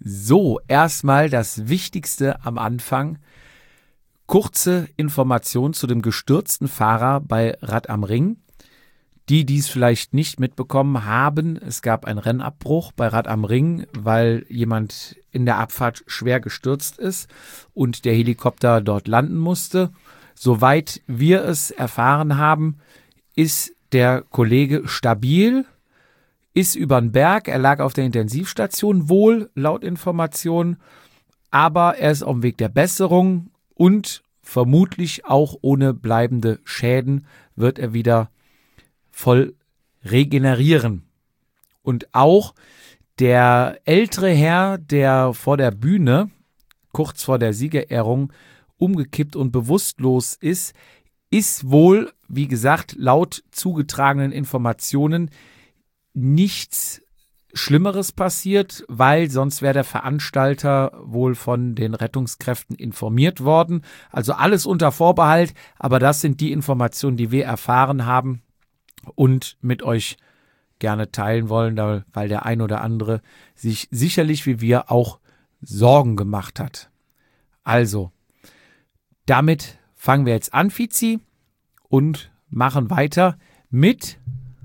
So, erstmal das Wichtigste am Anfang. Kurze Information zu dem gestürzten Fahrer bei Rad am Ring. Die dies vielleicht nicht mitbekommen haben, es gab einen Rennabbruch bei Rad am Ring, weil jemand in der Abfahrt schwer gestürzt ist und der Helikopter dort landen musste. Soweit wir es erfahren haben, ist der Kollege stabil, ist über den Berg, er lag auf der Intensivstation wohl, laut Informationen, aber er ist auf dem Weg der Besserung und vermutlich auch ohne bleibende Schäden wird er wieder voll regenerieren. Und auch der ältere Herr, der vor der Bühne, kurz vor der Siegerehrung, umgekippt und bewusstlos ist wohl, wie gesagt, laut zugetragenen Informationen nichts Schlimmeres passiert, weil sonst wäre der Veranstalter wohl von den Rettungskräften informiert worden. Also alles unter Vorbehalt, aber das sind die Informationen, die wir erfahren haben und mit euch gerne teilen wollen, weil der ein oder andere sich sicherlich wie wir auch Sorgen gemacht hat. Also, damit fangen wir jetzt an, Fizi, und machen weiter mit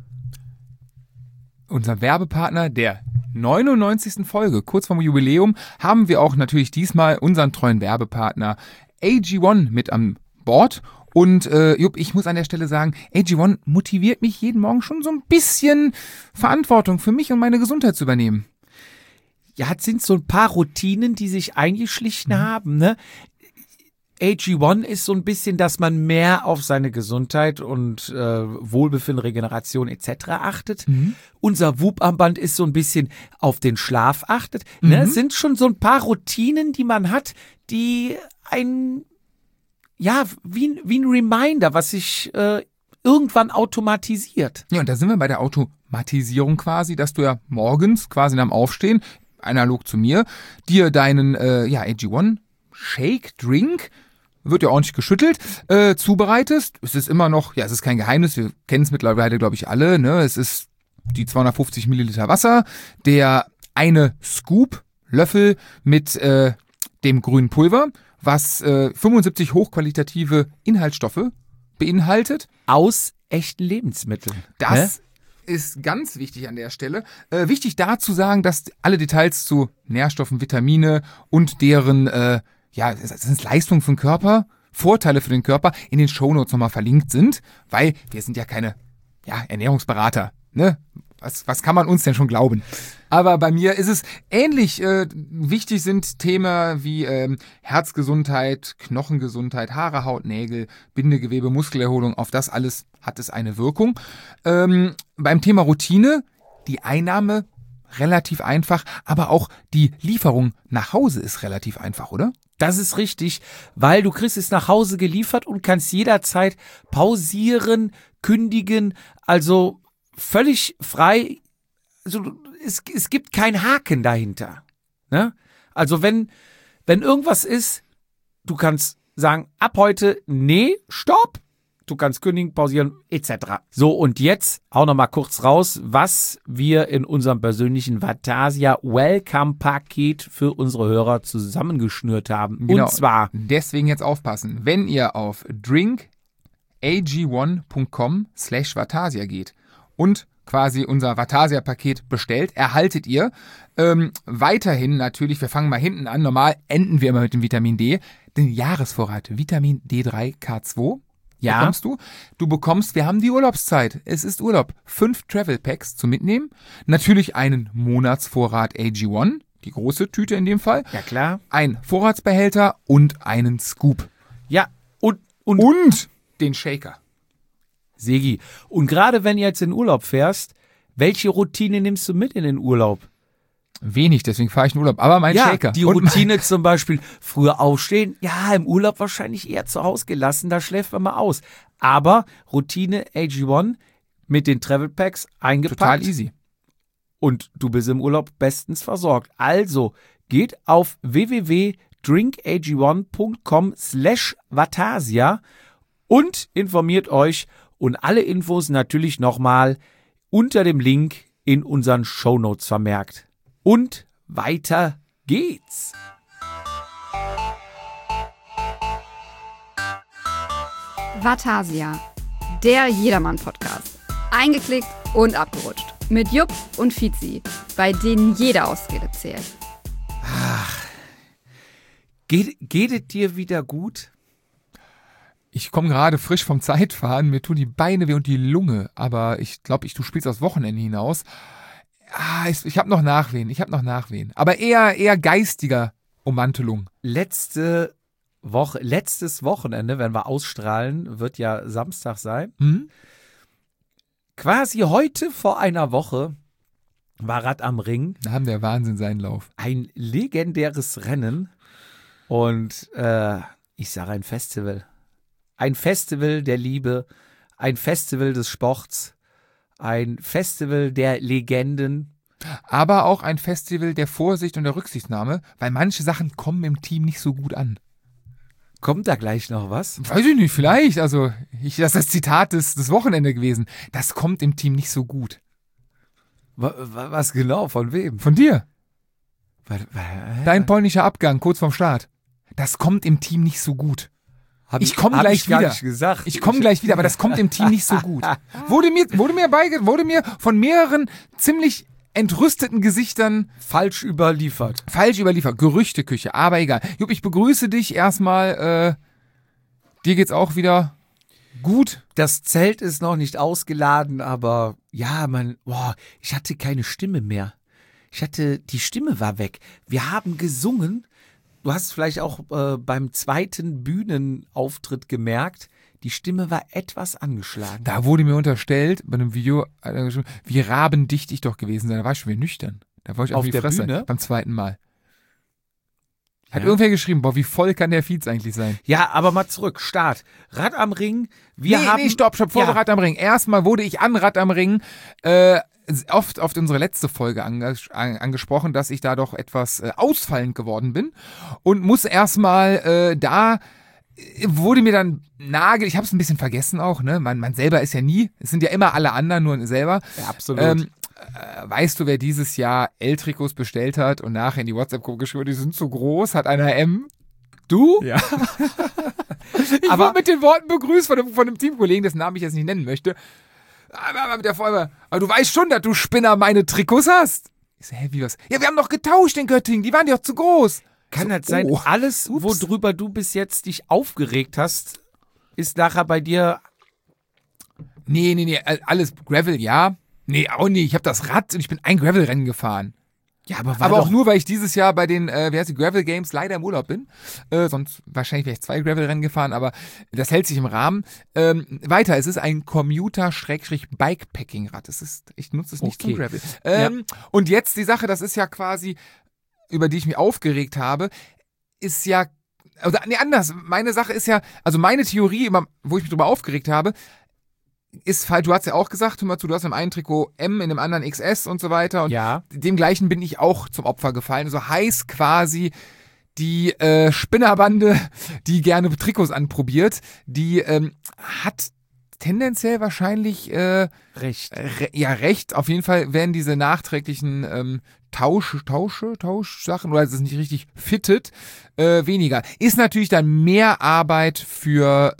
unserem Werbepartner der 99. Folge. Kurz vorm Jubiläum haben wir auch natürlich diesmal unseren treuen Werbepartner AG1 mit an Bord. Und Jupp, ich muss an der Stelle sagen, AG1 motiviert mich jeden Morgen schon so ein bisschen Verantwortung für mich und meine Gesundheit zu übernehmen. Ja, es sind so ein paar Routinen, die sich eingeschlichen haben, ne? AG1 ist so ein bisschen, dass man mehr auf seine Gesundheit und Wohlbefinden, Regeneration etc. achtet. Unser Whoop-Armband ist so ein bisschen auf den Schlaf achtet. Ne? Es sind schon so ein paar Routinen, die man hat, die wie ein Reminder, was sich irgendwann automatisiert. Ja, und da sind wir bei der Automatisierung quasi, dass du ja morgens quasi nach dem Aufstehen, analog zu mir, dir deinen AG1 Shake, Drink, wird ja ordentlich geschüttelt, zubereitest. Es ist immer noch, es ist kein Geheimnis, wir kennen es mittlerweile, glaube ich, alle, ne? Es ist die 250 Milliliter Wasser, der eine Scoop, Löffel mit dem grünen Pulver, was 75 hochqualitative Inhaltsstoffe beinhaltet. Aus echten Lebensmitteln. Das ist ganz wichtig an der Stelle. Wichtig da zu sagen, dass alle Details zu Nährstoffen, Vitamine und deren das sind Leistungen für den Körper, Vorteile für den Körper in den Shownotes nochmal verlinkt sind, weil wir sind ja keine Ernährungsberater. Ne? Was kann man uns denn schon glauben? Aber bei mir ist es ähnlich. Wichtig sind Themen wie Herzgesundheit, Knochengesundheit, Haare, Haut, Nägel, Bindegewebe, Muskelerholung. Auf das alles hat es eine Wirkung. Beim Thema Routine, die Einnahme relativ einfach, aber auch die Lieferung nach Hause ist relativ einfach, oder? Das ist richtig, weil du kriegst es nach Hause geliefert und kannst jederzeit pausieren, kündigen, also völlig frei. Also es gibt keinen Haken dahinter. Ne? Also wenn irgendwas ist, du kannst sagen, ab heute, nee, stopp. Du kannst kündigen, pausieren, etc. So, und jetzt auch noch mal kurz raus, was wir in unserem persönlichen Vatasia Welcome-Paket für unsere Hörer zusammengeschnürt haben. Genau. Und zwar, deswegen jetzt aufpassen, wenn ihr auf drinkag1.com/Vatasia geht und quasi unser Vatasia-Paket bestellt, erhaltet ihr weiterhin natürlich, wir fangen mal hinten an, normal enden wir immer mit dem Vitamin D, den Jahresvorrat Vitamin D3K2. Bekommst du? Du bekommst, wir haben die Urlaubszeit. Es ist Urlaub. 5 Travel Packs zum Mitnehmen. Natürlich einen Monatsvorrat AG1, die große Tüte in dem Fall. Ja klar. Ein Vorratsbehälter und einen Scoop. Ja, und den Shaker. Segi, und gerade wenn du jetzt in Urlaub fährst, welche Routine nimmst du mit in den Urlaub? Wenig, deswegen fahre ich in Urlaub. Aber mein Shaker. Die Routine zum Beispiel, früher aufstehen, im Urlaub wahrscheinlich eher zu Hause gelassen, da schläft man mal aus. Aber Routine AG1 mit den Travel Packs eingepackt. Total easy. Und du bist im Urlaub bestens versorgt. Also geht auf www.drinkag1.com/Vatasia und informiert euch und alle Infos natürlich nochmal unter dem Link in unseren Shownotes vermerkt. Und weiter geht's. Vatasia, der Jedermann-Podcast. Eingeklickt und abgerutscht. Mit Jupp und Fizi, bei denen jede Ausrede zählt. Geht es dir wieder gut? Ich komme gerade frisch vom Zeitfahren, mir tun die Beine weh und die Lunge, aber ich glaube, du spielst aufs Wochenende hinaus. Ich habe noch Nachwehen, aber eher geistiger Ummantelung. Letztes Wochenende, wenn wir ausstrahlen, wird ja Samstag sein. Quasi heute vor einer Woche war Rad am Ring. Da haben der Wahnsinn seinen Lauf. Ein legendäres Rennen und ich sage ein Festival. Ein Festival der Liebe, ein Festival des Sports, ein Festival der Legenden. Aber auch ein Festival der Vorsicht und der Rücksichtnahme, weil manche Sachen kommen im Team nicht so gut an. Kommt da gleich noch was? Weiß ich nicht, vielleicht. Also, das ist das Zitat des Wochenende gewesen. Das kommt im Team nicht so gut. Was genau? Von wem? Von dir. Dein Dein polnischer Abgang kurz vorm Start. Das kommt im Team nicht so gut. Ich komme gleich wieder. Ich komme gleich wieder, aber das kommt im Team nicht so gut. Wurde mir von mehreren ziemlich entrüsteten Gesichtern falsch überliefert. Gerüchteküche, aber egal. Jupp, ich begrüße dich erstmal. Dir geht's auch wieder gut. Das Zelt ist noch nicht ausgeladen, aber ja, ich hatte keine Stimme mehr. Die Stimme war weg. Wir haben gesungen. Du hast es vielleicht auch beim zweiten Bühnenauftritt gemerkt, die Stimme war etwas angeschlagen. Da wurde mir unterstellt, bei einem Video, wie rabendicht ich doch gewesen sein. Da war ich schon wieder nüchtern. Da war ich auf die Fresse Bühne? Beim zweiten Mal. Hat irgendwer geschrieben, wie voll kann der Fietz eigentlich sein? Ja, aber mal zurück, Start. Rad am Ring, stopp, vor Rad am Ring. Erstmal wurde ich an Rad am Ring oft auf unsere letzte Folge angesprochen, dass ich da doch etwas ausfallend geworden bin und muss erstmal da wurde mir dann ich habe es ein bisschen vergessen auch, ne? Man selber ist ja nie, es sind ja immer alle anderen, nur selber. Ja, absolut. Weißt du, wer dieses Jahr L-Trikots bestellt hat und nachher in die WhatsApp-Gruppe geschrieben hat, die sind zu groß, hat einer M? Du? Ja. Ich wurde mit den Worten begrüßt von einem Teamkollegen, dessen Namen ich jetzt nicht nennen möchte. Aber du weißt schon, dass du Spinner meine Trikots hast. Ich so, wie was? Ja, wir haben doch getauscht in Göttingen, die waren doch zu groß. Kann das sein, alles, worüber du bis jetzt dich aufgeregt hast, ist nachher bei dir... Nee, alles Gravel, ja. Nee, auch nicht, ich habe das Rad und ich bin ein Gravel-Rennen gefahren. Ja, aber auch nur, weil ich dieses Jahr bei den Gravel Games leider im Urlaub bin. Sonst wahrscheinlich wäre ich 2 Gravel-Rennen gefahren, aber das hält sich im Rahmen. Weiter, es ist ein Commuter-Bikepacking-Rad. Ich nutze es nicht zum Gravel. Und jetzt die Sache, das ist ja quasi, über die ich mich aufgeregt habe, ist ja, anders. Meine Sache ist ja, also meine Theorie, wo ich mich drüber aufgeregt habe, ist falsch. Du hast ja auch gesagt, hör mal zu, du hast im einen Trikot M, in dem anderen XS und so weiter. Und dem gleichen bin ich auch zum Opfer gefallen. So heißt quasi die Spinnerbande, die gerne Trikots anprobiert, die hat tendenziell wahrscheinlich recht. Auf jeden Fall werden diese nachträglichen Tauschsachen, oder es ist nicht richtig fittet, weniger. Ist natürlich dann mehr Arbeit für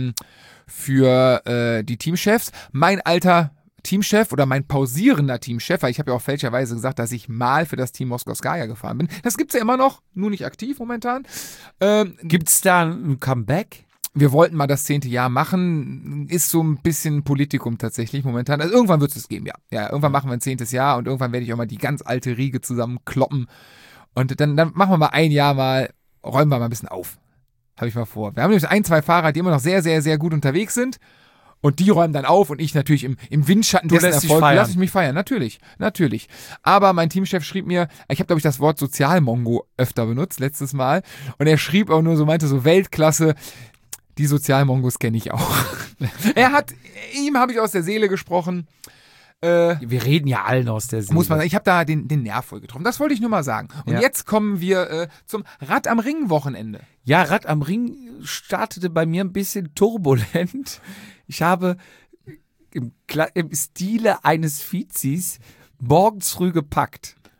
die Teamchefs. Mein alter Teamchef oder mein pausierender Teamchef, weil ich habe ja auch fälschlicherweise gesagt, dass ich mal für das Team Moskowskaja gefahren bin. Das gibt's ja immer noch, nur nicht aktiv momentan. Gibt's da ein Comeback? Wir wollten mal das 10. Jahr machen, ist so ein bisschen Politikum tatsächlich momentan. Also irgendwann wird es geben, ja. Ja, irgendwann machen wir ein 10. Jahr und irgendwann werde ich auch mal die ganz alte Riege zusammenkloppen. Und dann machen wir mal ein Jahr räumen wir mal ein bisschen auf. Habe ich mal vor. Wir haben nämlich 1, 2 Fahrer, die immer noch sehr, sehr, sehr gut unterwegs sind. Und die räumen dann auf und ich natürlich im Windschatten dessen Erfolg. Lass ich mich feiern, natürlich. Aber mein Teamchef schrieb mir, ich habe, glaube ich, das Wort Sozialmongo öfter benutzt, letztes Mal. Und er schrieb auch nur meinte so Weltklasse, die Sozialmongos kenne ich auch. Ihm habe ich aus der Seele gesprochen. Wir reden ja allen aus der Seele. Muss man sagen, ich habe da den Nerv voll getroffen. Das wollte ich nur mal sagen. Und jetzt kommen wir zum Rad am Ring Wochenende. Ja, Rad am Ring startete bei mir ein bisschen turbulent. Ich habe im Stile eines Fizis morgens früh gepackt.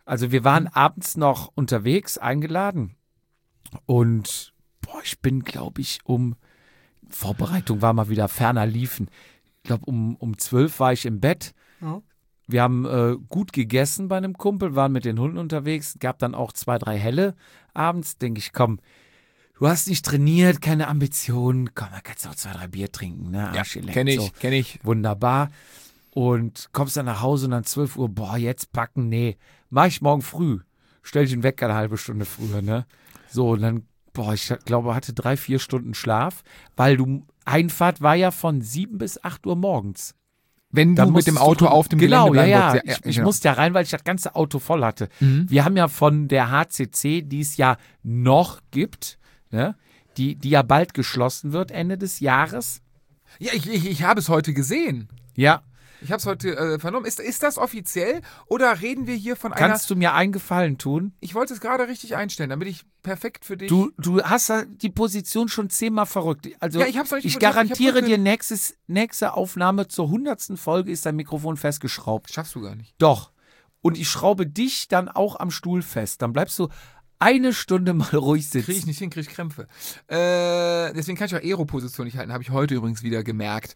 Also wir waren abends noch unterwegs, eingeladen. Und ich bin, glaube ich, Vorbereitung war mal wieder ferner liefen. Ich glaube, um 12 war ich im Bett. Ja. Wir haben gut gegessen bei einem Kumpel, waren mit den Hunden unterwegs. Gab dann auch 2, 3 Helle abends. Denke ich, komm, du hast nicht trainiert, keine Ambitionen. Komm, da kannst du auch 2, 3 Bier trinken. Ne? Ja, Arsch geleckt, kenn ich, so. kenn ich. Wunderbar. Und kommst dann nach Hause und dann 12 Uhr, jetzt packen, nee, mach ich morgen früh. Stell dich den Wecker eine halbe Stunde früher, ne? So, und dann, ich glaube, hatte 3, 4 Stunden Schlaf, weil Einfahrt war ja von 7 bis 8 Uhr morgens. Wenn du mit dem Auto auf dem Gelände bleiben wolltest. Ich musste ja rein, weil ich das ganze Auto voll hatte. Wir haben ja von der HCC, die es ja noch gibt, ne, die ja bald geschlossen wird, Ende des Jahres. Ja, ich habe es heute gesehen. Ja. Ich habe es heute vernommen. Ist das offiziell oder reden wir hier von einer... Kannst du mir einen Gefallen tun? Ich wollte es gerade richtig einstellen, damit ich perfekt für dich... Du hast die Position schon 10-mal verrückt. Also Ja, ich hab's noch nicht ich verstanden. garantiere dir, nächste Aufnahme zur 100. Folge ist dein Mikrofon festgeschraubt. Schaffst du gar nicht. Doch. Und ich schraube dich dann auch am Stuhl fest. Dann bleibst du eine Stunde mal ruhig sitzen. Kriege ich nicht hin, kriege ich Krämpfe. Deswegen kann ich auch Aero-Position nicht halten, habe ich heute übrigens wieder gemerkt.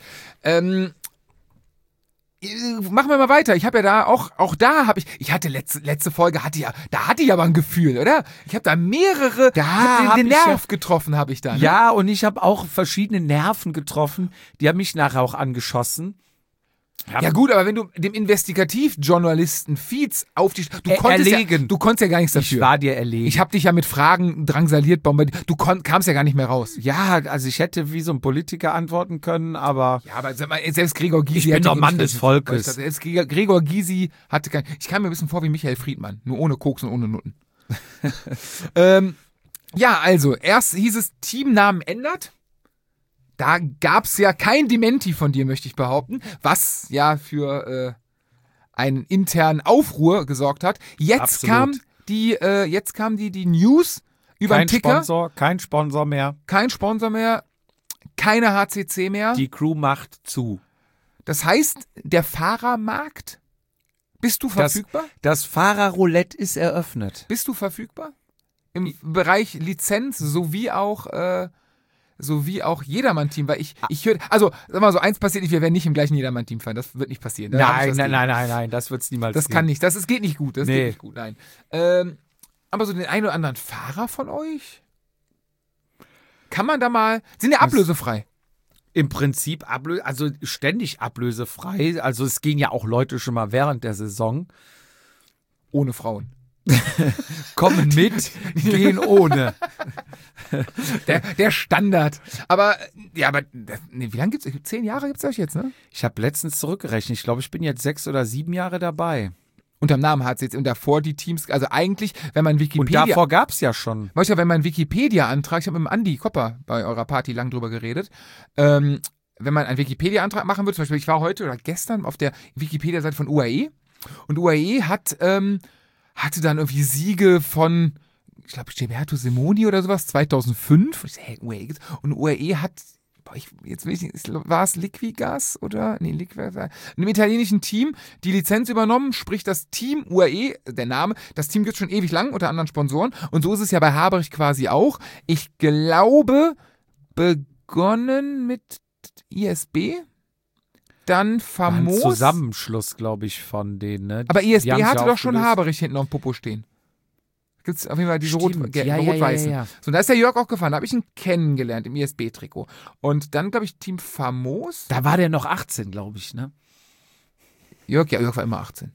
Machen wir mal weiter. Ich habe ja da ich hatte letzte Folge, da hatte ich aber ein Gefühl, oder? Ich habe da mehrere, den Nerv getroffen habe ich da. Ne? Ja, und ich habe auch verschiedene Nerven getroffen. Die haben mich nachher auch angeschossen. Ja gut, aber wenn du dem Investigativjournalisten Feeds auf die... Du konntest ja gar nichts dafür. Ich war dir erlegen. Ich habe dich ja mit Fragen drangsaliert, bombardiert. Du kamst ja gar nicht mehr raus. Ja, also ich hätte wie so ein Politiker antworten können, aber... Ja, aber selbst Gregor Gysi... Ich bin doch Mann des Volkes. Selbst Gregor Gysi hatte kein... Ich kam mir ein bisschen vor wie Michael Friedmann. Nur ohne Koks und ohne Nutten. Ja, also, erst hieß es, Teamnamen ändert. Da gab es ja kein Dementi von dir, möchte ich behaupten, was ja für einen internen Aufruhr gesorgt hat. Jetzt kam die News über den Ticker. Kein Sponsor mehr. Kein Sponsor mehr, keine HCC mehr. Die Crew macht zu. Das heißt, der Fahrermarkt, bist du verfügbar? Das Fahrerroulette ist eröffnet. Bist du verfügbar? Im Bereich Lizenz sowie auch Jedermann-Team, weil ich höre, also sag mal so, eins passiert nicht, wir werden nicht im gleichen Jedermann-Team fahren, das wird nicht passieren. Nein, das wird es niemals Das geben. kann nicht, das geht nicht gut, geht nicht gut, nein. Aber so den einen oder anderen Fahrer von euch, kann man da mal, sind ja ablösefrei. Im Prinzip also ständig ablösefrei, also es gehen ja auch Leute schon mal während der Saison. Ohne Frauen. Kommen mit, gehen ohne. Der Standard. Aber wie lange gibt's? 10 Jahre gibt's euch jetzt, ne? Ich habe letztens zurückgerechnet. Ich glaube, ich bin jetzt 6 oder 7 Jahre dabei. Unterm Namen HCC und davor die Teams, also eigentlich, wenn man Wikipedia... Und davor gab's ja schon. Weißt du, wenn man Wikipedia-Antrag, ich habe mit dem Andi Kopper bei eurer Party lang drüber geredet, wenn man einen Wikipedia-Antrag machen würde, zum Beispiel, ich war heute oder gestern auf der Wikipedia-Seite von UAE und UAE hatte dann irgendwie Siege von, ich glaube, Gilberto Simoni oder sowas, 2005. Und UAE hat, war es Liquigas oder? Nee, Liquigas. Einem italienischen Team die Lizenz übernommen, sprich das Team UAE, der Name, das Team gibt es schon ewig lang unter anderen Sponsoren. Und so ist es ja bei Haberich quasi auch. Ich glaube, begonnen mit ISB. Dann famos. Ein Zusammenschluss, glaube ich, von denen. Ne? Aber ISB hatte doch schon Haberich hinten auf dem Popo stehen. Gibt es auf jeden Fall diese rot-weißen. Ja. So, da ist der Jörg auch gefahren. Da habe ich ihn kennengelernt im ISB-Trikot. Und dann, glaube ich, Team Famos. Da war der noch 18, glaube ich, ne? Jörg war immer 18.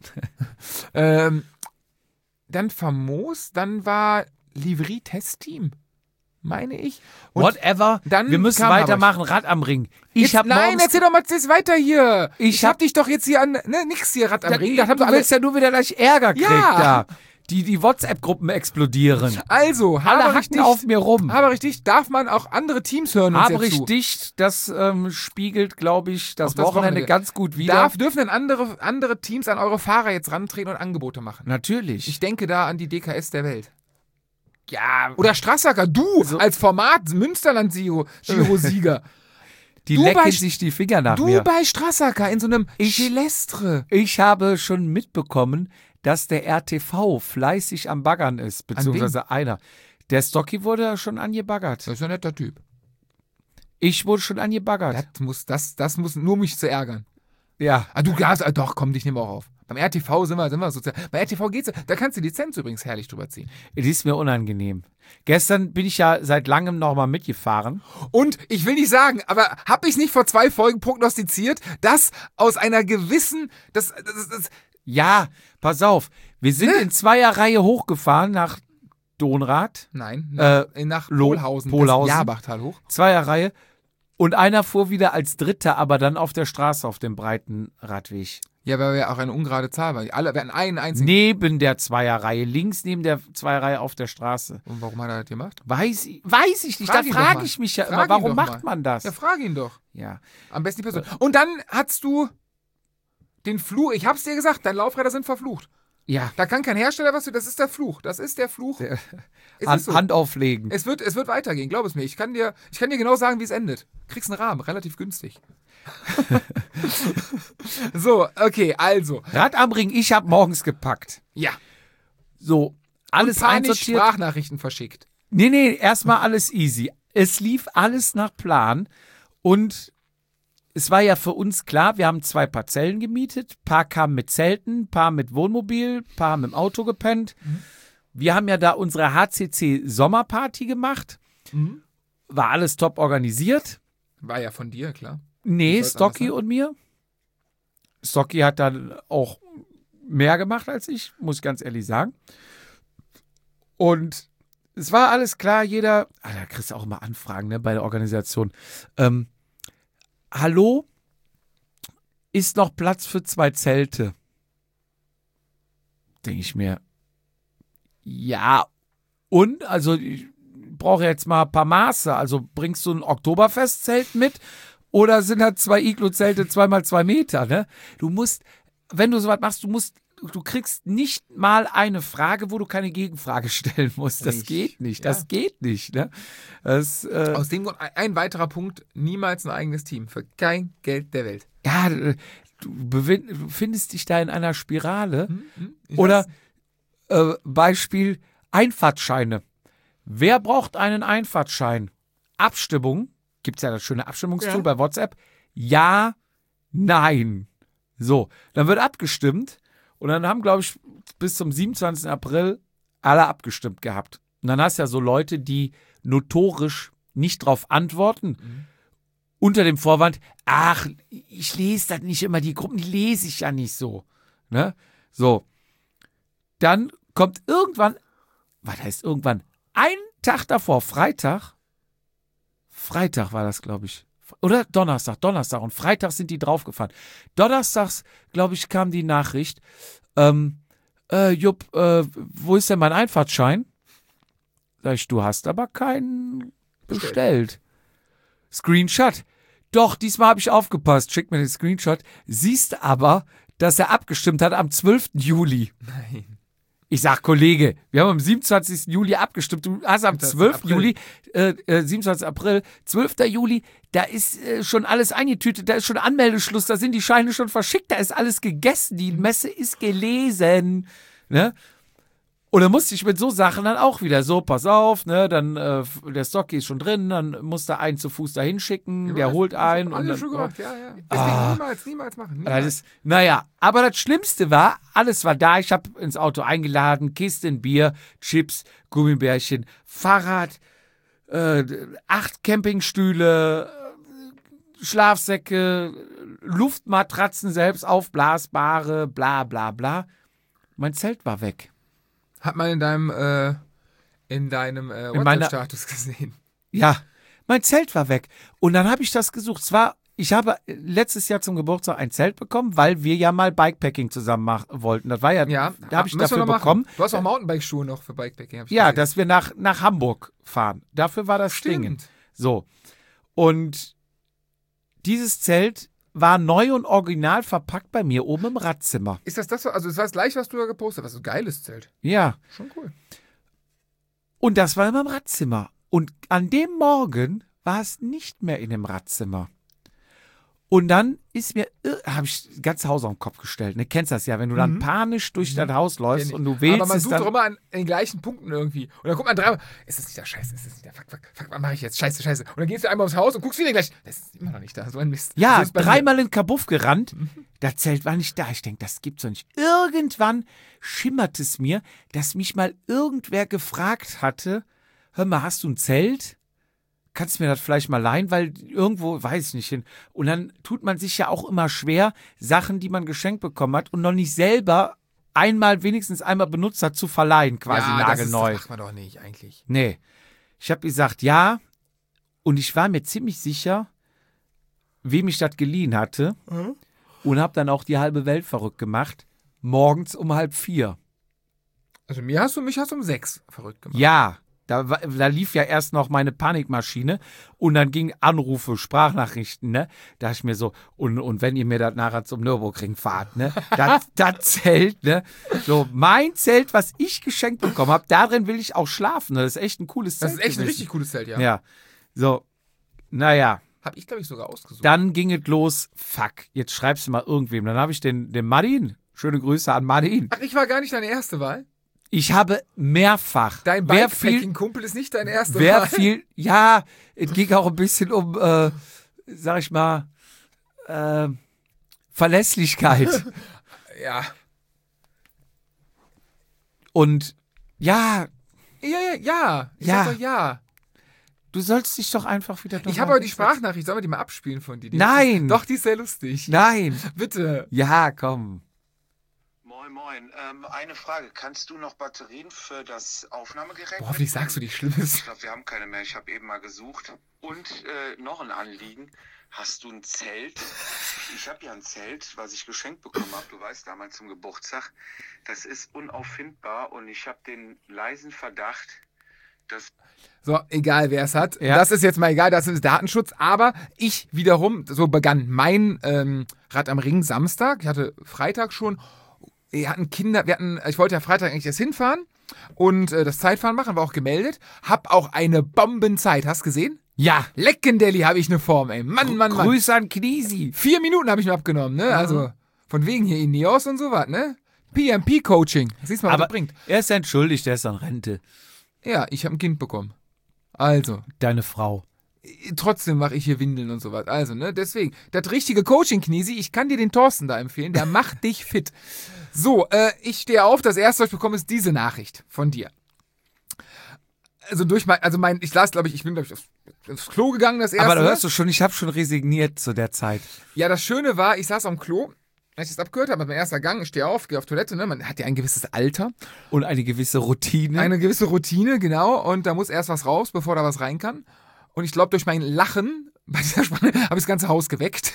Dann Famos. Dann war Livry-Test-Team. Meine ich. Und whatever. Wir müssen weitermachen. Rad am Ring. Nein, erzähl doch mal jetzt weiter hier. Ich hab dich doch jetzt hier an, nix hier, Rad am Ring. Du willst ja nur wieder gleich Ärger kriegen da. Die WhatsApp-Gruppen explodieren. Also, alle hacken auf mir rum. Haberich dicht, darf man auch andere Teams hören uns Haberich dicht, das spiegelt, glaube ich, das Wochenende ganz gut wider. Dürfen denn andere Teams an eure Fahrer jetzt rantreten und Angebote machen? Natürlich. Ich denke da an die DKS der Welt. Ja. Oder Strassacker, du als Format Münsterland-Giro-Sieger. Die lecken sich die Finger nach mir. Du bei Strassacker in so einem Celestre. Ich habe schon mitbekommen, dass der RTV fleißig am Baggern ist, beziehungsweise einer. Der Stocky wurde ja schon angebaggert. Das ist ein netter Typ. Ich wurde schon angebaggert. Das muss nur mich zu ärgern. Ja. Ah, du darfst, doch, komm, dich nehmen wir auch auf. Beim RTV sind wir sozial. Bei RTV geht's, da kannst du die Lizenz übrigens herrlich drüber ziehen. Es ist mir unangenehm. Gestern bin ich ja seit langem noch mal mitgefahren. Und ich will nicht sagen, aber habe ich nicht vor 2 Folgen prognostiziert, dass aus einer gewissen, Ja, pass auf. Wir sind in Zweierreihe hochgefahren nach Donrath. Nein, nach Pohlhausen. Pohlhausen. Jabachtal hoch. Zweierreihe. Und einer fuhr wieder als Dritter, aber dann auf der Straße, auf dem breiten Radweg. Ja, weil wir auch eine ungerade Zahl waren. Wir hatten einen einzigen. Neben der Zweierreihe, links neben der Zweierreihe auf der Straße. Und warum hat er das gemacht? Weiß ich nicht. Da frage ich mich ja immer, warum macht man das? Ja, frag ihn doch. Ja. Am besten die Person. Und dann hast du den Fluch. Ich hab's dir gesagt, deine Laufräder sind verflucht. Ja. Da kann kein Hersteller was für. Das ist der Fluch. Das ist der Fluch. Hand auflegen. Es wird weitergehen, glaub es mir. Ich kann dir genau sagen, wie es endet. Kriegst einen Rahmen, relativ günstig. So, okay, also. Rad am Ring, ich habe morgens gepackt. Ja. So, alles panisch einsortiert. Sprachnachrichten verschickt. Nee, erstmal alles easy. Es lief alles nach Plan und es war ja für uns klar, wir haben 2 Parzellen gemietet. Ein paar kamen mit Zelten, ein paar mit Wohnmobil, ein paar haben im Auto gepennt. Wir haben ja da unsere HCC Sommerparty gemacht. War alles top organisiert. War ja von dir, klar. Nee, Stocky und mir. Stocky hat dann auch mehr gemacht als ich, muss ich ganz ehrlich sagen. Und es war alles klar, jeder, da kriegst du auch immer Anfragen, ne, bei der Organisation. Hallo, ist noch Platz für 2 Zelte? Denke ich mir, ja, und? Also ich brauche jetzt mal ein paar Maße. Also bringst du ein Oktoberfestzelt mit oder sind das 2 Iglu-Zelte 2x2 Meter, ne? Du musst, wenn du sowas machst, du kriegst nicht mal eine Frage, wo du keine Gegenfrage stellen musst. Das geht nicht. Ja. Das geht nicht, ne? Aus dem Grund, ein weiterer Punkt, niemals ein eigenes Team. Für kein Geld der Welt. Ja, du findest dich da in einer Spirale. Ich Oder weiß. Beispiel Einfahrtscheine. Wer braucht einen Einfahrtschein? Abstimmung. Gibt es ja das schöne Abstimmungstool bei WhatsApp. Ja, nein. So, dann wird abgestimmt und dann haben, glaube ich, bis zum 27. April alle abgestimmt gehabt. Und dann hast du ja so Leute, die notorisch nicht drauf antworten, unter dem Vorwand, ach, ich lese das nicht immer, die Gruppen, die lese ich ja nicht so. Ne? So, dann kommt irgendwann, was heißt irgendwann, einen Tag davor, Freitag war das, glaube ich. Oder Donnerstag. Und Freitag sind die draufgefahren. Donnerstags, glaube ich, kam die Nachricht, Jupp, wo ist denn mein Einfahrtschein? Sag ich, du hast aber keinen bestellt. Screenshot. Doch, diesmal habe ich aufgepasst. Schick mir den Screenshot. Siehst aber, dass er abgestimmt hat am 12. Juli. Nein. Ich sag, Kollege, wir haben am 27. Juli abgestimmt. Du hast am 12. Juli, 27. April, 12. Juli, da ist schon alles eingetütet, da ist schon Anmeldeschluss, da sind die Scheine schon verschickt, da ist alles gegessen, die Messe ist gelesen. Ne? Und dann musste ich mit so Sachen dann auch wieder so, pass auf, ne, dann der Stocky ist schon drin, dann muss da einen zu Fuß dahin schicken, der holt einen. Alles und dann, schon gemacht, ja. Deswegen niemals machen. Niemals. Aber das Schlimmste war, alles war da, ich habe ins Auto eingeladen, Kisten Bier, Chips, Gummibärchen, Fahrrad, 8 Campingstühle, Schlafsäcke, Luftmatratzen selbst aufblasbare, bla bla bla. Mein Zelt war weg. Hat man in deinem WhatsApp-Status gesehen. Ja, mein Zelt war weg. Und dann habe ich das gesucht. Ich habe letztes Jahr zum Geburtstag ein Zelt bekommen, weil wir ja mal Bikepacking zusammen machen wollten. Das war da habe ich dafür bekommen. Du hast auch Mountainbike-Schuhe noch für Bikepacking. Ja, dass wir nach Hamburg fahren. Dafür war das Ding. So. Und dieses Zelt war neu und original verpackt bei mir oben im Radzimmer. Ist das? Also das war das gleiche, was du da gepostet hast. So ein geiles Zelt. Ja. Schon cool. Und das war in meinem Radzimmer. Und an dem Morgen war es nicht mehr in dem Radzimmer. Und dann ist mir, habe ich das ganze Haus auf den Kopf gestellt. Ne, kennst das ja, wenn du dann panisch durch das Haus läufst und du willst Aber man es sucht dann. doch immer an den gleichen Punkten irgendwie. Und dann guckt man dreimal, ist das nicht der Scheiße, ist das nicht der Fuck, was mache ich jetzt? Scheiße. Und dann gehst du einmal aufs Haus und guckst wieder gleich, das ist immer noch nicht da, so ein Mist. Ja, So ist bei mir. dreimal in Kabuff gerannt. Das Zelt war nicht da. Ich denke, das gibt's doch nicht. Irgendwann schimmert es mir, dass mich mal irgendwer gefragt hatte, hör mal, hast du ein Zelt? Kannst du mir das vielleicht mal leihen? Weil irgendwo, weiß ich nicht hin. Und dann tut man sich ja auch immer schwer, Sachen, die man geschenkt bekommen hat und noch nicht selber wenigstens einmal benutzt hat, zu verleihen, quasi nagelneu. Das macht man doch nicht eigentlich. Nee. Ich habe gesagt, ja. Und ich war mir ziemlich sicher, wem ich das geliehen hatte. Und habe dann auch die halbe Welt verrückt gemacht. Morgens um 3:30. Also mich hast du um 6 verrückt gemacht. Ja, da lief ja erst noch meine Panikmaschine und dann ging Anrufe, Sprachnachrichten, ne? Da dachte ich mir so, und wenn ihr mir das nachher zum Nürburgring fahrt, ne? Das Zelt, ne? So, mein Zelt, was ich geschenkt bekommen habe, darin will ich auch schlafen. Das ist echt ein cooles Zelt. Das ist echt ein gewesen. richtig cooles Zelt, ja. Ja. So, naja. Hab ich, glaube ich, sogar ausgesucht. Dann ging es los, fuck, jetzt schreibst du mal irgendwem. Dann habe ich den Martin, schöne Grüße an Martin. Ach, ich war gar nicht deine erste Wahl? Ich habe mehrfach. Dein Bikepacking-Kumpel ist nicht deine erste Wahl? Ja, es ging auch ein bisschen um, sag ich mal, Verlässlichkeit. Ja. Und ja, Ja. Ich Ja. sag doch ja. du sollst dich doch einfach wieder Ich habe aber die Sprachnachricht. Sollen wir die mal abspielen von dir? Nein. Doch, die ist sehr lustig. Nein. Bitte. Ja, komm. Moin. Eine Frage. Kannst du noch Batterien für das Aufnahmegerät? Boah, hoffentlich sagst du nichts Schlimmes. Ich glaube, wir haben keine mehr. Ich habe eben mal gesucht. Und noch ein Anliegen. Hast du ein Zelt? Ich habe ja ein Zelt, was ich geschenkt bekommen habe. Du weißt, damals zum Geburtstag. Das ist unauffindbar und ich habe den leisen Verdacht, dass... So, egal wer es hat. Ja. Das ist jetzt mal egal, das ist Datenschutz. Aber ich wiederum, so begann mein Rad am Ring Samstag. Ich hatte Freitag schon. Ich wollte ja Freitag eigentlich erst hinfahren und das Zeitfahren machen, war auch gemeldet. Hab auch eine Bombenzeit. Hast du gesehen? Ja. Leckendelli habe ich eine Form, ey. Mann. Grüße an Knisi. 4 Minuten habe ich mir abgenommen, ne? Also, von wegen hier Ineos und sowas, ne? PMP-Coaching. Siehst du mal, was Aber das bringt. er ist entschuldigt, er ist an Rente. Ja, ich habe ein Kind bekommen. Also, Deine Frau. trotzdem mache ich hier Windeln und sowas. Also, ne? Deswegen, das richtige Coaching, Knisi, ich kann dir den Thorsten da empfehlen. Der macht dich fit. So, ich stehe auf. Das erste, was ich bekomme, ist diese Nachricht von dir. Also ich las, glaube ich, bin, glaube ich, aufs Klo gegangen, das erste. Aber da hörst du schon, ich habe schon resigniert zu der Zeit. Ja, das Schöne war, ich saß am Klo, als ich das abgehört habe, mein erster Gang, ich stehe auf, gehe auf Toilette, ne? Man hat ja ein gewisses Alter. Und eine gewisse Routine. Eine gewisse Routine, genau. Und da muss erst was raus, bevor da was rein kann. Und ich glaube, durch mein Lachen bei dieser Sprache habe ich das ganze Haus geweckt.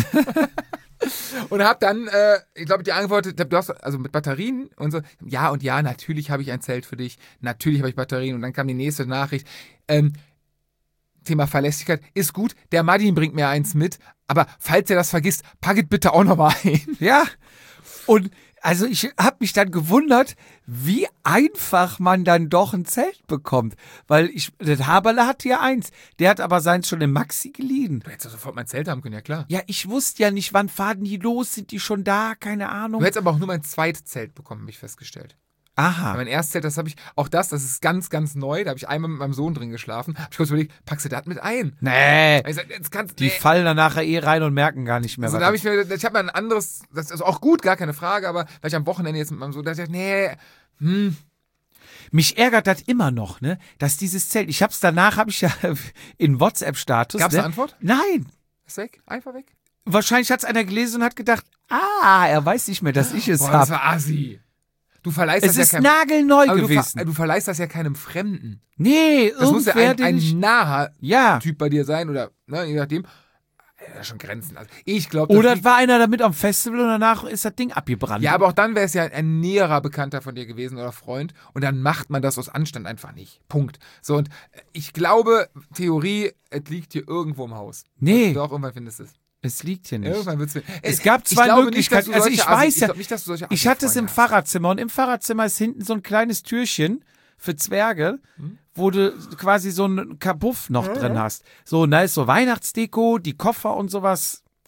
Und habe dann, ich glaube, die geantwortet, du hast also mit Batterien und so. Ja, natürlich habe ich ein Zelt für dich. Natürlich habe ich Batterien. Und dann kam die nächste Nachricht. Thema Verlässlichkeit ist gut. Der Martin bringt mir eins mit. Aber falls er das vergisst, pack es bitte auch nochmal ein. Ja. Und also ich habe mich dann gewundert, wie einfach man dann doch ein Zelt bekommt. Weil der Haberle hatte ja eins. Der hat aber seins schon im Maxi geliehen. Du hättest doch sofort mein Zelt haben können, ja klar. Ja, ich wusste ja nicht, wann fahren die los, sind die schon da, keine Ahnung. Du hättest aber auch nur mein zweites Zelt bekommen, habe ich festgestellt. Aha. Mein erstes Zelt, das habe ich, das ist ganz, ganz neu. Da habe ich einmal mit meinem Sohn drin geschlafen. Habe ich kurz überlegt, packst du das mit ein? Nee. Ich sag, jetzt kannst, Die fallen dann nachher rein und merken gar nicht mehr, Also was da habe ich habe mir ein anderes, das ist auch gut, gar keine Frage, aber weil ich am Wochenende jetzt mit meinem Sohn, da dachte ich, Mich ärgert das immer noch, ne? Dass dieses Zelt, danach habe ich ja in WhatsApp-Status. Gab's ne? eine Antwort? Nein. Ist weg, einfach weg. Wahrscheinlich hat es einer gelesen und hat gedacht, er weiß nicht mehr, dass ich es Boah, habe. das war assi. Du verleihst Es das ist ja keinem, nagelneu aber gewesen. du verleihst das ja keinem Fremden. Nee, Das muss ja irgendwer, ein den ich... naher Ja. Typ bei dir sein oder, ne, je nachdem. Ja, schon Grenzen. Also ich glaube, Oder es war einer damit am Festival und danach ist das Ding abgebrannt. ja, aber auch dann wäre es ja ein näherer Bekannter von dir gewesen oder Freund und dann macht man das aus Anstand einfach nicht. Punkt. So, und ich glaube, Theorie, es liegt hier irgendwo im Haus. Nee. Doch, irgendwann findest du es. Es liegt hier nicht. Irgendwann wird's. Es gab zwei Möglichkeiten. Also ich weiß ja, ich hatte es im Fahrradzimmer und im Fahrradzimmer ist hinten so ein kleines Türchen für Zwerge, wo du quasi so einen Kabuff noch drin hast. So, da ist so Weihnachtsdeko, die Koffer und sowas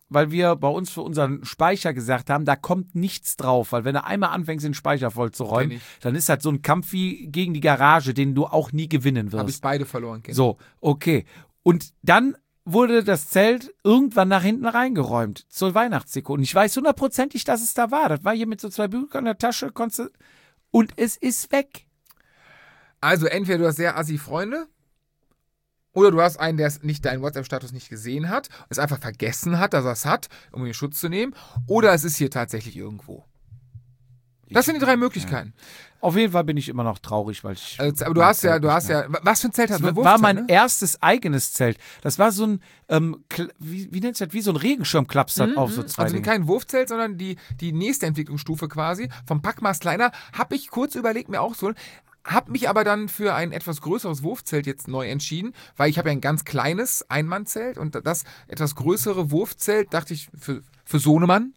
weil wir bei uns für unseren Speicher gesagt haben, da kommt nichts drauf, weil wenn du einmal anfängst, den Speicher voll zu räumen, Kenn ich. dann ist das so ein Kampf wie gegen die Garage, den du auch nie gewinnen wirst. Habe ich beide verloren. So, okay. Und dann wurde das Zelt irgendwann nach hinten reingeräumt zur Weihnachtsdeko. Und ich weiß hundertprozentig, dass es da war. Das war hier mit so 2 Büchern in der Tasche. Und es ist weg. Also entweder du hast sehr assi Freunde oder du hast einen, der deinen WhatsApp-Status nicht gesehen hat, es einfach vergessen hat, dass er es hat, um ihn in Schutz zu nehmen, oder es ist hier tatsächlich irgendwo. Das sind die 3 Möglichkeiten. Auf jeden Fall bin ich immer noch traurig, weil ich. Also, aber du hast ja, was für ein Zelt hast du? Das war mein erstes eigenes Zelt. Das war so ein, wie nennt sich das, wie so ein Regenschirmklaps auf so 2 Also Dinge. kein Wurfzelt, sondern die nächste Entwicklungsstufe quasi, vom Packmaß kleiner, habe ich kurz überlegt, mir auch so, habe mich aber dann für ein etwas größeres Wurfzelt jetzt neu entschieden, weil ich habe ja ein ganz kleines Einmannzelt und das etwas größere Wurfzelt, dachte ich, für Sohnemann.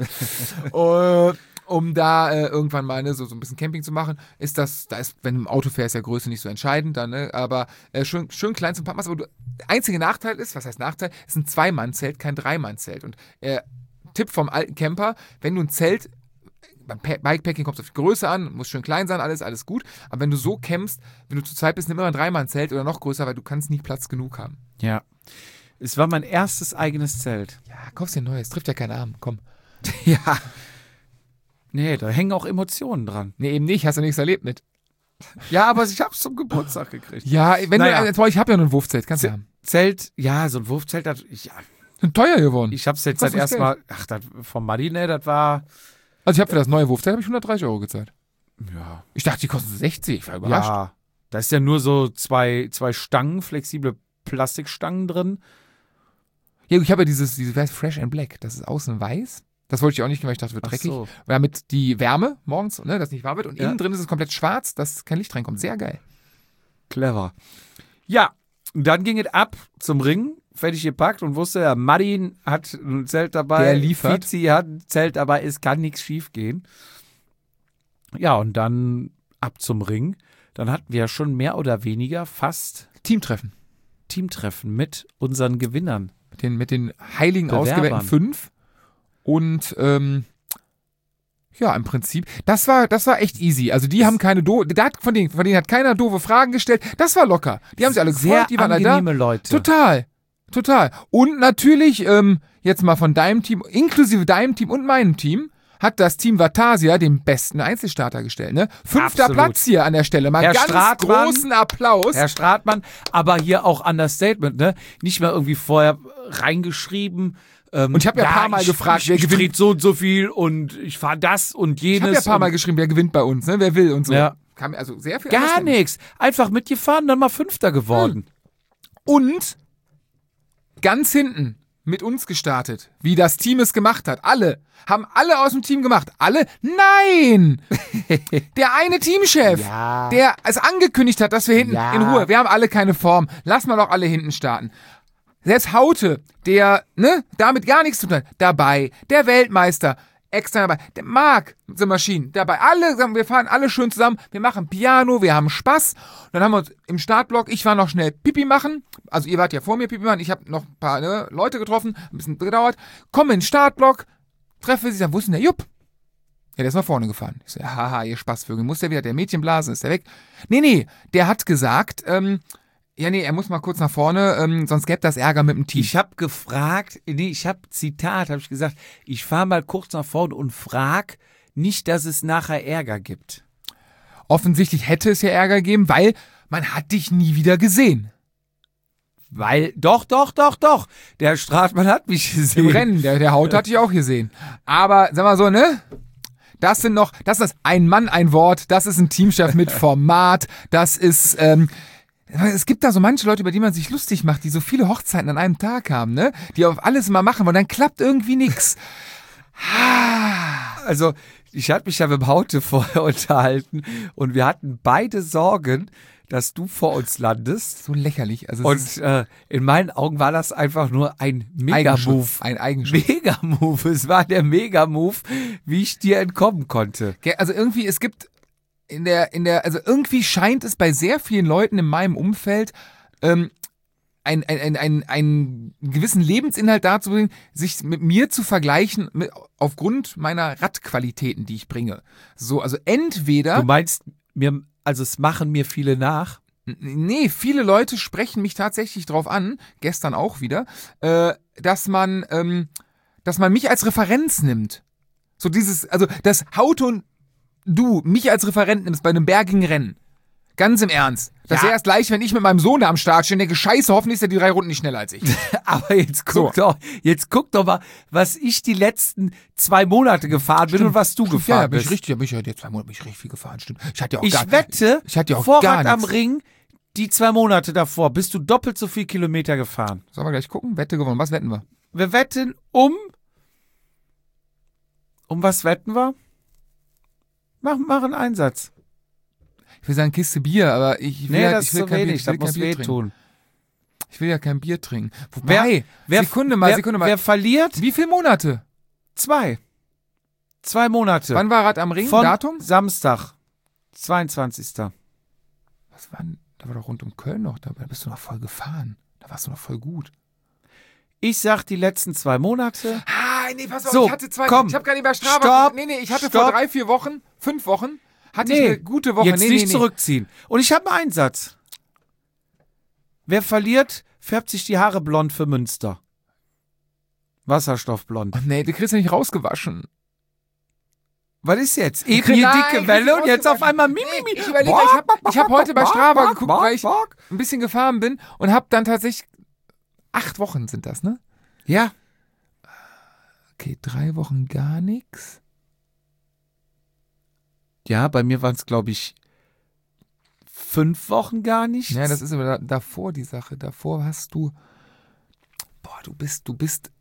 Um da irgendwann mal so ein bisschen Camping zu machen, wenn du im Auto fährst, ja Größe nicht so entscheidend, dann, aber schön klein zum Packmaß. Aber der einzige Nachteil ist, was heißt Nachteil, ist ein 2-Mann-Zelt, kein 3-Mann-Zelt. Und Tipp vom alten Camper, wenn du ein Zelt, beim Bikepacking kommt es auf die Größe an, muss schön klein sein, alles gut, aber wenn du so campst, wenn du zu zweit bist, nimm immer ein 3-Mann-Zelt oder noch größer, weil du kannst nie Platz genug haben. Ja. Es war mein erstes eigenes Zelt. Ja, kaufst dir ein neues, trifft ja keinen Arm, komm. Ja. Nee, da hängen auch Emotionen dran. Nee, eben nicht, hast du nichts erlebt mit. Ja, aber ich hab's zum Geburtstag gekriegt. Ja, ich habe ja nur ein Wurfzelt, kannst du haben. Zelt, ja, so ein Wurfzelt, Sind teuer geworden. ich hab's jetzt erstmal, das vom Marine, das war, Also ich habe für das neue Wurfzelt 130 € gezahlt. ja, Ich dachte, die kosten 60, ich war überrascht. ja, da ist ja nur so zwei Stangen, flexible Plastikstangen drin. Ja, ich habe ja dieses Fresh and Black, das ist außen weiß. Das wollte ich auch nicht, weil ich dachte, es wird Ach dreckig. so. Damit die Wärme morgens, ne, dass nicht warm wird. Und Ja. innen drin ist es komplett schwarz, dass kein Licht reinkommt. Sehr geil. Clever. Ja, und dann ging es ab zum Ring, fertig gepackt und wusste, ja, Martin hat ein Zelt dabei, Der liefert. Fizi hat ein Zelt dabei, es kann nichts schief gehen. Ja, und dann ab zum Ring. Dann hatten wir ja schon mehr oder weniger fast Teamtreffen. Teamtreffen mit unseren Gewinnern. Mit den heiligen Bewerbern. ausgewählten 5. Und ja, im Prinzip, das war echt easy. Also die haben keine von denen hat keiner doofe Fragen gestellt. Das war locker. Die haben sich alle Sehr gefreut, die waren alle da. angenehme Leute. Total. Und natürlich, jetzt mal von deinem Team, inklusive deinem Team und meinem Team, hat das Team Vatasia den besten Einzelstarter gestellt. Ne? 5. Absolut. Platz hier an der Stelle. Mal Herr ganz Stratmann, großen Applaus. Herr Stratmann, aber hier auch Understatement, ne? Nicht mehr irgendwie vorher reingeschrieben. Und ich habe ja ein paar Mal gefragt, wer ich gewinnt. dreht so und so viel und ich fahre das und jenes. Ich habe ja ein paar und- Mal geschrieben, wer gewinnt bei uns, ne? Wer will und so. Ja. Kam also sehr viel Gar Understatement. nichts. Einfach mitgefahren, dann mal Fünfter geworden. Und ganz hinten mit uns gestartet, wie das Team es gemacht hat. Haben alle aus dem Team gemacht. Alle? Nein! Der eine Teamchef, Ja. der es angekündigt hat, dass wir hinten Ja. in Ruhe, wir haben alle keine Form. Lass mal doch alle hinten starten. Selbst Haute, der, damit gar nichts zu tun hat, dabei. Der Weltmeister, extra dabei. Der Marc, The Machine, dabei. Alle sagen, wir fahren alle schön zusammen. Wir machen Piano, wir haben Spaß. Und dann haben wir uns im Startblock, ich war noch schnell Pipi machen. Also ihr wart ja vor mir Pipi machen. Ich habe noch ein paar Leute getroffen. Ein bisschen gedauert. Komme in den Startblock, treffe sie, sagen, wo ist denn der Jupp? Ja, der ist nach vorne gefahren. Ich so, haha, ihr Spaßvögel. Muss der wieder der Mädchen blasen? Ist der weg? Nee, der hat gesagt, er muss mal kurz nach vorne, sonst gäbe das Ärger mit dem Team. Ich habe gefragt, habe ich gesagt, ich fahre mal kurz nach vorne und frag nicht, dass es nachher Ärger gibt. Offensichtlich hätte es ja Ärger gegeben, weil man hat dich nie wieder gesehen. Weil, doch. Der Stratmann hat mich gesehen. Im Rennen, der Haut hatte ich auch gesehen. Aber, sag mal so, ne? Das ist ein Mann, ein Wort, das ist ein Teamchef mit Format, das ist, es gibt da so manche Leute, über die man sich lustig macht, die so viele Hochzeiten an einem Tag haben, ne? Die auf alles mal machen wollen, dann klappt irgendwie nix. Also, ich hatte mich ja mit dem Haute vorher unterhalten und wir hatten beide Sorgen, dass du vor uns landest. So lächerlich. Also Und in meinen Augen war das einfach nur ein Mega-Move. Ein Eigenschutz. Mega-Move. Es war der Mega-Move, wie ich dir entkommen konnte. Also irgendwie, es gibt also irgendwie scheint es bei sehr vielen Leuten in meinem Umfeld einen gewissen Lebensinhalt dazu bringen, sich mit mir zu vergleichen aufgrund meiner Radqualitäten, die ich bringe. So, also entweder... Du meinst, es machen mir viele nach? Nee, viele Leute sprechen mich tatsächlich drauf an, gestern auch wieder, dass man mich als Referenz nimmt. So dass Hauton, du mich als Referent nimmst bei einem bergigen Rennen. Ganz im Ernst. Das wäre erst leicht, wenn ich mit meinem Sohn da am Start stehe und denke, scheiße, hoffentlich ist er die 3 Runden nicht schneller als ich. Aber jetzt guck doch mal, was ich die letzten 2 Monate gefahren bin und was du gefahren bist. Da bin ich ja die 2 Monate richtig viel gefahren, stimmt. Ich hatte ja auch Vorrat am Ring, die 2 Monate davor, bist du doppelt so viel Kilometer gefahren. Sollen wir gleich gucken? Wette gewonnen. Was wetten wir? Wir wetten um was wetten wir? Mach einen Einsatz. Ich will sagen Kiste Bier, aber ich will das ist so wenig, das muss wehtun. Ich will ja kein Bier trinken. Wobei, Sekunde mal. Wer verliert? Wie viele Monate? 2 Monate. Wann war Rad am Ring? Von Datum? Samstag, 22. Was war denn? Da war doch rund um Köln noch dabei. Da bist du noch voll gefahren. Da warst du noch voll gut. Ich sag die letzten 2 Monate. Nee, pass auf, so, ich hatte 2. Komm, ich habe gar nicht bei Strava. Stopp, ich hatte vor 3, 4 Wochen, 5 Wochen, hatte ich eine gute Woche. Jetzt nicht zurückziehen. Und ich habe einen Einsatz. Wer verliert, färbt sich die Haare blond für Münster. Wasserstoffblond. Oh nee, du kriegst ja nicht rausgewaschen. Was ist jetzt? Eben hier dicke Welle und jetzt auf einmal Ich überlege, ich habe heute bei Strava geguckt, weil ich ein bisschen gefahren bin und habe dann tatsächlich 8 Wochen sind das, ne? Ja. Okay, 3 Wochen gar nichts. Ja, bei mir waren es, glaube ich, 5 Wochen gar nichts. Ja, das ist aber davor die Sache. Davor hast du... du bist...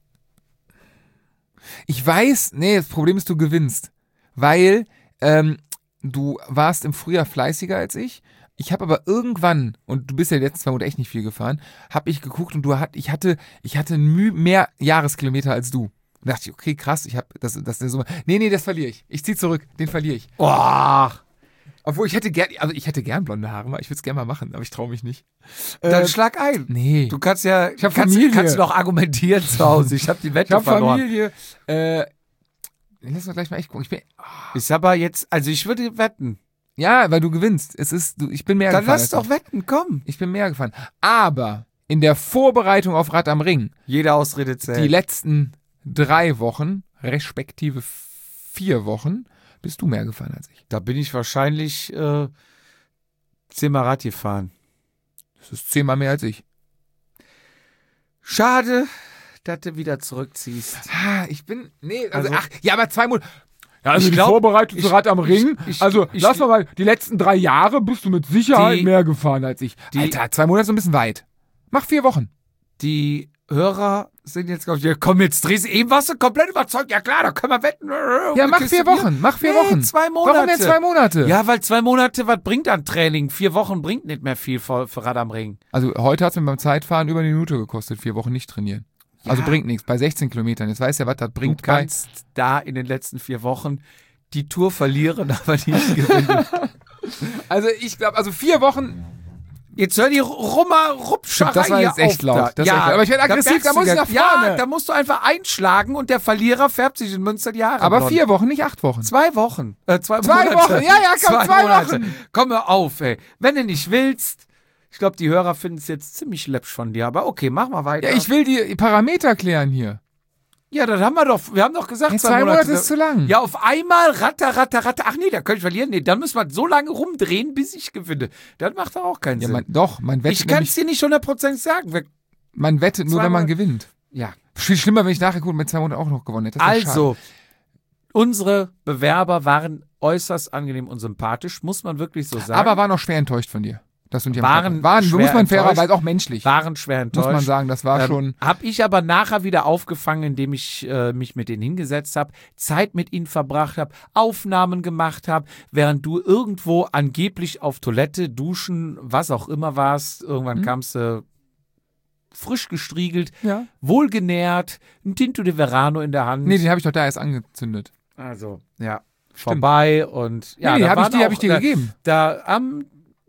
Ich weiß, das Problem ist, du gewinnst. Weil du warst im Frühjahr fleißiger als ich. Ich habe aber irgendwann, und du bist ja die letzten 2 Monate echt nicht viel gefahren, habe ich geguckt und ich hatte mehr Jahreskilometer als du. Da dachte ich, okay, krass, ich habe das ist so. Nee, das verliere ich. Ich ziehe zurück, den verliere ich. Oh. Obwohl ich hätte gern blonde Haare, ich würde es gerne mal machen, aber ich traue mich nicht. Dann schlag ein. Nee. Du kannst ja, ich habe Familie. Kannst du noch argumentieren zu Hause. Ich habe die Wette verloren. Ich habe Familie. Lass uns gleich mal echt gucken. Ich aber jetzt, also ich würde wetten. Ja, weil du gewinnst. Ich bin mehr gefahren. Dann lass doch wetten, komm. Ich bin mehr gefahren. Aber in der Vorbereitung auf Rad am Ring. Jede Ausrede zählt. Die letzten 3 Wochen, respektive 4 Wochen, bist du mehr gefahren als ich. Da bin ich wahrscheinlich 10-mal Rad gefahren. Das ist 10-mal mehr als ich. Schade, dass du wieder zurückziehst. Aber 2 Monate. Ja, also die Vorbereitung zu Rad am Ring. Lass mal, die letzten 3 Jahre bist du mit Sicherheit mehr gefahren als ich. Alter, 2 Monate ist ein bisschen weit. Mach 4 Wochen. Die Hörer sind jetzt, glaube ich, komm, jetzt drehst du, eben warst du komplett überzeugt. Ja klar, da können wir wetten. Ja, mach 4 Wochen. Mach 4 Wochen. 2 Monate. Warum denn 2 Monate? Ja, weil 2 Monate, was bringt an Training? 4 Wochen bringt nicht mehr viel für Rad am Ring. Also heute hat es mir beim Zeitfahren über eine Minute gekostet, 4 Wochen nicht trainieren. Ja. Also bringt nichts. Bei 16 Kilometern. Jetzt weißt du ja, was das bringt. Du kannst da in den letzten 4 Wochen die Tour verlieren, aber nicht gewinnen. Also ich glaube, 4 Wochen... Jetzt hör die Rupscherei. Das war jetzt echt laut. Aber ich werde aggressiv, da muss ich nach vorne. Ja, da musst du einfach einschlagen und der Verlierer färbt sich in Münster die Haare. Aber 4 Wochen, nicht 8 Wochen. 2 Wochen. 2 Monate. 2 Wochen, komm, 2 Wochen. Komm hör auf, ey. Wenn du nicht willst, ich glaube, die Hörer finden es jetzt ziemlich läppsch von dir, aber okay, mach mal weiter. Ja, ich will die Parameter klären hier. Ja, das haben wir doch. Wir haben doch gesagt, 2 Monate ist zu lang. Ja, auf einmal ratter. Ach nee, da könnte ich verlieren. Nee, dann müssen wir so lange rumdrehen, bis ich gewinne. Das macht doch auch keinen Sinn. Man wettet. Ich kann es dir nicht 100% sagen. Man wettet nur, wenn man gewinnt. Ja. Viel schlimmer, wenn ich nachher mit 2 Monaten auch noch gewonnen hätte. Also, unsere Bewerber waren äußerst angenehm und sympathisch, muss man wirklich so sagen. Aber waren auch schwer enttäuscht von dir. Dass du waren muss man fairerweise auch menschlich. Waren schwer enttäuscht. Muss man sagen, das war schon. Hab ich aber nachher wieder aufgefangen, indem ich mich mit denen hingesetzt habe, Zeit mit ihnen verbracht habe, Aufnahmen gemacht habe, während du irgendwo angeblich auf Toilette, duschen, was auch immer warst. Irgendwann kamst du frisch gestriegelt, wohlgenährt, ein Tinto de Verano in der Hand. Nee, den habe ich doch da erst angezündet. Also, ja, vorbei und ja. Nee, die habe ich dir gegeben. Da am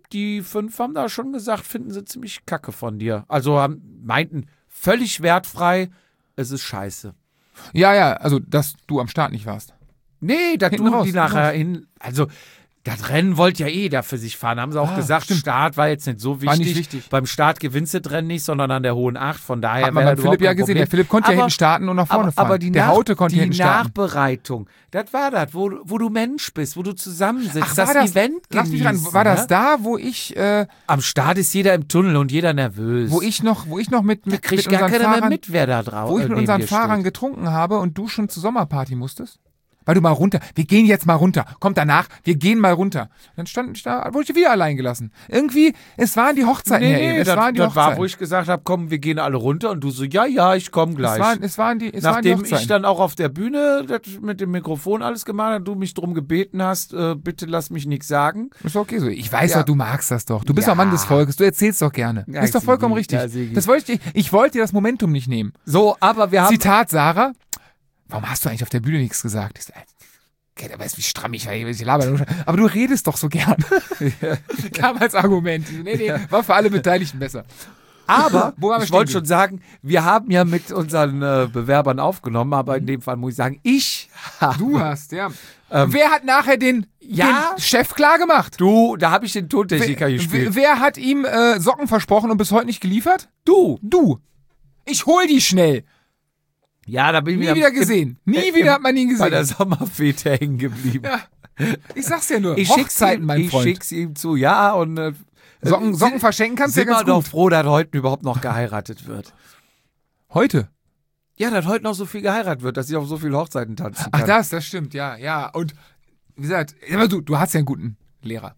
die 5 haben da schon gesagt, finden sie ziemlich kacke von dir. Also meinten, völlig wertfrei, es ist scheiße. Ja, also, dass du am Start nicht warst. Nee, dass Hinten du raus, die hinten nachher raus. hin. Also, das Rennen wollte ja jeder für sich fahren. Haben sie auch gesagt, stimmt. Start war jetzt nicht so wichtig. War nicht wichtig. Beim Start gewinnst du das Rennen nicht, sondern an der hohen 8. Von daher Hat man wäre beim Philipp ja gesehen. Der Philipp konnte ja hinten starten und nach vorne fahren. Aber die, der Haute konnte die hinten starten. Nachbereitung, das war das, wo du Mensch bist, wo du zusammensitzt, Ach, das war das, Event lass mich ran, genießen, war das ne? da, wo ich Am Start ist jeder im Tunnel und jeder nervös. noch mit da kriegt mit gar unseren keiner mehr Fahrern, mit, wer da drauf wo ich mit neben unseren dir Fahrern steht. getrunken habe und du schon zur Sommerparty musstest? Weil du mal runter, wir gehen jetzt mal runter, kommt danach, wir gehen mal runter. Dann stand ich da, wurde ich wieder allein gelassen. Irgendwie, es waren die Hochzeiten, Herr Ehm, es waren die das war, Hochzeiten. wo ich gesagt habe, komm, wir gehen alle runter und du so, ja, ich komme gleich. Es waren die Nachdem Hochzeiten. ich dann auch auf der Bühne das mit dem Mikrofon alles gemacht habe, du mich drum gebeten hast, bitte lass mich nichts sagen. Ist okay so. Ich weiß Ja. doch, du magst das doch. Du bist Ja. doch Mann des Volkes, du erzählst doch gerne. Ja, ist doch vollkommen Sigi, richtig. ja, Sigi. Das wollte ich wollte dir das Momentum nicht nehmen. So, aber wir haben... Zitat Sarah, warum hast du eigentlich auf der Bühne nichts gesagt? Ich so, okay, der weiß, wie stramm ich war, ich laber nur. Aber du redest doch so gern. Kam als Argument. Nee, war für alle Beteiligten besser. Aber Wo waren wir ich wollte stehen schon sagen, wir haben ja mit unseren Bewerbern aufgenommen, aber in dem Fall muss ich sagen, Du hast, ja. Wer hat nachher den Chef klar gemacht? Du, da habe ich den Tontechniker gespielt. Wer hat ihm Socken versprochen und bis heute nicht geliefert? Du. Ich hol die schnell. Ja, da bin ich Nie wieder gesehen. Nie wieder hat man ihn Bei der gesehen. Sommerfete hängen geblieben. Ja. Ich sag's ja nur. Ich Hochzeiten, mein Freund. schick's ihm zu, ja, und Socken verschenken kannst du ja sind wir ganz doch gut. froh, dass heute überhaupt noch geheiratet wird. Heute? Ja, dass heute noch so viel geheiratet wird, dass ich auf so viele Hochzeiten tanzen Ach, kann. das stimmt, ja. Und wie gesagt, aber du hast ja einen guten Lehrer.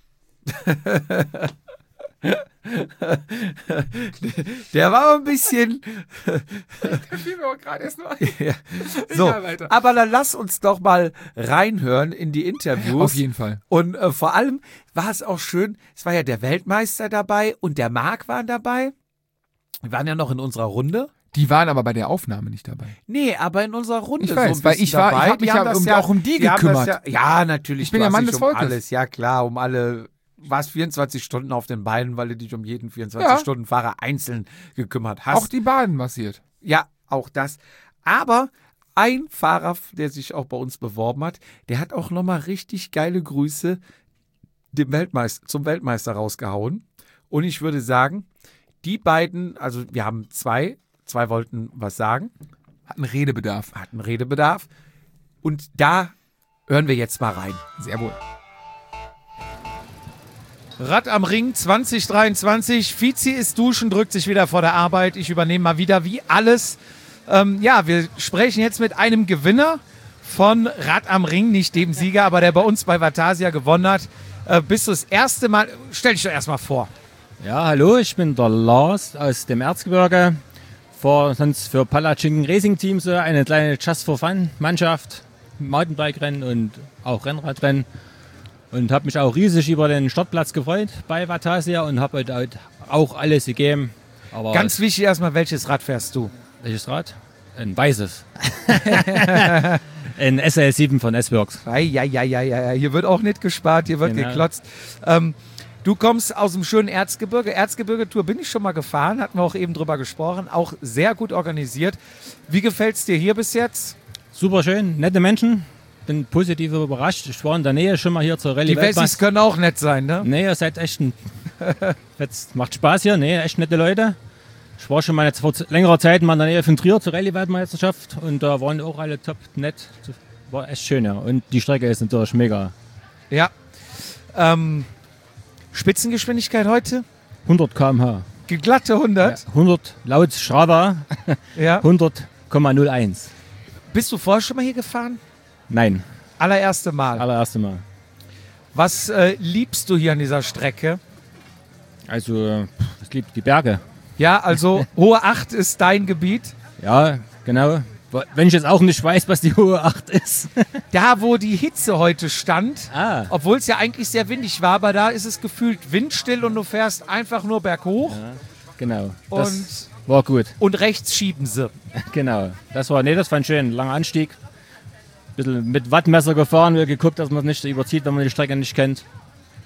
Der war ein bisschen... Da fiel mir auch gerade erst mal. Ja. So, Egal, weiter. aber dann lass uns doch mal reinhören in die Interviews. Auf jeden Fall. Und vor allem war es auch schön, es war ja der Weltmeister dabei und der Marc waren dabei. Wir waren ja noch in unserer Runde. Die waren aber bei der Aufnahme nicht dabei. Nee, aber in unserer Runde. Ich weiß, so ein weil bisschen ich war- ich dabei. hab mich Die haben ja das auch um die haben gekümmert. das Ja, natürlich. Ich bin du ja hast Mann dich des um Volkes. alles. Ja, klar, um alle. Du warst 24 Stunden auf den Beinen, weil du dich um jeden 24-Stunden-Fahrer einzeln gekümmert hast. Auch die Baden massiert. Ja, auch das. Aber ein Fahrer, der sich auch bei uns beworben hat, der hat auch nochmal richtig geile Grüße zum Weltmeister rausgehauen. Und ich würde sagen, die beiden, also wir haben zwei wollten was sagen, Hat einen Redebedarf. hatten Redebedarf. Und da hören wir jetzt mal rein. Sehr wohl. Rad am Ring 2023. Fizi ist duschen, drückt sich wieder vor der Arbeit. Ich übernehme mal wieder wie alles. Wir sprechen jetzt mit einem Gewinner von Rad am Ring, nicht dem Sieger, aber der bei uns bei Vatasia gewonnen hat. Bist du das erste Mal, stell dich doch erstmal vor. Ja, hallo, ich bin der Lars aus dem Erzgebirge. Fahre sonst für Palatschinken Racing Team so eine kleine Just for Fun Mannschaft, Mountainbike-Rennen und auch Rennradrennen. Und habe mich auch riesig über den Startplatz gefreut bei Vatasia und habe heute auch alles gegeben. Aber Ganz wichtig erstmal, welches Rad fährst du? welches Rad? Ein weißes. Ein SL7 von S-Works. Ja, hier wird auch nicht gespart, hier wird Genau. geklotzt. Du kommst aus dem schönen Erzgebirge. Erzgebirge-Tour bin ich schon mal gefahren, hatten wir auch eben drüber gesprochen. Auch sehr gut organisiert. Wie gefällt es dir hier bis jetzt? Super schön, nette Menschen. Bin positiv überrascht. Ich war in der Nähe schon mal hier zur Rallye Die Wessis können auch nett sein, ne? Nee, ihr seid echt jetzt macht Spaß hier. Nee, echt nette Leute. Ich war schon mal jetzt vor längerer Zeit mal in der Nähe von Trier zur Rallye-Weltmeisterschaft und da waren auch alle top nett. War echt schön, ja. Und die Strecke ist natürlich mega. Ja. Spitzengeschwindigkeit heute? 100 km/h. Glatte 100? 100 laut Strava, Ja. 100,01. Bist du vorher schon mal hier gefahren? Nein, Allererste Mal. allererste Mal. Was liebst du hier an dieser Strecke? Also, ich liebe die Berge. Ja, also Hohe 8 ist dein Gebiet. Ja, genau. Wenn ich jetzt auch nicht weiß, was die hohe 8 ist. Da, wo die Hitze heute stand, Ah. obwohl es ja eigentlich sehr windig war, aber da ist es gefühlt windstill und du fährst einfach nur berghoch Genau. Das und, war gut. und rechts schieben sie. Genau. Das fand ich schön. Langer Anstieg. Bisschen mit Wattmesser gefahren, wir geguckt, dass man es nicht überzieht, wenn man die Strecke nicht kennt.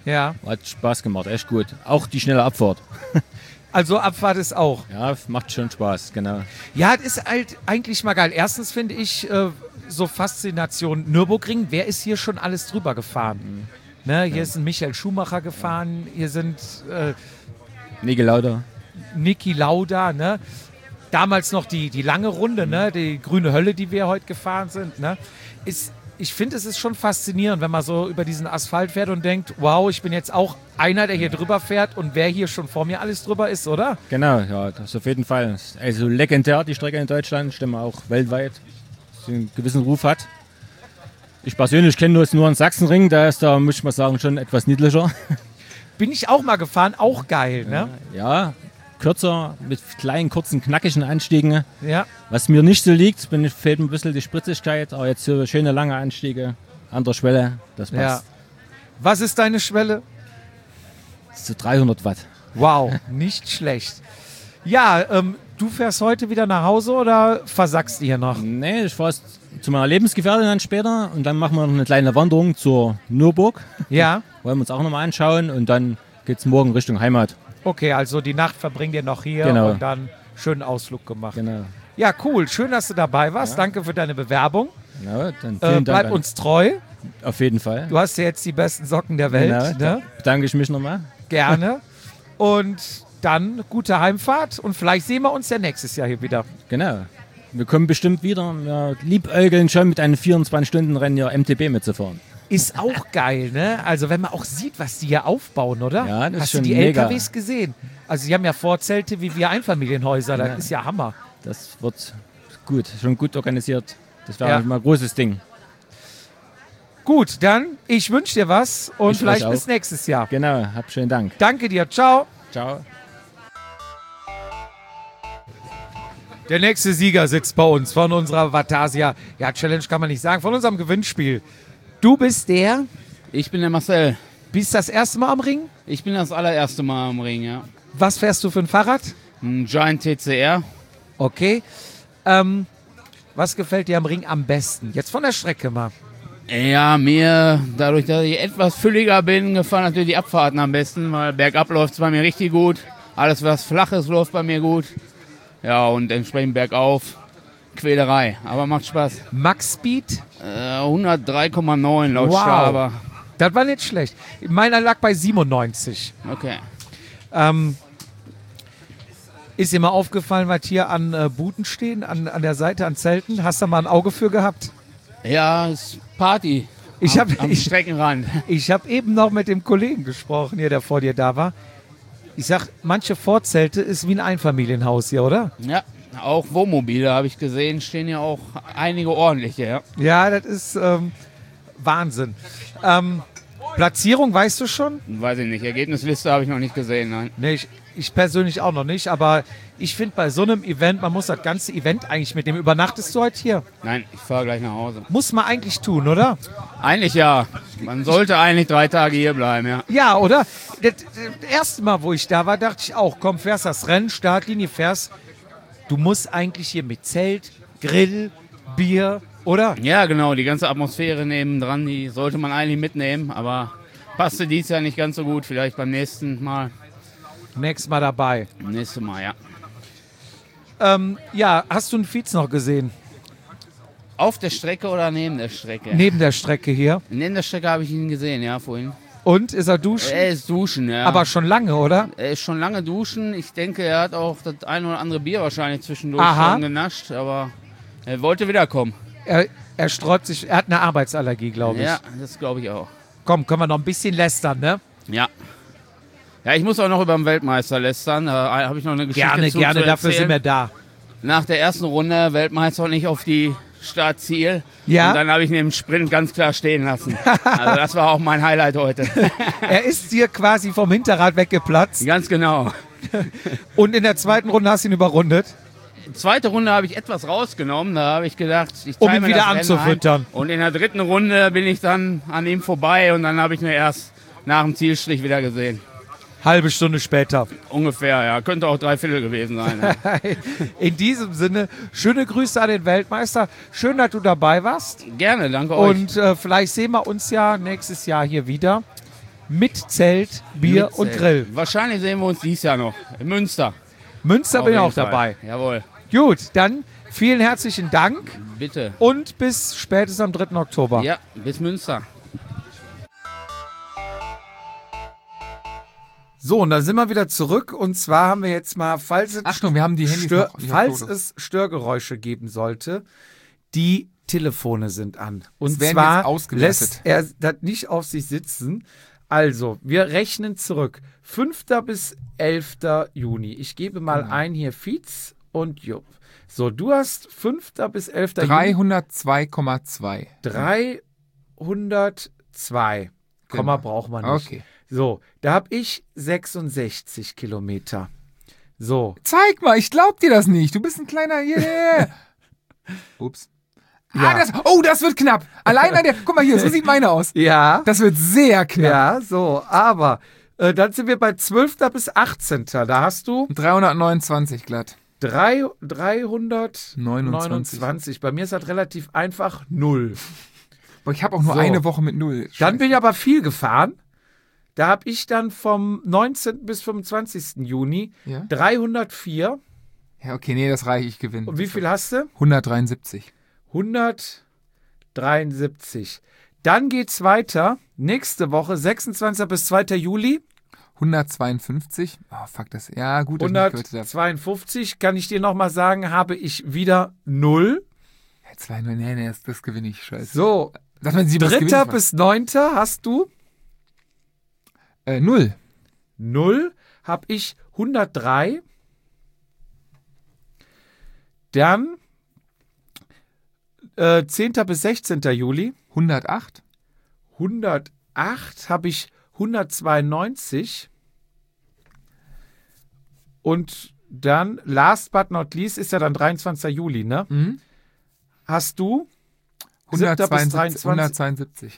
Ja. Hat Spaß gemacht, echt gut. Auch die schnelle Abfahrt. Also Abfahrt ist auch. Ja, macht schon Spaß, genau. Ja, das ist halt eigentlich mal geil. Erstens finde ich so Faszination Nürburgring. Wer ist hier schon alles drüber gefahren? Ne, hier ist ein Michael Schumacher gefahren. Hier sind Niki Lauda. Niki Lauda. Ne? Damals noch die lange Runde, ne? Die grüne Hölle, die wir heute gefahren sind. Ne? Ich finde, es ist schon faszinierend, wenn man so über diesen Asphalt fährt und denkt, wow, ich bin jetzt auch einer, der hier drüber fährt und wer hier schon vor mir alles drüber ist, oder? Genau, ja, das auf jeden Fall. Also legendär, die Strecke in Deutschland, stimmt auch weltweit, dass sie einen gewissen Ruf hat. Ich persönlich kenne nur einen Sachsenring, da ist da, muss ich mal sagen, schon etwas niedlicher. Bin ich auch mal gefahren, auch geil, ne? Ja, kürzer, mit kleinen, kurzen, knackigen Anstiegen. Ja. Was mir nicht so liegt, fehlt ein bisschen die Spritzigkeit, aber jetzt so schöne lange Anstiege an der Schwelle, das passt. Ja. Was ist deine Schwelle? Das ist so 300 Watt. Wow, nicht schlecht. Ja, du fährst heute wieder nach Hause oder versackst du hier noch? Nee, ich fahre zu meiner Lebensgefährtin dann später und dann machen wir noch eine kleine Wanderung zur Nürburg. Ja. Wollen wir uns auch nochmal anschauen und dann geht es morgen Richtung Heimat. Okay, also die Nacht verbringt ihr noch hier Genau. und dann schönen Ausflug gemacht. Genau. Ja, cool. Schön, dass du dabei warst. Danke für deine Bewerbung. Ja, dann vielen Dank. Bleib uns treu. Auf jeden Fall. Du hast ja jetzt die besten Socken der Welt. Genau, Ne? da bedanke ich mich nochmal. Gerne. Und dann gute Heimfahrt und vielleicht sehen wir uns ja nächstes Jahr hier wieder. Genau. Wir kommen bestimmt wieder. Wir liebäugeln schon mit einem 24-Stunden-Rennen hier MTB mitzufahren. Ist auch geil, ne? Also wenn man auch sieht, was die hier aufbauen, oder? Ja, das ist Hast schon du die mega. LKWs gesehen? Also die haben ja Vorzelte wie wir Einfamilienhäuser. Das ist ja Hammer. Das wird gut, schon gut organisiert. Das wäre Ja. mal ein großes Ding. Gut, dann ich wünsche dir was und Ich vielleicht euch auch. bis nächstes Jahr. Genau, hab schönen Dank. Danke dir. Ciao. Ciao. Der nächste Sieger sitzt bei uns von unserer Vatasia. Ja, Challenge kann man nicht sagen, von unserem Gewinnspiel. Du bist der, Ich bin der Marcel. bist das erste Mal am Ring. Ich bin das allererste Mal am Ring, ja. Was fährst du für ein Fahrrad? Ein Giant TCR. Okay. Was gefällt dir am Ring am besten? Jetzt von der Strecke mal. Ja, mir, dadurch, dass ich etwas fülliger bin, gefallen natürlich die Abfahrten am besten, weil bergab läuft es bei mir richtig gut. Alles, was flach ist, läuft bei mir gut. Ja, und entsprechend bergauf, Quälerei, aber macht Spaß. Max Speed? 103,9 laut Wow. Strava. Das war nicht schlecht. Meiner lag bei 97. Okay. Ist dir mal aufgefallen, was hier an Buden stehen, an der Seite, an Zelten? Hast du mal ein Auge für gehabt? Ja, ist Party. Ich am habe Streckenrand. hab eben noch mit dem Kollegen gesprochen, hier, der vor dir da war. Ich sag, manche Vorzelte ist wie ein Einfamilienhaus hier, oder? Ja, auch Wohnmobile habe ich gesehen, stehen ja auch einige ordentliche, ja. Ja, das ist Wahnsinn. Platzierung weißt du schon? Weiß ich nicht, Ergebnisliste habe ich noch nicht gesehen, nein. Nee, ich persönlich auch noch nicht, aber ich finde bei so einem Event, man muss das ganze Event eigentlich mitnehmen. Übernachtest du heute hier? Nein, ich fahre gleich nach Hause. Muss man eigentlich tun, oder? Eigentlich ja. Man sollte eigentlich 3 Tage hier bleiben, ja. Ja, oder? Das erste Mal, wo ich da war, dachte ich auch, komm, fährst das Rennen, Startlinie, fährst. Du musst eigentlich hier mit Zelt, Grill, Bier, oder? Ja, genau, die ganze Atmosphäre nebendran, die sollte man eigentlich mitnehmen, aber passte dies Jahr nicht ganz so gut, vielleicht beim nächsten Mal. Nächstes Mal dabei. Nächstes Mal, ja. Ja, hast du einen Viz noch gesehen? Auf der Strecke oder neben der Strecke? Neben der Strecke hier. Neben der Strecke habe ich ihn gesehen, ja, vorhin. Und, ist er duschen? Er ist duschen, ja. Aber schon lange, oder? Er ist schon lange duschen. Ich denke, er hat auch das ein oder andere Bier wahrscheinlich zwischendurch Aha. schon genascht, aber er wollte wiederkommen. Er sträubt sich, er hat eine Arbeitsallergie, glaube ich. Ja, das glaube ich auch. Komm, können wir noch ein bisschen lästern, ne? Ja. Ja, ich muss auch noch über den Weltmeister lästern. Da habe ich noch eine Geschichte Gerne, zu gerne, dafür erzählen. sind wir da. Nach der ersten Runde Weltmeister nicht auf die Startziel. Ja. Und dann habe ich ihn im Sprint ganz klar stehen lassen. Also das war auch mein Highlight heute. Er ist dir quasi vom Hinterrad weggeplatzt Ganz genau. und in der zweiten Runde hast du ihn überrundet. Zweite Runde habe ich etwas rausgenommen. Da habe ich gedacht, ich Um teile ihn mir wieder das Rennen anzufüttern. ein. Und in der dritten Runde bin ich dann an ihm vorbei und dann habe ich ihn erst nach dem Zielstrich wieder gesehen. Halbe Stunde später. Ungefähr, ja. Könnte auch 3/4 gewesen sein. Ja. In diesem Sinne, schöne Grüße an den Weltmeister. Schön, dass du dabei warst. Gerne, danke euch. Und vielleicht sehen wir uns ja nächstes Jahr hier wieder. mit Zelt, Bier Mit und Zelt. Grill. Wahrscheinlich sehen wir uns dieses Jahr noch in Münster. Münster Auf bin ich jeden auch Fall. dabei. Jawohl, Gut, dann vielen herzlichen Dank bitte. und bis spätestens am 3. Oktober. Ja, bis Münster. So, und da sind wir wieder zurück. Und zwar haben wir jetzt mal, falls es, Achtung, wir haben die Handys noch nicht auf falls Foto. es Störgeräusche geben sollte, die Telefone sind an. Und Es werden zwar jetzt ausgewertet. lässt er das nicht auf sich sitzen. Also, wir rechnen zurück. 5. bis 11. Juni. Ich gebe mal ein hier Fietz und Jupp. So, du hast 5. bis 11. Juni. 302,2. 302. Komma Genau. braucht man nicht. Okay. So, da habe ich 66 Kilometer. So, Zeig mal, ich glaub dir das nicht. Du bist ein kleiner. Yeah. Ups. Ja. Das wird knapp. Allein an der. Guck mal hier, so sieht meine aus. ja, Das wird sehr knapp. ja, so, aber dann sind wir bei 12. bis 18. Da hast du 329 glatt. 329. Bei mir ist das relativ einfach 0. Boah, ich habe auch nur So. eine Woche mit 0. Dann bin ich aber viel gefahren. Da habe ich dann vom 19. bis 25. Juni Ja? 304. Ja, okay, nee, das reicht, ich gewinne. Und wie viel hast du? 173. 173. Dann geht's weiter. Nächste Woche, 26. bis 2. Juli. 152. Oh, fuck das. Ja, gut, dass ich nicht gehört habe. 152. Kann ich dir nochmal sagen, habe ich wieder 0. Ja, 200, nee, das gewinne ich, scheiße. So, Sag mal, 3. bis 9. hast du 0. 0. Habe ich 103. Dann 10. bis 16. Juli. 108. 108 habe ich 192. Und dann, last but not least, ist ja dann 23. Juli, ne? Mhm. Hast du 7. bis 23. 172.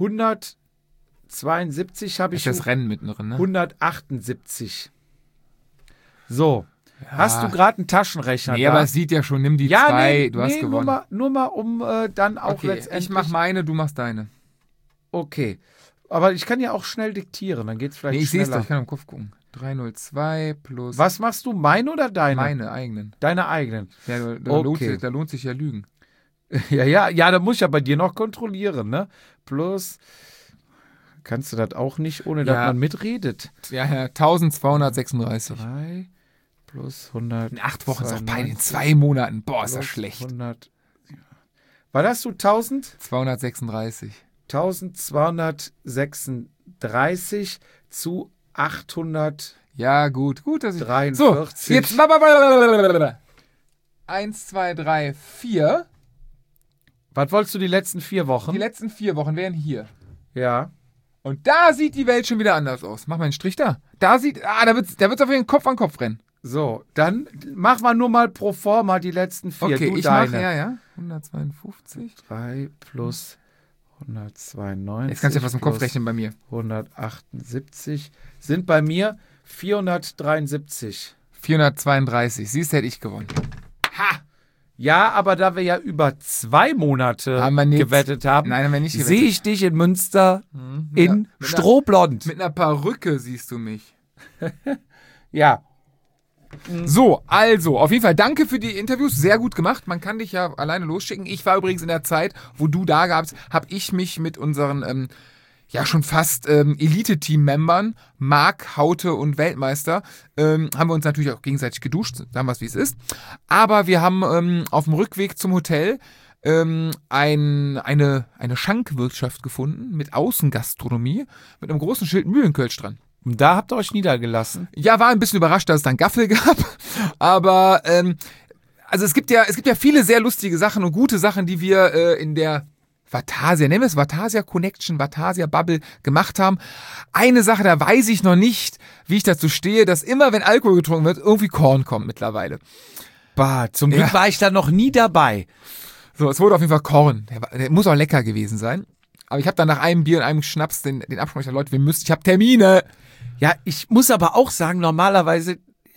172 habe Ist ich das Rennen mittendrin, ne? 178. So. Hast du gerade einen Taschenrechner Nee, da? aber es sieht ja schon, nimm die ja, 2, nee, du hast nee, gewonnen. Nur mal um dann auch Okay, letztendlich. ich mach meine, du machst deine. Okay. Aber ich kann ja auch schnell diktieren, dann geht's vielleicht Nee, ich sehe es schneller. doch, ich kann im Kopf gucken. 302 plus Was machst du, meine oder deine? meine eigenen. Deine eigenen. Ja, Okay. da lohnt sich ja Lügen. Ja, da muss ich ja bei dir noch kontrollieren, ne? Plus, kannst du das auch nicht, ohne dass Ja. man mitredet? Ja, 1236. 3 plus 100. In 8 Wochen ist auch peinlich. In 2 Monaten. Boah, ist das schlecht. 100. War das du 1000? 236. 1236 zu 843. Ja, gut, dass ich. So, 43. jetzt. 1, 2, 3, 4. Was wolltest du die letzten 4 Wochen? Die letzten 4 Wochen wären hier. Ja. Und da sieht die Welt schon wieder anders aus. Mach mal einen Strich da. Da wird's auf jeden Fall Kopf an Kopf rennen. So, dann machen wir nur mal pro forma die letzten 4. Okay, du ich deine. mache, ja. 152. 3 plus 192. Jetzt kannst du ja was im Kopf plus rechnen bei mir. 178 sind bei mir 473. 432. Siehst du, hätte ich gewonnen. Ja, aber da wir ja über 2 Monate Haben wir nichts. gewettet haben, Nein, haben wir nicht gewettet. sehe ich dich in Münster in mit Strohblond. Mit einer Perücke siehst du mich. Ja, So, also, auf jeden Fall danke für die Interviews. Sehr gut gemacht. Man kann dich ja alleine losschicken. Ich war übrigens in der Zeit, wo du da gabst, habe ich mich mit unseren schon fast Elite-Team-Membern, Marc, Haute und Weltmeister, haben wir uns natürlich auch gegenseitig geduscht, sagen wir es, wie es ist. Aber wir haben auf dem Rückweg zum Hotel eine Schankwirtschaft gefunden mit Außengastronomie, mit einem großen Schild Mühlenkölsch dran. und da habt ihr euch niedergelassen. Ja, war ein bisschen überrascht, dass es dann Gaffel gab, aber also es gibt ja viele sehr lustige Sachen und gute Sachen, die wir in der Vatasia, nennen wir es Vatasia Connection, Vatasia Bubble gemacht haben. Eine Sache, da weiß ich noch nicht, wie ich dazu stehe, dass immer, wenn Alkohol getrunken wird, irgendwie Korn kommt mittlerweile. Bah, zum Glück Ja. war ich da noch nie dabei. So, es wurde auf jeden Fall Korn. Der muss auch lecker gewesen sein. Aber ich habe dann nach einem Bier und einem Schnaps den Absprung gesagt, Leute, ich habe Termine. Ja, ich muss aber auch sagen, normalerweise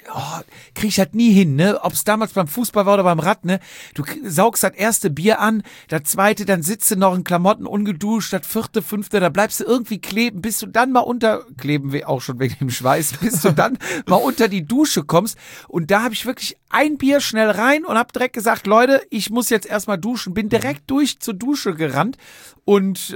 krieg ich halt nie hin, ne? Ob es damals beim Fußball war oder beim Rad, ne? Du saugst das erste Bier an, das zweite, dann sitzt du noch in Klamotten ungeduscht, das vierte, fünfte, da bleibst du irgendwie kleben, bis du dann mal kleben wir auch schon wegen dem Schweiß, bis du dann mal unter die Dusche kommst. Und da habe ich wirklich ein Bier schnell rein und habe direkt gesagt, Leute, ich muss jetzt erstmal duschen, bin direkt durch zur Dusche gerannt und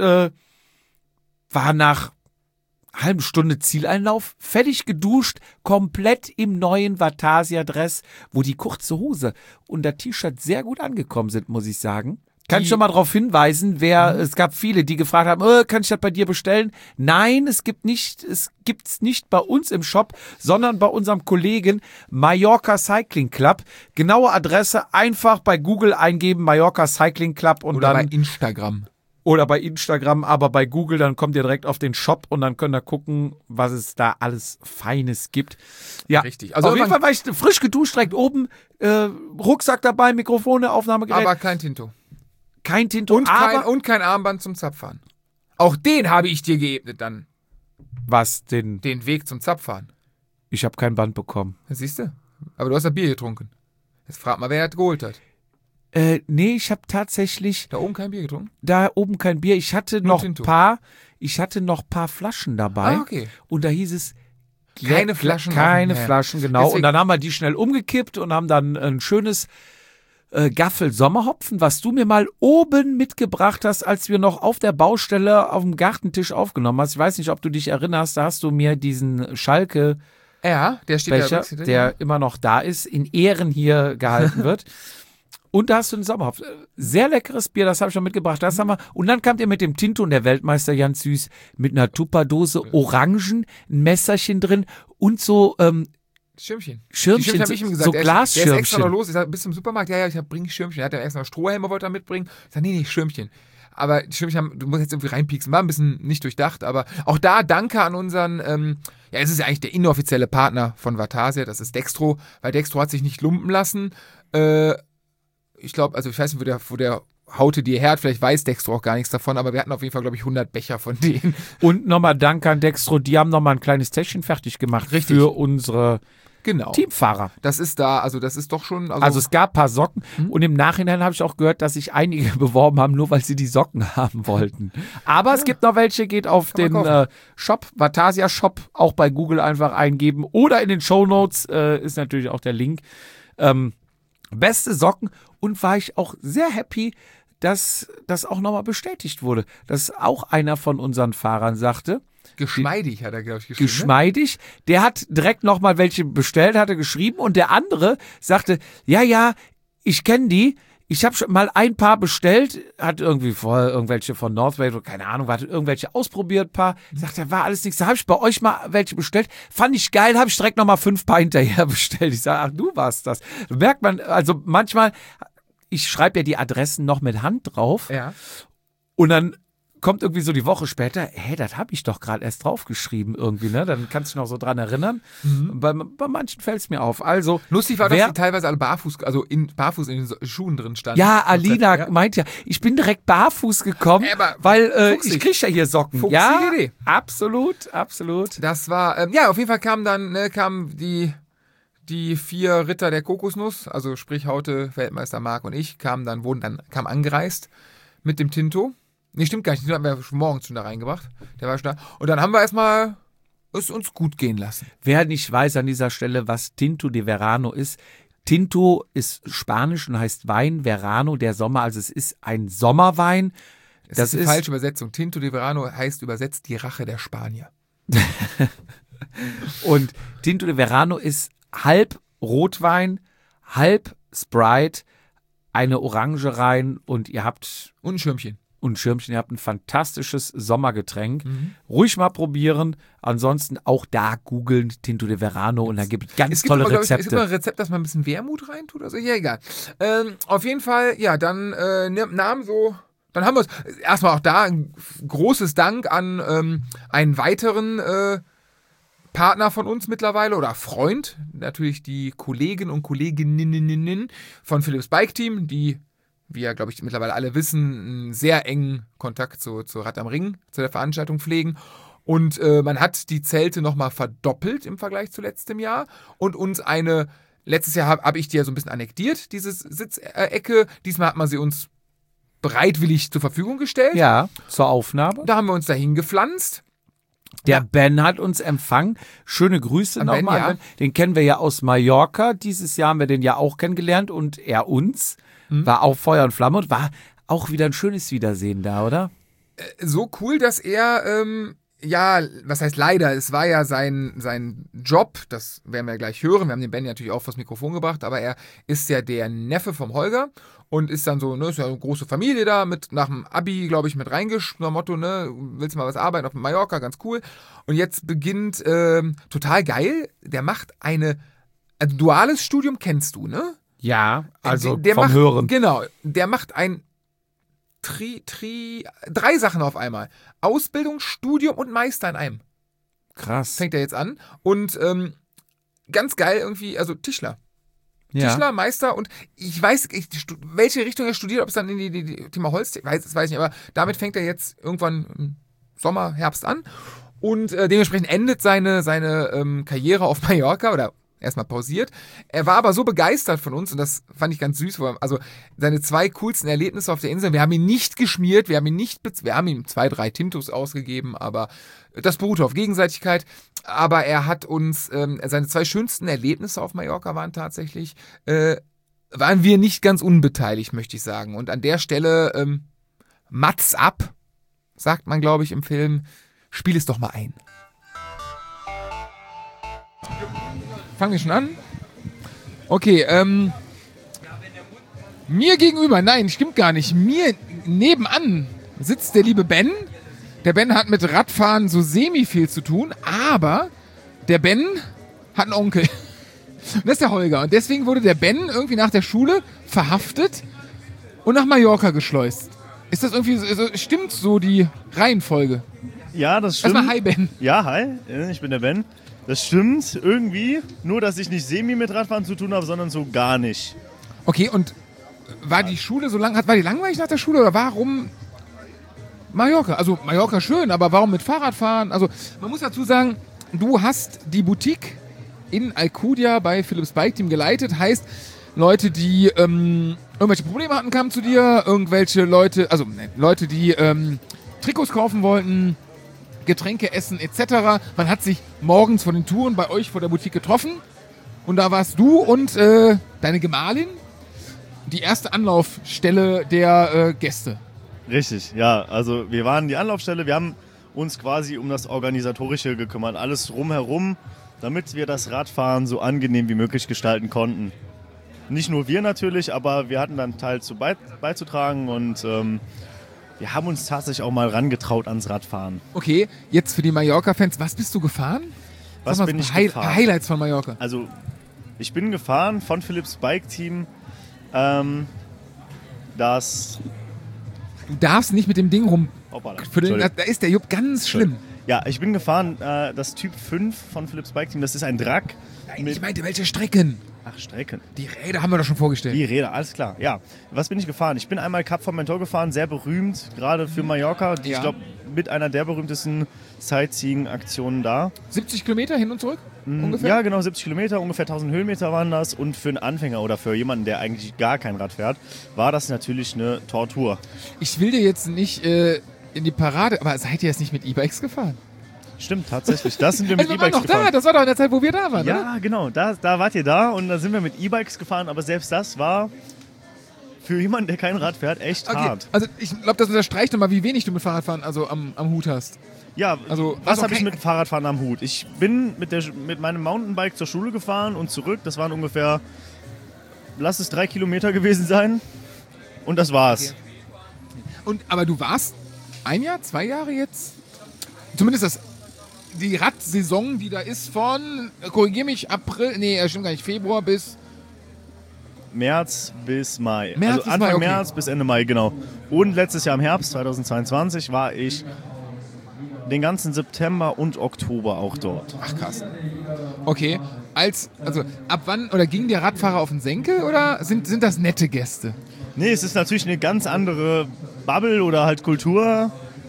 war nach halben Stunde Zieleinlauf, fertig geduscht, komplett im neuen Vatasia-Dress, wo die kurze Hose und das T-Shirt sehr gut angekommen sind, muss ich sagen. Kann ich schon mal darauf hinweisen, es gab viele, die gefragt haben, kann ich das bei dir bestellen? Nein, es gibt's nicht bei uns im Shop, sondern bei unserem Kollegen Mallorca Cycling Club. Genaue Adresse einfach bei Google eingeben, Mallorca Cycling Club und Oder dann bei Instagram. oder bei Instagram, aber bei Google, dann kommt ihr direkt auf den Shop und dann könnt ihr gucken, was es da alles Feines gibt. Ja, Richtig. Also auf jeden Fall war ich frisch geduscht, direkt oben, Rucksack dabei, Mikrofone, Aufnahmegerät. Aber kein Tinto. Kein Tinto, Und kein Armband zum Zapfahren. Auch den habe ich dir geebnet dann. Was denn? Den Weg zum Zapfahren. Ich habe kein Band bekommen. Das siehst du? Aber du hast ja Bier getrunken. Jetzt frag mal, wer das geholt hat. Nee, ich habe tatsächlich Da oben kein Bier getrunken? da oben kein Bier. Ich hatte Nur noch Tinto. paar Flaschen dabei. Ah, okay. Und da hieß es Keine Flaschen Keine offen, ja. Flaschen, genau. Deswegen- Und dann haben wir die schnell umgekippt und haben dann ein schönes Gaffel Sommerhopfen, was du mir mal oben mitgebracht hast, als wir noch auf der Baustelle auf dem Gartentisch aufgenommen hast. Ich weiß nicht, ob du dich erinnerst, da hast du mir diesen Schalke Ja, der steht Becher, da. der immer noch da ist, in Ehren hier gehalten wird. Und da hast du einen Sommerhopfen. Sehr leckeres Bier, das habe ich schon mitgebracht. Das haben wir. Und dann kamt ihr mit dem Tinto und der Weltmeister ganz süß mit einer Tupperdose Orangen, ein Messerchen drin und so Schirmchen. Schirmchen, Die hab ich ihm gesagt. so Der ist extra Glasschirmchen. noch los. Ich sag, bis zum Supermarkt. Ja, bring Schirmchen. Er hat ja erst noch Strohhelme, wollte er mitbringen. Ich sag, nee, Schirmchen. Aber die Schirmchen du musst jetzt irgendwie reinpieksen. War ein bisschen nicht durchdacht, aber auch da danke an unseren, es ist ja eigentlich der inoffizielle Partner von Vatasia, das ist Dextro, weil Dextro hat sich nicht lumpen lassen. Ich glaube, also ich weiß nicht, wo der haute dir her hat, vielleicht weiß Dextro auch gar nichts davon, aber wir hatten auf jeden Fall, glaube ich, 100 Becher von denen. Und nochmal Dank an Dextro, die haben nochmal ein kleines Täschchen fertig gemacht für unsere Genau. Teamfahrer. Das ist da, also das ist doch schon. Also es gab ein paar Socken und im Nachhinein habe ich auch gehört, dass sich einige beworben haben, nur weil sie die Socken haben wollten. Aber es gibt noch welche, geht auf Kann man den Shop, Vatasia Shop, auch bei Google einfach eingeben oder in den Shownotes ist natürlich auch der Link. Beste Socken und war ich auch sehr happy, dass das auch nochmal bestätigt wurde, dass auch einer von unseren Fahrern sagte, geschmeidig, hat er, glaube ich, geschrieben. geschmeidig. Der hat direkt nochmal welche bestellt, hat er geschrieben. Und der andere sagte, ja, ich kenne die. Ich habe schon mal ein paar bestellt. Hat irgendwie vorher irgendwelche von Northway oder keine Ahnung, hat irgendwelche ausprobiert, paar. Sagt er, war alles nichts. Da habe ich bei euch mal welche bestellt. Fand ich geil, habe ich direkt nochmal 5 Paar hinterher bestellt. Ich sage, ach, du warst das. Da merkt man, also manchmal, ich schreibe ja die Adressen noch mit Hand drauf. Ja. Und dann kommt irgendwie so die Woche später, das habe ich doch gerade erst draufgeschrieben irgendwie, ne? Dann kannst du dich noch so dran erinnern. Bei manchen fällt es mir auf. Also, Lustig war, dass die teilweise alle barfuß, barfuß in den Schuhen drin standen. ja, Alina meint ja, ich bin direkt barfuß gekommen, Aber weil fuchsig. ich kriege ja hier Socken. Fuchsige Ja, Idee. absolut. Das war, auf jeden Fall kamen die 4 Ritter der Kokosnuss, also sprich Haute, Weltmeister Marc und ich, kam angereist mit dem Tinto. Nee, stimmt gar nicht, den haben wir schon morgens schon da reingebracht. Der war schon da. Und dann haben wir erstmal es uns gut gehen lassen. Wer nicht weiß an dieser Stelle, was Tinto de Verano ist, Tinto ist Spanisch und heißt Wein, Verano, der Sommer, also es ist ein Sommerwein. Das ist die falsche Übersetzung. Tinto de Verano heißt übersetzt die Rache der Spanier. Und Tinto de Verano ist halb Rotwein, halb Sprite, eine Orange rein und ihr habt Und ein Schirmchen. ihr habt ein fantastisches Sommergetränk. Ruhig mal probieren. Ansonsten auch da googeln Tinto de Verano und da gibt es ganz tolle aber, Rezepte. Es gibt mal ein Rezept, dass man ein bisschen Wermut reintut. Also ja, egal. Auf jeden Fall, ja, dann dann haben wir es. Erstmal auch da ein großes Dank an einen weiteren Partner von uns mittlerweile oder Freund. Natürlich die Kollegen und Kolleginnen von Philips Bike Team, die, wie ja, glaube ich, mittlerweile alle wissen, einen sehr engen Kontakt zu Rad am Ring, zu der Veranstaltung pflegen. Und man hat die Zelte nochmal verdoppelt im Vergleich zu letztem Jahr und uns letztes Jahr habe ich die ja so ein bisschen annektiert, diese Sitzecke. Diesmal hat man sie uns bereitwillig zur Verfügung gestellt. Ja, zur Aufnahme. Da haben wir uns dahin gepflanzt. Der Ben hat uns empfangen. Schöne Grüße An Ben, nochmal. ja. Ben. Den kennen wir ja aus Mallorca. Dieses Jahr haben wir den ja auch kennengelernt und er uns. War auch Feuer und Flamme und war auch wieder ein schönes Wiedersehen da, oder? So cool, dass er, was heißt leider, es war ja sein Job, das werden wir ja gleich hören, wir haben den Ben natürlich auch vors Mikrofon gebracht, aber er ist ja der Neffe vom Holger und ist dann so, ne, ist ja eine große Familie da, nach dem Abi, glaube ich, mit reingeschrieben, nach dem Motto, ne, willst du mal was arbeiten auf Mallorca, ganz cool. Und jetzt beginnt, total geil, der macht ein duales Studium, kennst du, ne? Ja, also Der vom macht, Hören. Genau, der macht drei Sachen auf einmal. Ausbildung, Studium und Meister in einem. Krass. Fängt er jetzt an. Und ganz geil irgendwie, also Tischler. Ja. Tischler, Meister und ich weiß, welche Richtung er studiert, ob es dann in die Thema Holz, das weiß ich nicht, aber damit fängt er jetzt irgendwann im Sommer, Herbst an. Und dementsprechend endet seine Karriere auf Mallorca oder erstmal pausiert. Er war aber so begeistert von uns und das fand ich ganz süß. Also seine 2 coolsten Erlebnisse auf der Insel, wir haben ihn nicht geschmiert, wir haben ihm 2, 3 Tintos ausgegeben, aber das beruhte auf Gegenseitigkeit. Aber er hat uns, seine 2 schönsten Erlebnisse auf Mallorca waren tatsächlich, waren wir nicht ganz unbeteiligt, möchte ich sagen. Und an der Stelle, Mats ab, sagt man, glaube ich, im Film. Spiel es doch mal ein. Fangen wir schon an? Okay, mir gegenüber, nein, stimmt gar nicht. Mir nebenan sitzt der liebe Ben. Der Ben hat mit Radfahren so semi viel zu tun, aber der Ben hat einen Onkel. Und das ist der Holger. Und deswegen wurde der Ben irgendwie nach der Schule verhaftet und nach Mallorca geschleust. Ist das irgendwie, stimmt so die Reihenfolge? Ja, das stimmt. Erstmal hi, Ben. Ja, hi, ich bin der Ben. Das stimmt irgendwie, nur dass ich nicht semi mit Radfahren zu tun habe, sondern so gar nicht. Okay, und war die Schule so lang, war die langweilig nach der Schule oder warum Mallorca? Also Mallorca schön, aber warum mit Fahrradfahren? Also man muss dazu sagen, du hast die Boutique in Alcudia bei Philips Bike Team geleitet, heißt Leute, die irgendwelche Probleme hatten, kamen zu dir, irgendwelche Leute, Leute, die Trikots kaufen wollten, Getränke essen etc. Man hat sich morgens vor den Touren bei euch vor der Boutique getroffen und da warst du und deine Gemahlin die erste Anlaufstelle der Gäste. Richtig, ja. Also wir waren die Anlaufstelle, wir haben uns quasi um das Organisatorische gekümmert, alles drumherum, damit wir das Radfahren so angenehm wie möglich gestalten konnten. Nicht nur wir natürlich, aber wir hatten dann einen Teil zu beizutragen und wir haben uns tatsächlich auch mal rangetraut ans Radfahren. Okay, jetzt für die Mallorca-Fans, was bist du gefahren? Was bin ich gefahren? Highlights von Mallorca. Also, ich bin gefahren von Philips Bike Team, das... Du darfst nicht mit dem Ding rum... Hoppala, da ist der Jupp ganz schlimm. Ja, ich bin gefahren, das Typ 5 von Philips Bike Team, das ist ein Drac. Nein, ich meinte, welche Strecken? Ach, Strecken. Die Räder haben wir doch schon vorgestellt. Die Räder, alles klar. Ja, was bin ich gefahren? Ich bin einmal Cap Formentor gefahren, sehr berühmt, gerade für Mallorca. Ich glaube, mit einer der berühmtesten Sightseeing-Aktionen da. 70 Kilometer hin und zurück ungefähr? Ja, genau, 70 Kilometer, ungefähr 1000 Höhenmeter waren das. Und für einen Anfänger oder für jemanden, der eigentlich gar kein Rad fährt, war das natürlich eine Tortur. Ich will dir jetzt nicht in die Parade, aber seid ihr jetzt nicht mit E-Bikes gefahren? Stimmt, tatsächlich. Das sind wir mit wir E-Bikes waren doch gefahren. Da, das war doch in der Zeit, wo wir da waren, Ja, oder? genau, da wart ihr da und da sind wir mit E-Bikes gefahren, aber selbst das war für jemanden, der kein Rad fährt, echt hart. Also ich glaube, das unterstreicht nochmal, wie wenig du mit Fahrradfahren also am Hut hast. Ja, also was habe ich mit Fahrradfahren am Hut? Ich bin mit meinem Mountainbike zur Schule gefahren und zurück. Das waren ungefähr, lass es 3 Kilometer gewesen sein. Und das war's. Okay. Aber du warst 1 Jahr, 2 Jahre jetzt? Zumindest die Radsaison, die da ist von, korrigier mich, stimmt gar nicht, Februar bis... März bis Mai. März also bis Anfang Mai, okay. März bis Ende Mai, genau. Und letztes Jahr im Herbst 2022 war ich den ganzen September und Oktober auch dort. Ach krass. Okay, ab wann, oder ging der Radfahrer auf den Senkel oder sind das nette Gäste? Nee, es ist natürlich eine ganz andere Bubble oder halt Kultur.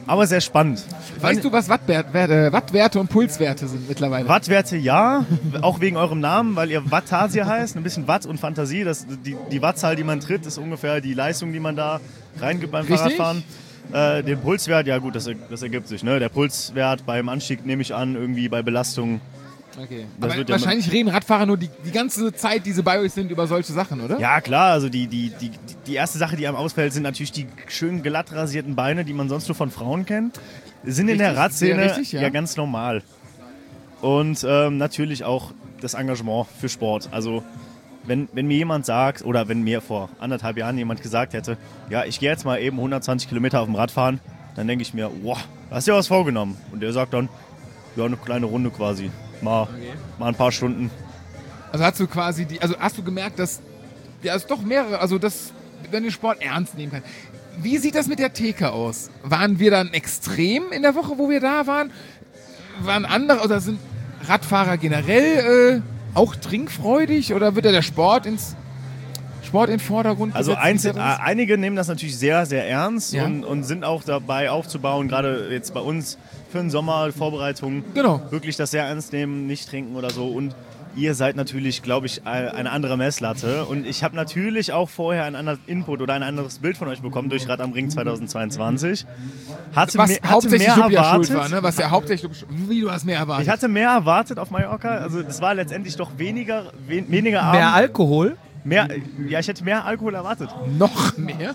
aber sehr spannend. Weißt du, was Wattwerte und Pulswerte sind mittlerweile? Wattwerte ja, auch wegen eurem Namen, weil ihr Wattasia heißt. Ein bisschen Watt und Fantasie. Die Wattzahl, die man tritt, ist ungefähr die Leistung, die man da reingibt beim Richtig? Fahrradfahren. Den Pulswert, ja gut, das ergibt sich. Ne? Der Pulswert beim Anstieg nehme ich an, irgendwie bei Belastung. Okay. Das Aber wird ja wahrscheinlich reden Radfahrer nur die ganze Zeit, die sie bei euch sind, über solche Sachen, oder? Ja klar, also die erste Sache, die einem ausfällt, sind natürlich die schön glatt rasierten Beine, die man sonst nur von Frauen kennt. Sind in der Richtig, Radszene sehr richtig, ja. ganz normal. Und natürlich auch das Engagement für Sport. Also wenn mir jemand sagt, oder wenn mir vor 1,5 Jahren jemand gesagt hätte, ja, ich gehe jetzt mal eben 120 Kilometer auf dem Rad fahren, dann denke ich mir, wow, hast du dir was vorgenommen? Und der sagt dann, ja, eine kleine Runde quasi. Mal ein paar Stunden. Also hast du quasi hast du gemerkt, dass es doch mehrere, also dass man den Sport ernst nehmen kann. Wie sieht das mit der Theke aus? Waren wir dann extrem in der Woche, wo wir da waren? Waren andere, oder sind Radfahrer generell auch trinkfreudig, oder wird da der Sport in den Vordergrund Also gesetzt? einige nehmen das natürlich sehr, sehr ernst Ja. und sind auch dabei aufzubauen, gerade jetzt bei uns für den Sommer, Vorbereitungen, Genau. wirklich das sehr ernst nehmen, nicht trinken oder so. Und ihr seid natürlich, glaube ich, eine andere Messlatte. Und ich habe natürlich auch vorher einen anderen Input oder ein anderes Bild von euch bekommen durch Rad am Ring 2022. Was hatte hauptsächlich mehr Juppia erwartet. schuld war, ne? Was ja hauptsächlich, wie du hast mehr erwartet. Ich hatte mehr erwartet auf Mallorca. Also es war letztendlich doch weniger Abend. Mehr Alkohol? Ja, ich hätte mehr Alkohol erwartet. Noch mehr?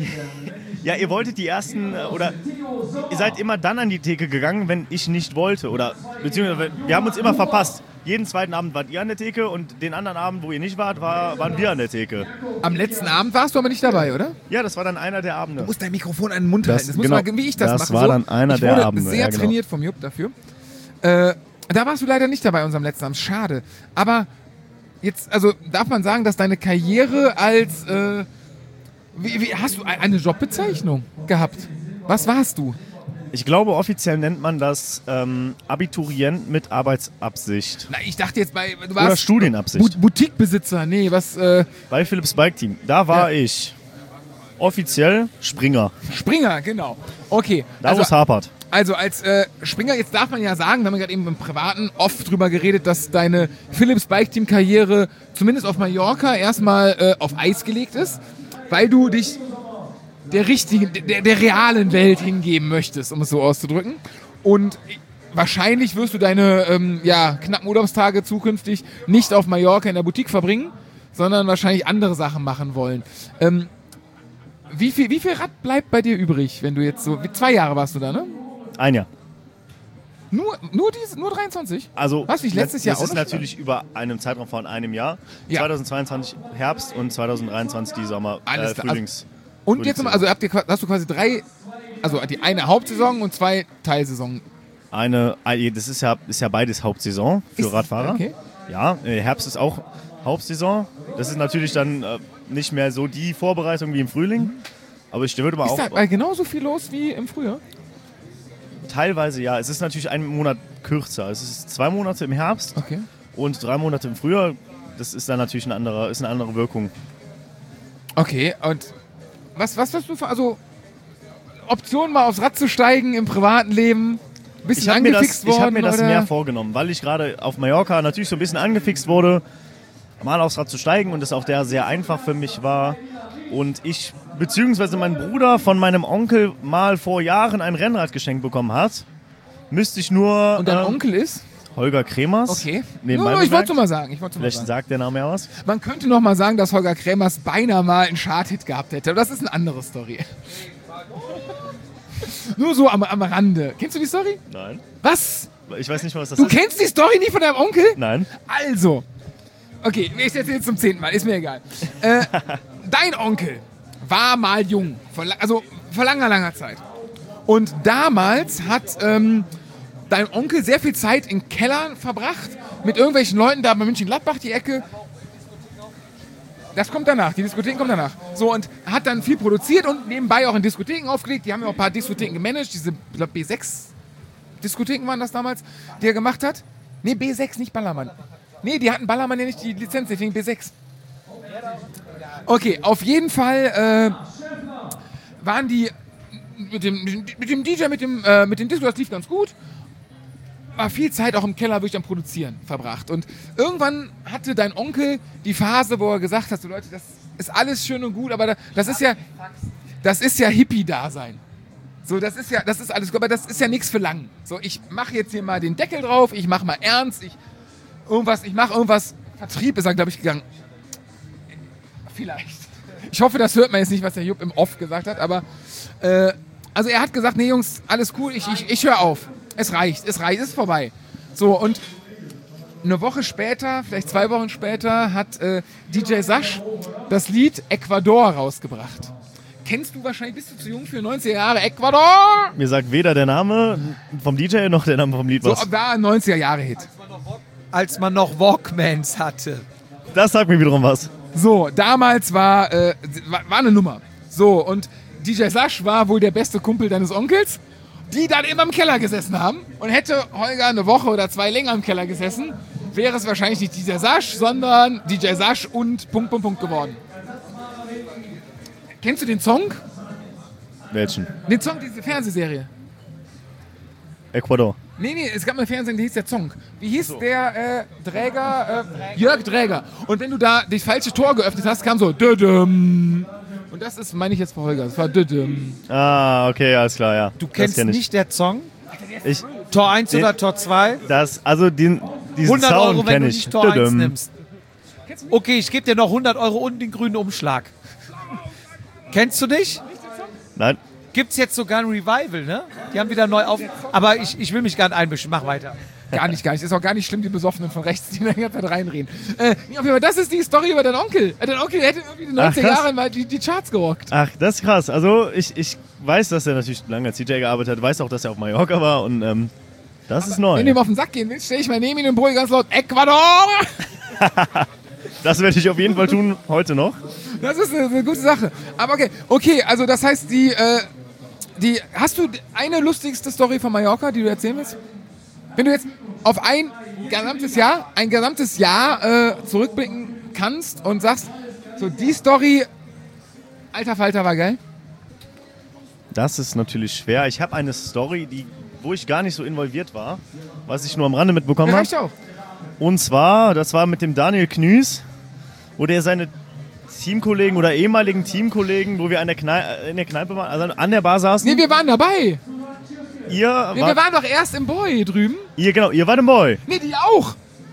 Ja, ihr wolltet die ersten, oder ihr seid immer dann an die Theke gegangen, wenn ich nicht wollte. Oder beziehungsweise wir haben uns immer verpasst. Jeden zweiten Abend wart ihr an der Theke und den anderen Abend, wo ihr nicht wart, waren wir an der Theke. Am letzten Abend warst du aber nicht dabei, oder? Ja, das war dann einer der Abende. Du musst dein Mikrofon an den Mund halten. Das muss genau, mal, wie ich das das mache. war dann einer der Ich wurde Abende, sehr ja, genau. trainiert vom Jupp dafür. Da warst du leider nicht dabei, unserem letzten Abend. Schade. Aber jetzt, also darf man sagen, dass deine Karriere als wie hast du eine Jobbezeichnung gehabt? Was warst du? Ich glaube, offiziell nennt man das Abiturient mit Arbeitsabsicht. Na, ich dachte jetzt du Oder warst Studienabsicht. Boutiquebesitzer. Nee, was Bei Philips Bike Team. Da war ich offiziell Springer. Springer, genau. Okay. Da, wo es hapert. Also als Springer, jetzt darf man ja sagen, wir haben gerade eben im Privaten oft drüber geredet, dass deine Philips Bike Team Karriere zumindest auf Mallorca erstmal auf Eis gelegt ist, weil du dich der realen Welt hingeben möchtest, um es so auszudrücken. Und wahrscheinlich wirst du deine knappen Urlaubstage zukünftig nicht auf Mallorca in der Boutique verbringen, sondern wahrscheinlich andere Sachen machen wollen. Wie viel Rad bleibt bei dir übrig, wenn du jetzt so... 2 Jahre warst du da, ne? Ein Jahr. Nur 23? Also, Was, wie letztes Jahr das auch ist noch? natürlich über einen Zeitraum von einem Jahr. Ja. 2022 Herbst und 2023 die Sommer, Alles klar. Frühlings. Und jetzt nochmal, also hast du quasi 3, also die eine Hauptsaison und 2 Teilsaison. Das ist ja beides Hauptsaison für Radfahrer. Okay. Ja, Herbst ist auch Hauptsaison. Das ist natürlich dann nicht mehr so die Vorbereitung wie im Frühling. Aber ich würde mal Ist auch... da genauso viel los wie im Frühjahr? Teilweise ja. Es ist natürlich einen Monat kürzer. Es ist 2 Monate im Herbst Okay. und 3 Monate im Frühjahr. Das ist dann natürlich eine andere Wirkung. Okay, und was hast du für, also Option mal aufs Rad zu steigen im privaten Leben? Bisschen Ich habe mir angefixt worden? ich hab mir das oder? mehr vorgenommen, weil ich gerade auf Mallorca natürlich so ein bisschen angefixt wurde, mal aufs Rad zu steigen und das auch sehr einfach für mich war. Und ich, beziehungsweise mein Bruder von meinem Onkel mal vor Jahren ein Rennrad geschenkt bekommen hat, müsste ich nur... Und dein Onkel ist? Holger Kremers. Okay. Nebenbei Ich wollte bemerkt. es mal sagen. Vielleicht sagt der Name ja was. Man könnte noch mal sagen, dass Holger Kremers beinahe mal einen Chart-Hit gehabt hätte. Aber das ist eine andere Story. Nur so am Rande. Kennst du die Story? Nein. Was? Ich weiß nicht mal, was das Du ist. kennst die Story nicht von deinem Onkel? Nein. Also. Okay, ich erzähle jetzt zum 10. Mal. Ist mir egal. Dein Onkel war mal jung. Vor langer Zeit. Und damals hat dein Onkel sehr viel Zeit in Kellern verbracht. Mit irgendwelchen Leuten da bei München-Gladbach, die Ecke. Das kommt danach, die Diskotheken kommen danach. So, und hat dann viel produziert und nebenbei auch in Diskotheken aufgelegt. Die haben ja auch ein paar Diskotheken gemanagt. Diese, ich glaube, B6-Diskotheken waren das damals, die er gemacht hat. Nee, B6, nicht Ballermann. Nee, die hatten Ballermann ja nicht die Lizenz, deswegen B6. Okay, auf jeden Fall waren die mit dem DJ, mit dem Disco, das lief ganz gut. War viel Zeit auch im Keller wirklich am Produzieren verbracht. Und irgendwann hatte dein Onkel die Phase, wo er gesagt hat, so Leute, das ist alles schön und gut, aber das ist ja Hippie-Dasein. So, das ist alles gut, aber das ist ja nichts für lang. So, ich mache jetzt hier mal den Deckel drauf, ich mache mal ernst, ich mache irgendwas. Vertrieb ist er, glaube ich, gegangen. Vielleicht. Ich hoffe, das hört man jetzt nicht, was der Jupp im Off gesagt hat, aber also er hat gesagt, nee Jungs, alles cool, ich höre auf. Es reicht, es ist vorbei. So, und eine Woche später, vielleicht 2 Wochen später, hat DJ Sasch das Lied Ecuador rausgebracht. Kennst du wahrscheinlich, bist du zu jung für 90er Jahre, Ecuador? Mir sagt weder der Name vom DJ noch der Name vom Lied was. So, war ein 90er-Jahre-Hit. Als man noch Walkmans hatte. Das sagt mir wiederum was. So, damals war eine Nummer. So, und DJ Sasch war wohl der beste Kumpel deines Onkels, die dann immer im Keller gesessen haben. Und hätte Holger eine Woche oder 2 länger im Keller gesessen, wäre es wahrscheinlich nicht DJ Sasch, sondern DJ Sasch und ... geworden. Kennst du den Song? Welchen? Den Song, diese Fernsehserie. Ecuador. Nee, es gab mal eine Fernsehserie, die hieß der Song. Wie hieß der Träger? Jörg Träger. Und wenn du da das falsche Tor geöffnet hast, kam so Dödüm. Und das ist, meine ich jetzt für Holger, das war Dödüm. Ah, okay, alles klar, ja. Du kennst nicht der Song? Ich, Tor 1 oder Tor 2? diesen 100 Sound Euro, wenn kenn du ich. nicht Tor 1 Dödüm. nimmst. Okay, ich gebe dir noch 100 Euro und den grünen Umschlag. Kennst du nicht? Nein. Gibt's jetzt sogar ein Revival, ne? Die haben wieder neu auf... Aber ich will mich gar nicht einmischen, mach weiter. Gar nicht. Ist auch gar nicht schlimm, die Besoffenen von rechts, die da die ganze Zeit reinreden. Das ist die Story über deinen Onkel. Dein Onkel hätte irgendwie in den 90er Jahren mal die Charts gerockt. Ach, das ist krass. Also ich weiß, dass er natürlich lange als DJ gearbeitet hat, weiß auch, dass er auf Mallorca war und das ist neu. Wenn du ihm auf den Sack gehen willst, stehe ich mal neben ihm und brülle ganz laut Ecuador! Das werde ich auf jeden Fall tun, heute noch. Das ist eine gute Sache. Aber okay, also das heißt, hast du eine lustigste Story von Mallorca, die du erzählen willst? Wenn du jetzt auf ein gesamtes Jahr zurückblicken kannst und sagst, so die Story, alter Falter, war geil. Das ist natürlich schwer. Ich habe eine Story, wo ich gar nicht so involviert war, was ich nur am Rande mitbekommen habe. Reicht auch. Und zwar, das war mit dem Daniel Knüß, wo der seine Teamkollegen oder ehemaligen Teamkollegen, wo wir in der Kneipe waren, also an der Bar saßen. Nee, wir waren dabei. Wir waren doch erst im Boy drüben. Ihr wart im Boy. Nee, die auch.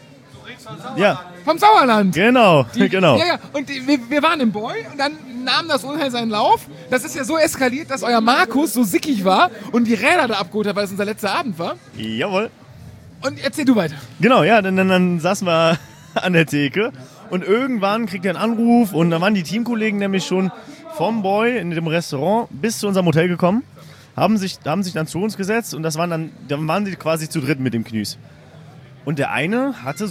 Ja. Vom Sauerland. Genau, genau. Ja. Und wir waren im Boy und dann nahm das Unheil seinen Lauf. Das ist ja so eskaliert, dass euer Markus so sickig war und die Räder da abgeholt hat, weil es unser letzter Abend war. Jawohl. Und erzähl du weiter. Genau, ja, dann saßen wir an der Theke und irgendwann kriegt er einen Anruf und da waren die Teamkollegen nämlich schon vom Boy in dem Restaurant bis zu unserem Hotel gekommen, haben sich dann zu uns gesetzt und dann waren die quasi zu dritt mit dem Knüß. Und der eine hatte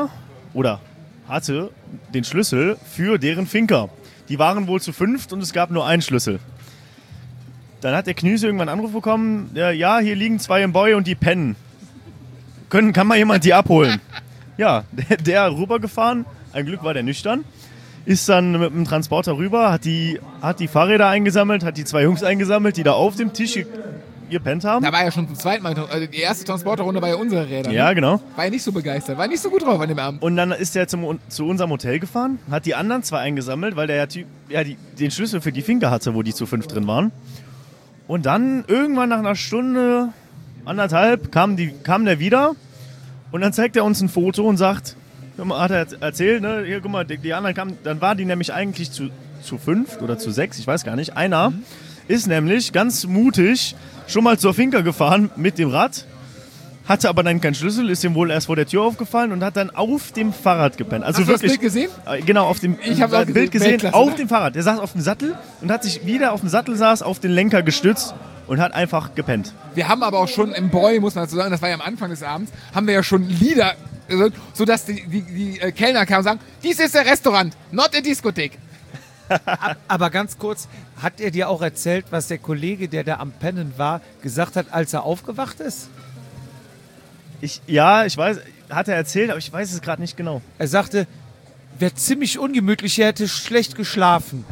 den Schlüssel für deren Finca. Die waren wohl zu 5 und es gab nur einen Schlüssel. Dann hat der Knüß irgendwann einen Anruf bekommen, ja, hier liegen 2 im Boy und die pennen. Kann mal jemand die abholen? Ja, der rübergefahren, ein Glück war der nüchtern, ist dann mit dem Transporter rüber, hat die Fahrräder eingesammelt, hat die 2 Jungs eingesammelt, die da auf dem Tisch gepennt haben. Da war ja schon zum zweiten Mal, also die erste Transporterrunde war ja unsere Räder. Ja, ne? genau. War ja nicht so begeistert, war nicht so gut drauf an dem Abend. Und dann ist er zu unserem Hotel gefahren, hat die anderen 2 eingesammelt, weil der Typ den Schlüssel für die Finca hatte, wo die zu 5 drin waren. Und dann irgendwann nach einer Stunde, 1,5, kam der wieder und dann zeigt er uns ein Foto und sagt, hat er erzählt, ne, hier, guck mal, die anderen kamen, dann waren die nämlich eigentlich zu 5 oder zu 6, ich weiß gar nicht. Einer ist nämlich ganz mutig schon mal zur Finca gefahren mit dem Rad, hatte aber dann keinen Schlüssel, ist ihm wohl erst vor der Tür aufgefallen und hat dann auf dem Fahrrad gepennt. Also Hast du das wirklich, Bild gesehen? Genau, auf dem Ich habe Bild gesehen, Weltklasse, auf ne? dem Fahrrad. Der saß auf dem Sattel und hat sich wieder auf dem Sattel auf den Lenker gestützt und hat einfach gepennt. Wir haben aber auch schon im Boy, muss man dazu sagen, das war ja am Anfang des Abends, haben wir ja schon Lieder, sodass die Kellner kamen und sagen, dies ist der Restaurant, not a Diskothek. Aber ganz kurz, hat er dir auch erzählt, was der Kollege, der da am Pennen war, gesagt hat, als er aufgewacht ist? Ich weiß, hat er erzählt, aber ich weiß es gerade nicht genau. Er sagte, wäre ziemlich ungemütlich, er hätte schlecht geschlafen.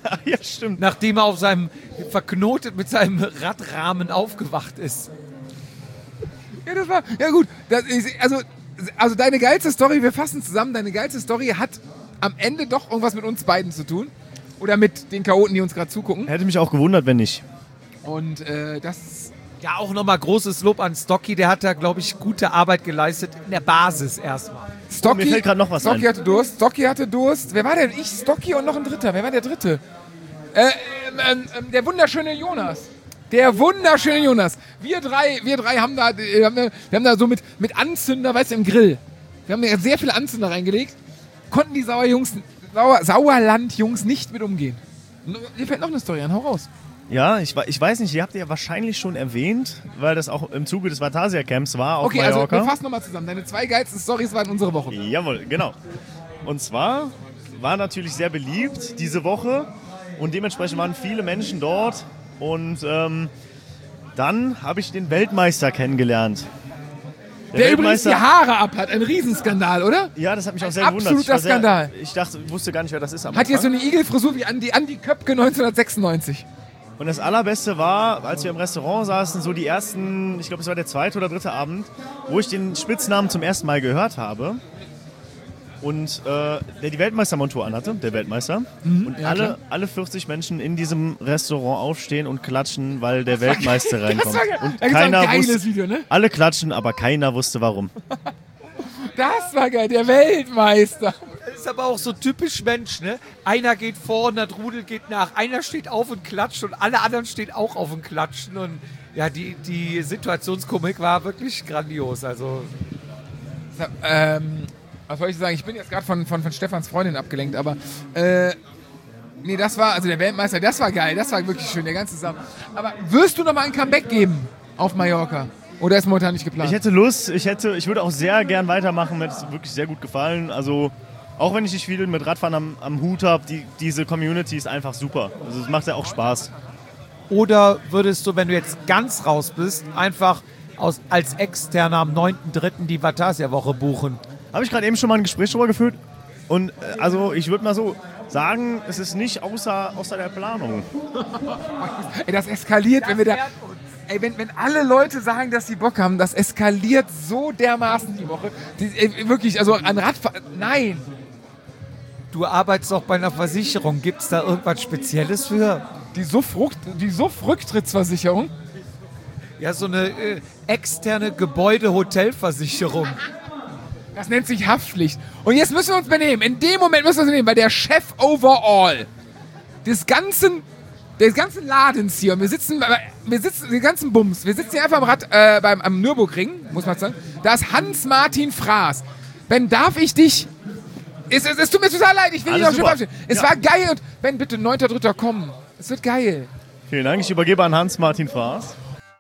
Ja, stimmt. Nachdem er auf seinem verknotet mit seinem Radrahmen aufgewacht ist. Ja, das war, ja gut, also deine geilste Story, wir fassen zusammen, deine geilste Story hat am Ende doch irgendwas mit uns beiden zu tun. Oder mit den Chaoten, die uns gerade zugucken. Hätte mich auch gewundert, wenn nicht. Und das... Ja, auch nochmal großes Lob an Stocky, der hat da, glaube ich, gute Arbeit geleistet in der Basis erstmal. Stocky, mir fällt gerade noch was Stocky ein. hatte Durst. Wer war denn? Ich, Stocky und noch ein Dritter. Wer war der Dritte? Der wunderschöne Jonas. Der wunderschöne Jonas. Wir drei haben da so mit Anzünder, weißt du, im Grill. Wir haben da sehr viele Anzünder reingelegt. Konnten die Sauerland-Jungs nicht mit umgehen. Dir fällt noch eine Story an, hau raus. Ja, ich weiß nicht, ihr habt ja wahrscheinlich schon erwähnt, weil das auch im Zuge des Vatasia-Camps war auf Mallorca. Okay, also wir fassen nochmal zusammen. Deine 2 geilsten Storys waren unsere Woche. Jawohl, genau. Und zwar war natürlich sehr beliebt diese Woche und dementsprechend waren viele Menschen dort und dann habe ich den Weltmeister kennengelernt. Der übrigens die Haare ab hat, ein Riesenskandal, oder? Ja, das hat mich auch sehr gewundert. Absoluter Skandal. Ich wusste gar nicht, wer das ist am Hat hier so Anfang. eine Igelfrisur wie Andi Köpke 1996. Und das Allerbeste war, als wir im Restaurant saßen, so die ersten, ich glaube, es war der 2. oder 3. Abend, wo ich den Spitznamen zum ersten Mal gehört habe. Und der die Weltmeistermontur anhatte, der Weltmeister. Und ja, alle 40 Menschen in diesem Restaurant aufstehen und klatschen, weil der Weltmeister reinkommt. Und Da gibt's keiner ein geiles wusste, Video, ne? alle klatschen, aber keiner wusste warum. Das war geil, der Weltmeister. Das ist aber auch so typisch Mensch, ne? Einer geht vor und das Rudel geht nach. Einer steht auf und klatscht und alle anderen stehen auch auf und klatschen. Und ja, die Situationskomik war wirklich grandios. Also Was soll ich sagen? Ich bin jetzt gerade von Stefans Freundin abgelenkt, aber nee, das war, also der Weltmeister, das war geil, das war wirklich schön, der ganze Sachen. Aber wirst du noch mal ein Comeback geben auf Mallorca? Oder ist momentan nicht geplant? Ich hätte Lust, ich würde auch sehr gern weitermachen, mir hat es wirklich sehr gut gefallen. Also auch wenn ich nicht viel mit Radfahren am Hut habe, diese Community ist einfach super. Also es macht ja auch Spaß. oder würdest du, wenn du jetzt ganz raus bist, einfach als Externer am 9.3. die Vatasia-Woche buchen? Habe ich gerade eben schon mal ein Gespräch darüber geführt. Und also ich würde mal so sagen, es ist nicht außer der Planung. Ey, das eskaliert, wenn wir da... Ey, wenn alle Leute sagen, dass sie Bock haben, das eskaliert so dermaßen die Woche. Wirklich, also an Radfahren... Nein! Du arbeitest auch bei einer Versicherung. Gibt es da irgendwas Spezielles für? Die Suff-Rücktrittsversicherung? Ja, so eine externe Gebäude-Hotelversicherung. Das nennt sich Haftpflicht. Und jetzt müssen wir uns benehmen. In dem Moment müssen wir uns benehmen, weil der Chef overall des ganzen Ladens hier, und wir sitzen den ganzen Bums, wir sitzen hier einfach am Nürburgring, muss man sagen, da ist Hans-Martin Fraß. Ben, darf ich dich... Es tut mir total leid, ich will dich noch schön verabschieden. Es war geil und Ben, bitte 9.3. kommen. Es wird geil. Vielen Dank, ich übergebe an Hans-Martin Fraß.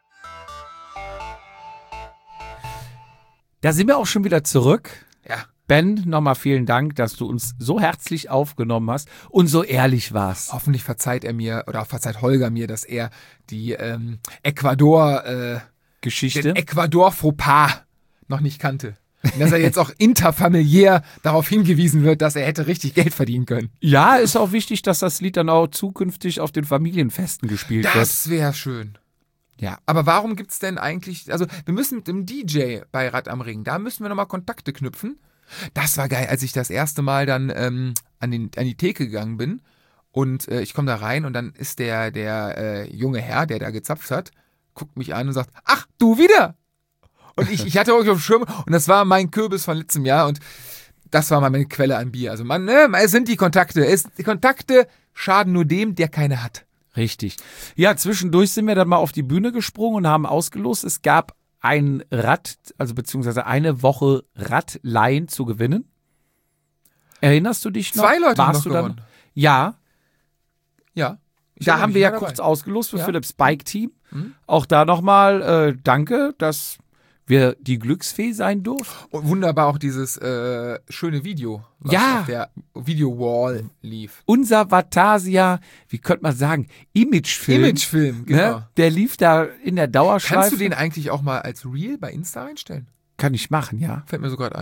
Da sind wir auch schon wieder zurück. Ja. Ben, nochmal vielen Dank, dass du uns so herzlich aufgenommen hast und so ehrlich warst. Hoffentlich verzeiht er mir, oder verzeiht Holger mir, dass er die Ecuador-Geschichte, den Ecuador-Fauxpas noch nicht kannte. Und dass er jetzt auch interfamiliär darauf hingewiesen wird, dass er hätte richtig Geld verdienen können. Ja, ist auch wichtig, dass das Lied dann auch zukünftig auf den Familienfesten gespielt wird. Das wäre schön. Ja, aber warum gibt's denn eigentlich, also wir müssen mit dem DJ bei Rad am Ring, da müssen wir nochmal Kontakte knüpfen. Das war geil, als ich das erste Mal dann an die Theke gegangen bin und ich komme da rein und dann ist der junge Herr, der da gezapft hat, guckt mich an und sagt, ach, du wieder? Und ich hatte euch auf dem Schirm und das war mein Kürbis von letztem Jahr und das war mal meine Quelle an Bier. Also es sind die Kontakte. Die Kontakte schaden nur dem, der keine hat. Richtig. Ja, zwischendurch sind wir dann mal auf die Bühne gesprungen und haben ausgelost. Es gab ein Rad, also beziehungsweise eine Woche Radleihen zu gewinnen. Erinnerst du dich noch? 2 Leute haben Warst noch du gewonnen. dann? Ja. Ja. Da haben wir ja kurz ausgelost für Ja. Philips Bike-Team. Auch da nochmal danke, dass wir die Glücksfee sein durften. Und wunderbar auch dieses schöne Video, was Ja. auf der Video-Wall lief. Unser Vatasia, wie könnte man sagen, Imagefilm. Imagefilm, genau. Ne? Der lief da in der Dauerschleife. Kannst du den eigentlich auch mal als Reel bei Insta reinstellen? Kann ich machen, ja. Fällt mir so gerade ein.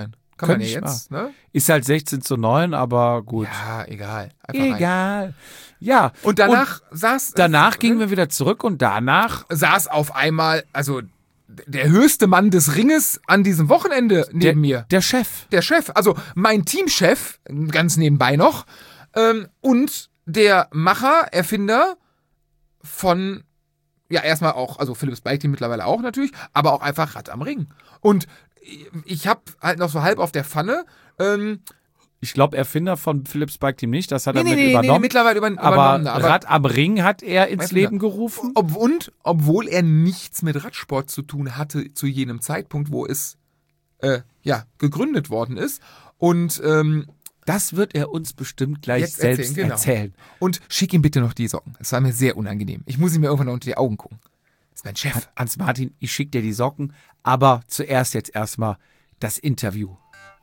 Kann man Könnte ja ich jetzt, ne? Ist halt 16:9, aber gut. Ja, egal. Einfach rein. Egal. Ja. Und danach gingen wir wieder zurück und danach saß auf einmal, also der höchste Mann des Ringes an diesem Wochenende neben mir. der Chef. Der Chef, also mein Teamchef, ganz nebenbei noch, und der Macher, Erfinder von, ja erstmal auch, also Philips Bike Team mittlerweile auch natürlich, aber auch einfach Rad am Ring. Und ich habe halt noch so halb auf der Pfanne, Ich glaube, Erfinder von Philips Bike Team nicht, das hat er mit übernommen. Nee, mittlerweile übernommen. Aber Rad am Ring hat er ins Leben gerufen. Obwohl er nichts mit Radsport zu tun hatte zu jenem Zeitpunkt, wo es gegründet worden ist. Und das wird er uns bestimmt gleich jetzt selbst erzählen. Und schick ihm bitte noch die Socken. Es war mir sehr unangenehm. Ich muss ihm irgendwann unter die Augen gucken. Das ist mein Chef. Hans-Martin, ich schicke dir die Socken, aber zuerst jetzt erstmal das Interview.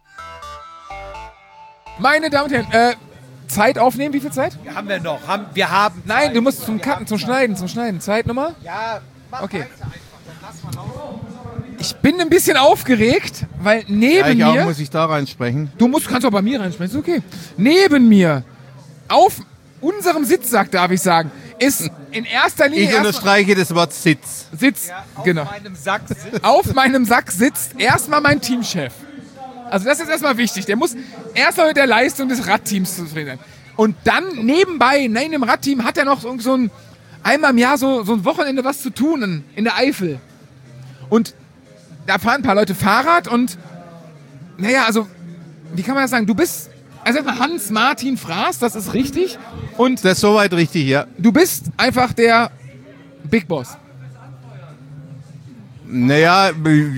Meine Damen und Herren, Zeit aufnehmen, wie viel Zeit? Haben wir noch? Wir haben. Nein, du musst zum Cutten, zum Schneiden. Zeitnummer? Ja, okay. Ich bin ein bisschen aufgeregt, weil neben ich mir... auch, muss ich da reinsprechen? Kannst auch bei mir reinsprechen, ist okay. Neben mir, auf unserem Sitzsack, darf ich sagen, ist in erster Linie... Ich unterstreiche das Wort Sitz. Genau. Auf meinem Sack sitzt erstmal mein Teamchef. Also das ist erstmal wichtig. Der muss erstmal mit der Leistung des Radteams zufrieden sein. Und dann nebenbei, neben dem Radteam, hat er noch so ein einmal im Jahr so ein Wochenende was zu tun in der Eifel. Und da fahren ein paar Leute Fahrrad und naja, also wie kann man das sagen? Du bist also Hans-Martin Fraß, das ist richtig. Und das ist soweit richtig, ja. Du bist einfach der Big Boss. Naja,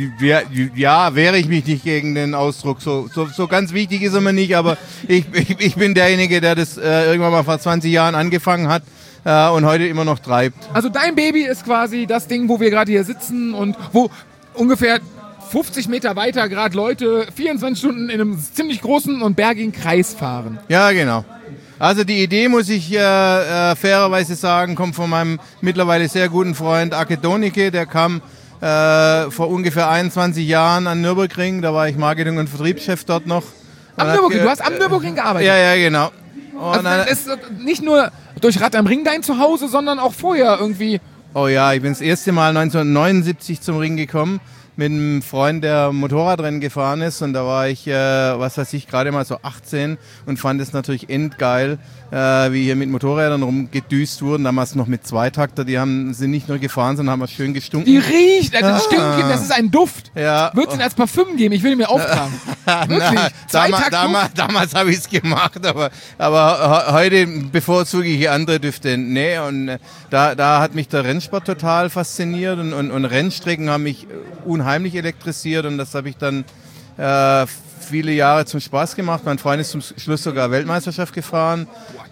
wehre ich mich nicht gegen den Ausdruck. So ganz wichtig ist er mir nicht, aber ich bin derjenige, der das irgendwann mal vor 20 Jahren angefangen hat und heute immer noch treibt. Also dein Baby ist quasi das Ding, wo wir gerade hier sitzen und wo ungefähr 50 Meter weiter gerade Leute 24 Stunden in einem ziemlich großen und bergigen Kreis fahren. Ja, genau. Also die Idee, muss ich fairerweise sagen, kommt von meinem mittlerweile sehr guten Freund Ake Donicke, der kam vor ungefähr 21 Jahren an Nürburgring, da war ich Marketing- und Vertriebschef dort noch. Am Nürburgring, du hast am Nürburgring gearbeitet? Ja, genau. Und also das ist nicht nur durch Rad am Ring dein Zuhause, sondern auch vorher irgendwie. Oh ja, ich bin das erste Mal 1979 zum Ring gekommen mit einem Freund, der Motorradrennen gefahren ist, und da war ich, gerade mal so 18 und fand es natürlich endgeil, wie hier mit Motorrädern rumgedüst wurden, damals noch mit Zweitakter, sind nicht nur gefahren, sondern haben auch schön gestunken. Die riecht, das stinkt, das ist ein Duft. Ja. Würdest du ihn als Parfüm geben? Ich will ihn mir auftragen. Wirklich? Damals habe ich es gemacht, aber heute bevorzuge ich andere Düfte. Nee, und da hat mich der Rennsport total fasziniert und Rennstrecken haben mich unheimlich elektrisiert, und das habe ich dann viele Jahre zum Spaß gemacht. Mein Freund ist zum Schluss sogar Weltmeisterschaft gefahren.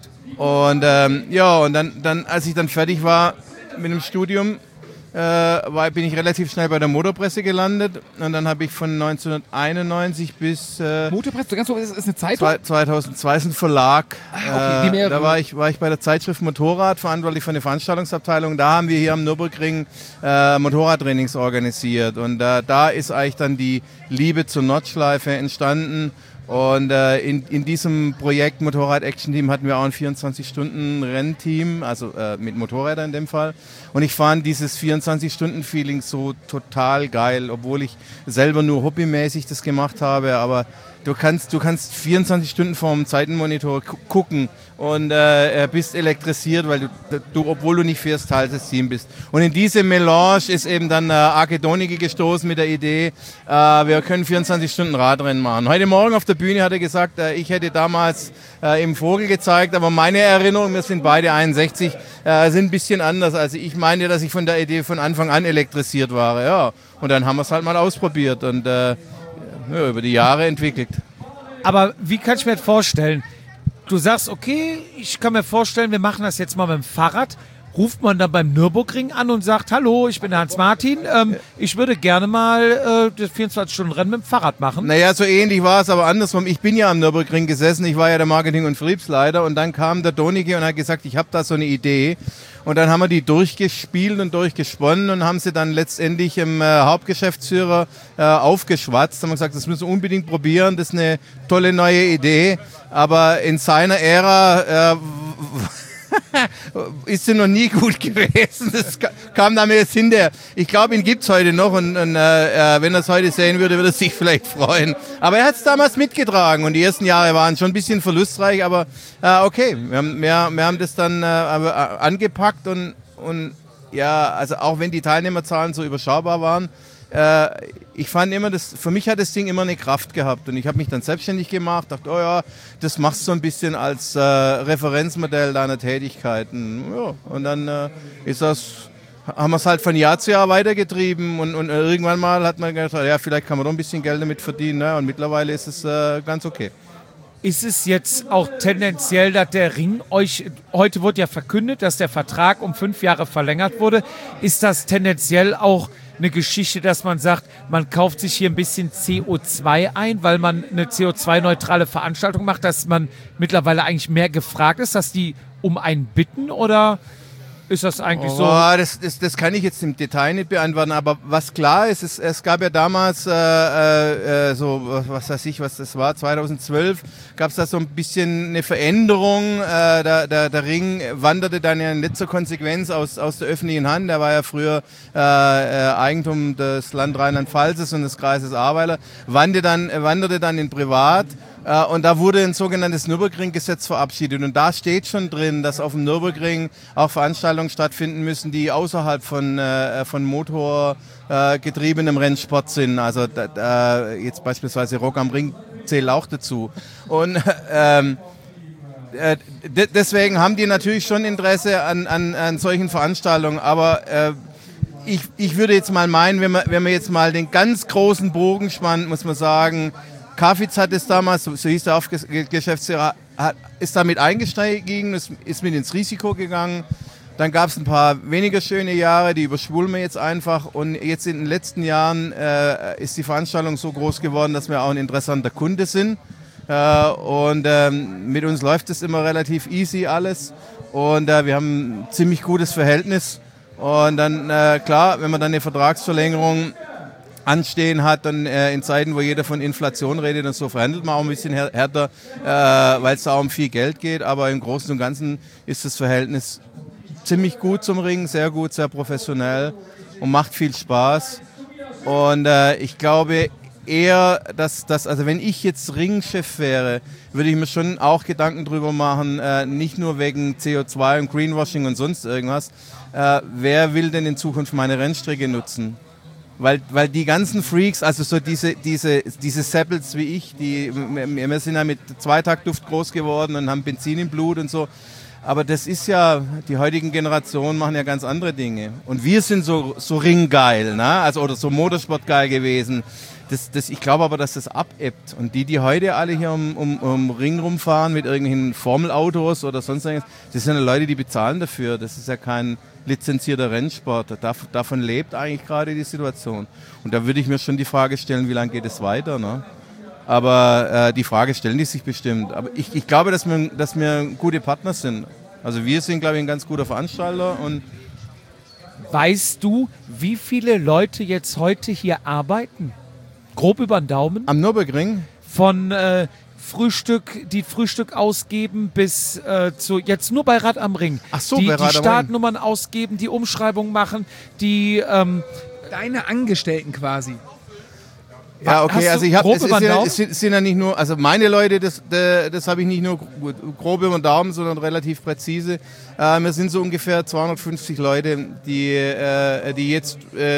Und und dann, als ich dann fertig war mit dem Studium, bin ich relativ schnell bei der Motorpresse gelandet, und dann habe ich von 1991 bis Motorpresse, ganz so, ist eine Zeitung? 2002 ist ein Verlag. Okay, da war ich bei der Zeitschrift Motorrad verantwortlich für eine Veranstaltungsabteilung. Da haben wir hier am Nürburgring Motorradtrainings organisiert, und da ist eigentlich dann die Liebe zur Nordschleife entstanden. Und in diesem Projekt Motorrad Action Team hatten wir auch ein 24-Stunden-Rennteam, also mit Motorrädern in dem Fall. Und ich fand dieses 24-Stunden-Feeling so total geil, obwohl ich selber nur hobbymäßig das gemacht habe. Aber du kannst 24 Stunden vorm Zeitenmonitor gucken und bist elektrisiert, weil du, obwohl du nicht fährst, Teil des Teams bist. Und in diese Melange ist eben dann Ake Donicke gestoßen mit der Idee, wir können 24 Stunden Radrennen machen. Heute Morgen auf der Bühne hat er gesagt, ich hätte damals im Vogel gezeigt, aber meine Erinnerungen, wir sind beide 61, sind ein bisschen anders. Also ich meine, dass ich von der Idee von Anfang an elektrisiert war. Ja. Und dann haben wir es halt mal ausprobiert und über die Jahre entwickelt. Aber wie kann ich mir das vorstellen? Du sagst, okay, ich kann mir vorstellen, wir machen das jetzt mal mit dem Fahrrad. ruft man dann beim Nürburgring an und sagt, hallo, ich bin der Hans-Martin, ich würde gerne mal das 24-Stunden-Rennen mit dem Fahrrad machen. Naja, so ähnlich war es, aber andersrum. Ich bin ja am Nürburgring gesessen, ich war ja der Marketing- und Vertriebsleiter und dann kam der Donike und hat gesagt, ich habe da so eine Idee. Und dann haben wir die durchgespielt und durchgesponnen und haben sie dann letztendlich im Hauptgeschäftsführer aufgeschwatzt. Haben gesagt, das müssen wir unbedingt probieren, das ist eine tolle neue Idee. Aber in seiner Ära ist sie noch nie gut gewesen. Das kam dann jetzt hinterher. Ich glaube, ihn gibt es heute noch und wenn er es heute sehen würde, würde er sich vielleicht freuen. Aber er hat es damals mitgetragen und die ersten Jahre waren schon ein bisschen verlustreich, aber okay, wir haben das dann angepackt und ja, also auch wenn die Teilnehmerzahlen so überschaubar waren, ich fand immer, für mich hat das Ding immer eine Kraft gehabt und ich habe mich dann selbstständig gemacht, dachte, oh ja, das machst du so ein bisschen als Referenzmodell deiner Tätigkeiten. Ja, und dann haben wir es halt von Jahr zu Jahr weitergetrieben und irgendwann mal hat man gedacht, ja, vielleicht kann man doch ein bisschen Geld damit verdienen, ne? Und mittlerweile ist es ganz okay. Ist es jetzt auch tendenziell, dass der Ring heute wurde ja verkündet, dass der Vertrag um 5 Jahre verlängert wurde, ist das tendenziell auch eine Geschichte, dass man sagt, man kauft sich hier ein bisschen CO2 ein, weil man eine CO2-neutrale Veranstaltung macht, dass man mittlerweile eigentlich mehr gefragt ist, dass die um einen bitten oder ist das eigentlich so? Das kann ich jetzt im Detail nicht beantworten, aber was klar ist, es gab ja damals was weiß ich, was das war, 2012 gab es da so ein bisschen eine Veränderung. Der Ring wanderte dann ja in letzter Konsequenz aus der öffentlichen Hand. Der war ja früher Eigentum des Land Rheinland-Pfalz und des Kreises Ahrweiler, wanderte dann in Privat. Und da wurde ein sogenanntes Nürburgring-Gesetz verabschiedet. Und da steht schon drin, dass auf dem Nürburgring auch Veranstaltungen stattfinden müssen, die außerhalb von motorgetriebenem Rennsport sind. Also jetzt beispielsweise Rock am Ring zählt auch dazu. Und deswegen haben die natürlich schon Interesse an solchen Veranstaltungen. Aber ich würde jetzt mal meinen, wenn man jetzt mal den ganz großen Bogen spannt, muss man sagen, Kafitz hat es damals, so hieß der Geschäftsführer, ist damit eingestiegen, ist mit ins Risiko gegangen. Dann gab es ein paar weniger schöne Jahre, die überschwulen wir jetzt einfach. Und jetzt in den letzten Jahren ist die Veranstaltung so groß geworden, dass wir auch ein interessanter Kunde sind. Und mit uns läuft es immer relativ easy alles. Und wir haben ein ziemlich gutes Verhältnis. Und dann, klar, wenn man dann eine Vertragsverlängerung anstehen hat, dann in Zeiten, wo jeder von Inflation redet und so, verhandelt man auch ein bisschen härter, weil es da auch um viel Geld geht. Aber im Großen und Ganzen ist das Verhältnis ziemlich gut zum Ring, sehr gut, sehr professionell und macht viel Spaß. Und ich glaube eher, dass also wenn ich jetzt Ringchef wäre, würde ich mir schon auch Gedanken drüber machen, nicht nur wegen CO2 und Greenwashing und sonst irgendwas. Wer will denn in Zukunft meine Rennstrecke nutzen? Weil die ganzen Freaks, also so diese Seppels wie ich, wir sind ja mit Zweitaktduft groß geworden und haben Benzin im Blut und so. Aber das ist ja, die heutigen Generationen machen ja ganz andere Dinge. Und wir sind so ringgeil, ne? Also, oder so Motorsportgeil gewesen. Ich glaube aber, dass das abebbt. Und die heute alle hier um Ring rumfahren mit irgendwelchen Formelautos oder sonst irgendwas, das sind ja Leute, die bezahlen dafür. Das ist ja kein lizenzierter Rennsport. Davon lebt eigentlich gerade die Situation. Und da würde ich mir schon die Frage stellen, wie lange geht es weiter, ne? Aber die Frage stellen die sich bestimmt. Aber ich glaube, dass wir gute Partner sind. Also wir sind, glaube ich, ein ganz guter Veranstalter. Und weißt du, wie viele Leute jetzt heute hier arbeiten? Grob über den Daumen? Am Nürburgring? Von Frühstück ausgeben bis zu, jetzt nur bei Rad am Ring. Ach so, die bei Rad am Ring. Startnummern ausgeben, die Umschreibung machen, die Deine Angestellten quasi. Ja, okay, also es sind ja nicht nur, also meine Leute, das habe ich nicht nur grob über den Daumen, sondern relativ präzise. Wir sind so ungefähr 250 Leute, die jetzt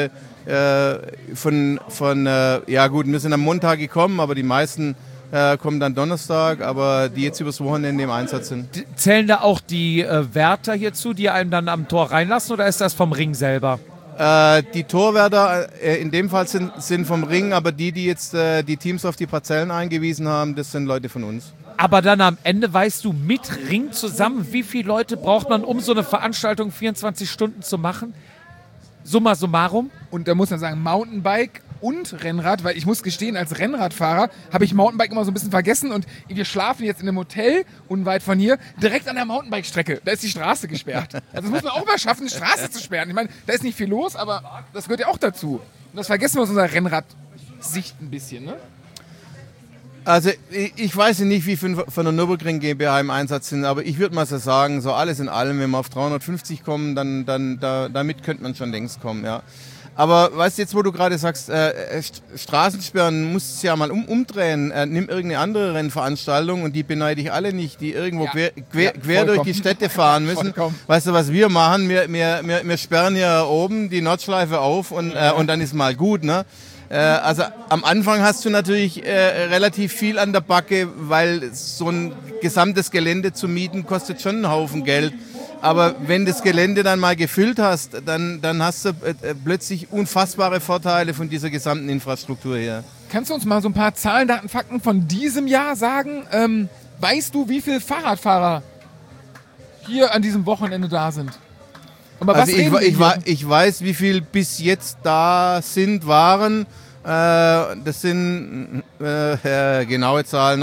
ja gut, wir sind am Montag gekommen, aber die meisten kommen dann Donnerstag, aber die jetzt übers Wochenende im Einsatz sind. Zählen da auch die Wärter hierzu, die einem dann am Tor reinlassen, oder ist das vom Ring selber? Die Torwärter in dem Fall sind vom Ring, aber die jetzt die Teams auf die Parzellen eingewiesen haben, das sind Leute von uns. Aber dann am Ende weißt du mit Ring zusammen, wie viele Leute braucht man, um so eine Veranstaltung 24 Stunden zu machen? Summa summarum. Und da muss man sagen, Mountainbike und Rennrad, weil ich muss gestehen, als Rennradfahrer habe ich Mountainbike immer so ein bisschen vergessen und wir schlafen jetzt in einem Hotel unweit von hier, direkt an der Mountainbike-Strecke. Da ist die Straße gesperrt. Also das muss man auch mal schaffen, die Straße zu sperren. Ich meine, da ist nicht viel los, aber das gehört ja auch dazu. Und das vergessen wir aus unserer Rennradsicht ein bisschen, ne? Also ich weiß nicht, wie viele von der Nürburgring GmbH im Einsatz sind, aber ich würde mal so sagen, so alles in allem, wenn wir auf 350 kommen, damit könnte man schon längst kommen, ja. Aber weißt du, jetzt wo du gerade sagst, Straßensperren, musst du es ja mal umdrehen, nimm irgendeine andere Rennveranstaltung und die beneide ich alle nicht, die irgendwo quer durch die Städte fahren müssen. Weißt du, was wir machen? Wir sperren ja oben die Nordschleife auf und dann ist mal gut, ne? Also am Anfang hast du natürlich relativ viel an der Backe, weil so ein gesamtes Gelände zu mieten kostet schon einen Haufen Geld. Aber wenn das Gelände dann mal gefüllt hast, dann hast du plötzlich unfassbare Vorteile von dieser gesamten Infrastruktur her. Kannst du uns mal so ein paar Zahlen, Daten, Fakten von diesem Jahr sagen? Weißt du, wie viele Fahrradfahrer hier an diesem Wochenende da sind? Aber also ich weiß, wie viel bis jetzt da waren. Das sind genaue Zahl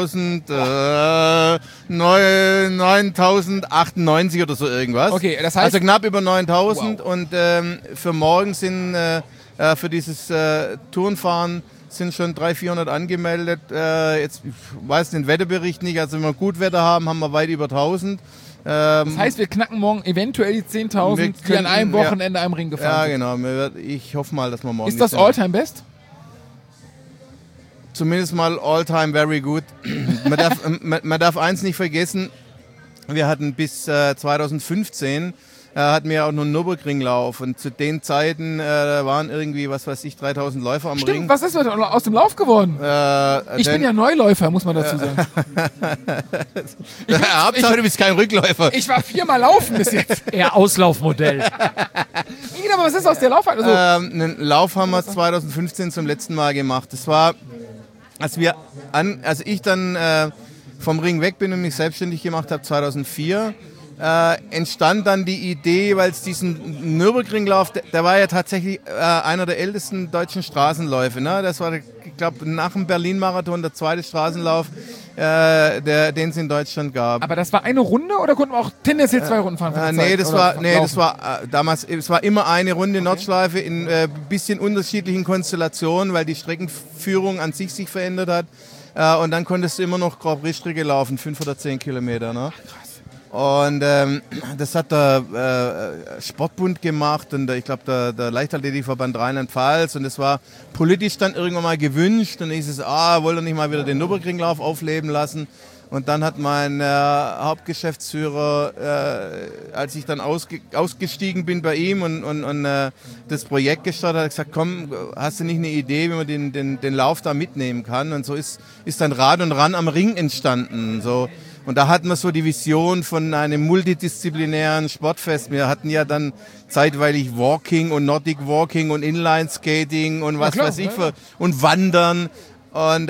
9.098 oder so irgendwas. Okay, das heißt also knapp über 9.000 und für morgen sind für dieses Tourenfahren sind schon 300-400 angemeldet. Jetzt ich weiß den Wetterbericht nicht, also wenn wir gut Wetter haben, haben wir weit über 1.000. Das heißt, wir knacken morgen eventuell die 10.000, die an einem Wochenende am Ring gefahren sind. Ja, genau. Ich hoffe mal, dass wir morgen... Ist das All-Time-Best? Zumindest mal All-Time very good. Man darf eins nicht vergessen, wir hatten bis 2015 hatten wir auch noch einen Nürburgringlauf und zu den Zeiten waren irgendwie, 3.000 Läufer am Ring. Stimmt, was ist aus dem Lauf geworden? Ich bin ja Neuläufer, muss man dazu sagen. Hauptsache, du bist kein Rückläufer. Ich war 4-mal laufen bis jetzt. Eher Auslaufmodell. Aber was ist aus der Lauf? Also einen Lauf haben wir 2015 zum letzten Mal gemacht. Das war, als ich dann vom Ring weg bin und mich selbstständig gemacht habe, 2004, entstand dann die Idee, weil es diesen Nürburgringlauf, der war ja tatsächlich einer der ältesten deutschen Straßenläufe. Ne? Das war, ich glaube, nach dem Berlin-Marathon der zweite Straßenlauf, den es in Deutschland gab. Aber das war eine Runde oder konnten wir auch tendenziell 2 Runden fahren? Das war damals, es war immer eine Runde Nordschleife in bisschen unterschiedlichen Konstellationen, weil die Streckenführung an sich verändert hat. Und dann konntest du immer noch Grand Prix-Strecke laufen, 5 oder 10 Kilometer. Ne? Und das hat der Sportbund gemacht und ich glaube der Leichtathletikverband Rheinland-Pfalz und es war politisch dann irgendwann mal gewünscht und dann hieß es, wollte er nicht mal wieder den Nürburgringlauf aufleben lassen. Und dann hat mein Hauptgeschäftsführer, als ich dann ausgestiegen bin bei ihm und das Projekt gestartet hat, gesagt, komm, hast du nicht eine Idee, wie man den Lauf da mitnehmen kann? Und so ist dann Rad und Ran am Ring entstanden. So. Und da hatten wir so die Vision von einem multidisziplinären Sportfest. Wir hatten ja dann zeitweilig Walking und Nordic Walking und Inline Skating und und Wandern. Und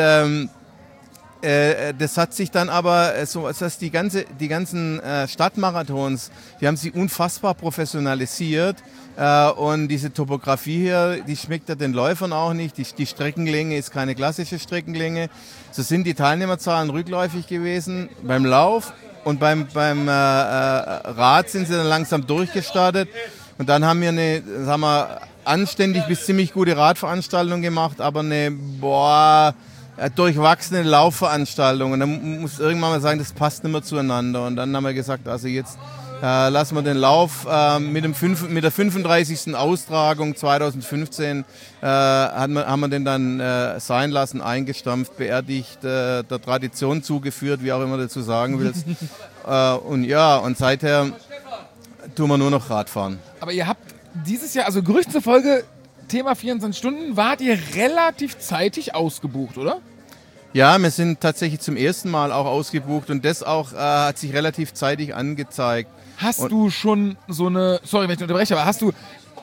das hat sich dann aber, das heißt, die ganzen Stadtmarathons, die haben sich unfassbar professionalisiert. Und diese Topografie hier, die schmeckt ja den Läufern auch nicht. Die Streckenlänge ist keine klassische Streckenlänge. So sind die Teilnehmerzahlen rückläufig gewesen beim Lauf und beim Rad sind sie dann langsam durchgestartet. Und dann haben wir anständig bis ziemlich gute Radveranstaltung gemacht, aber eine durchwachsene Laufveranstaltung. Und dann muss irgendwann mal sagen, das passt nicht mehr zueinander. Und dann haben wir gesagt, also jetzt lassen wir den Lauf mit der 35. Austragung 2015 haben wir den dann sein lassen, eingestampft, beerdigt, der Tradition zugeführt, wie auch immer du dazu sagen willst. Und seither tun wir nur noch Radfahren. Aber ihr habt dieses Jahr, also Gerüchten zufolge, Thema 24 Stunden, wart ihr relativ zeitig ausgebucht, oder? Ja, wir sind tatsächlich zum ersten Mal auch ausgebucht und das auch hat sich relativ zeitig angezeigt. Hast du schon so eine, sorry, wenn ich unterbreche, aber hast du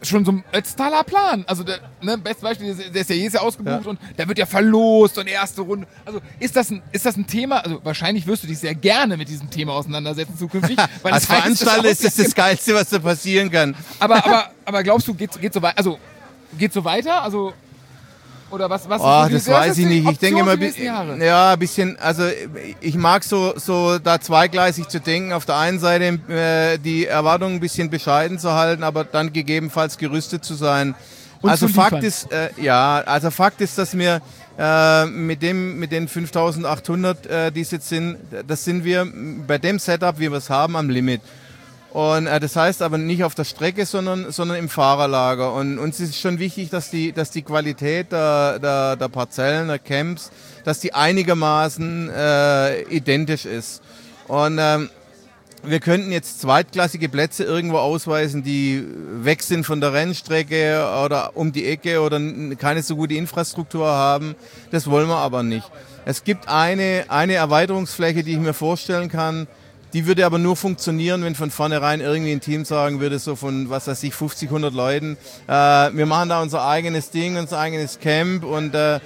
schon so ein Ötztaler Plan. Also, bestes Beispiel, der ist ja jedes Jahr ausgebucht und da wird ja verlost und erste Runde. Also, ist das ein Thema? Also, wahrscheinlich wirst du dich sehr gerne mit diesem Thema auseinandersetzen zukünftig. Weil als Veranstalter ist das Geilste, was da passieren kann. Aber glaubst du, geht so weiter? Also, geht so weiter? Also, oder was? Das weiß ich nicht. Ich denke immer, ein bisschen, also ich mag so da zweigleisig zu denken. Auf der einen Seite die Erwartungen ein bisschen bescheiden zu halten, aber dann gegebenenfalls gerüstet zu sein. Und also zu Fakt ist, dass wir mit den 5.800, die es jetzt sind, das sind wir bei dem Setup, wie wir es haben, am Limit. Und das heißt aber nicht auf der Strecke, sondern im Fahrerlager. Und uns ist schon wichtig, dass die Qualität der Parzellen, der Camps, dass die einigermaßen identisch ist. Und wir könnten jetzt zweitklassige Plätze irgendwo ausweisen, die weg sind von der Rennstrecke oder um die Ecke oder keine so gute Infrastruktur haben. Das wollen wir aber nicht. Es gibt eine Erweiterungsfläche, die ich mir vorstellen kann. Die würde aber nur funktionieren, wenn von vornherein irgendwie ein Team sagen würde, so von, 50, 100 Leuten, wir machen da unser eigenes Ding, unser eigenes Camp und das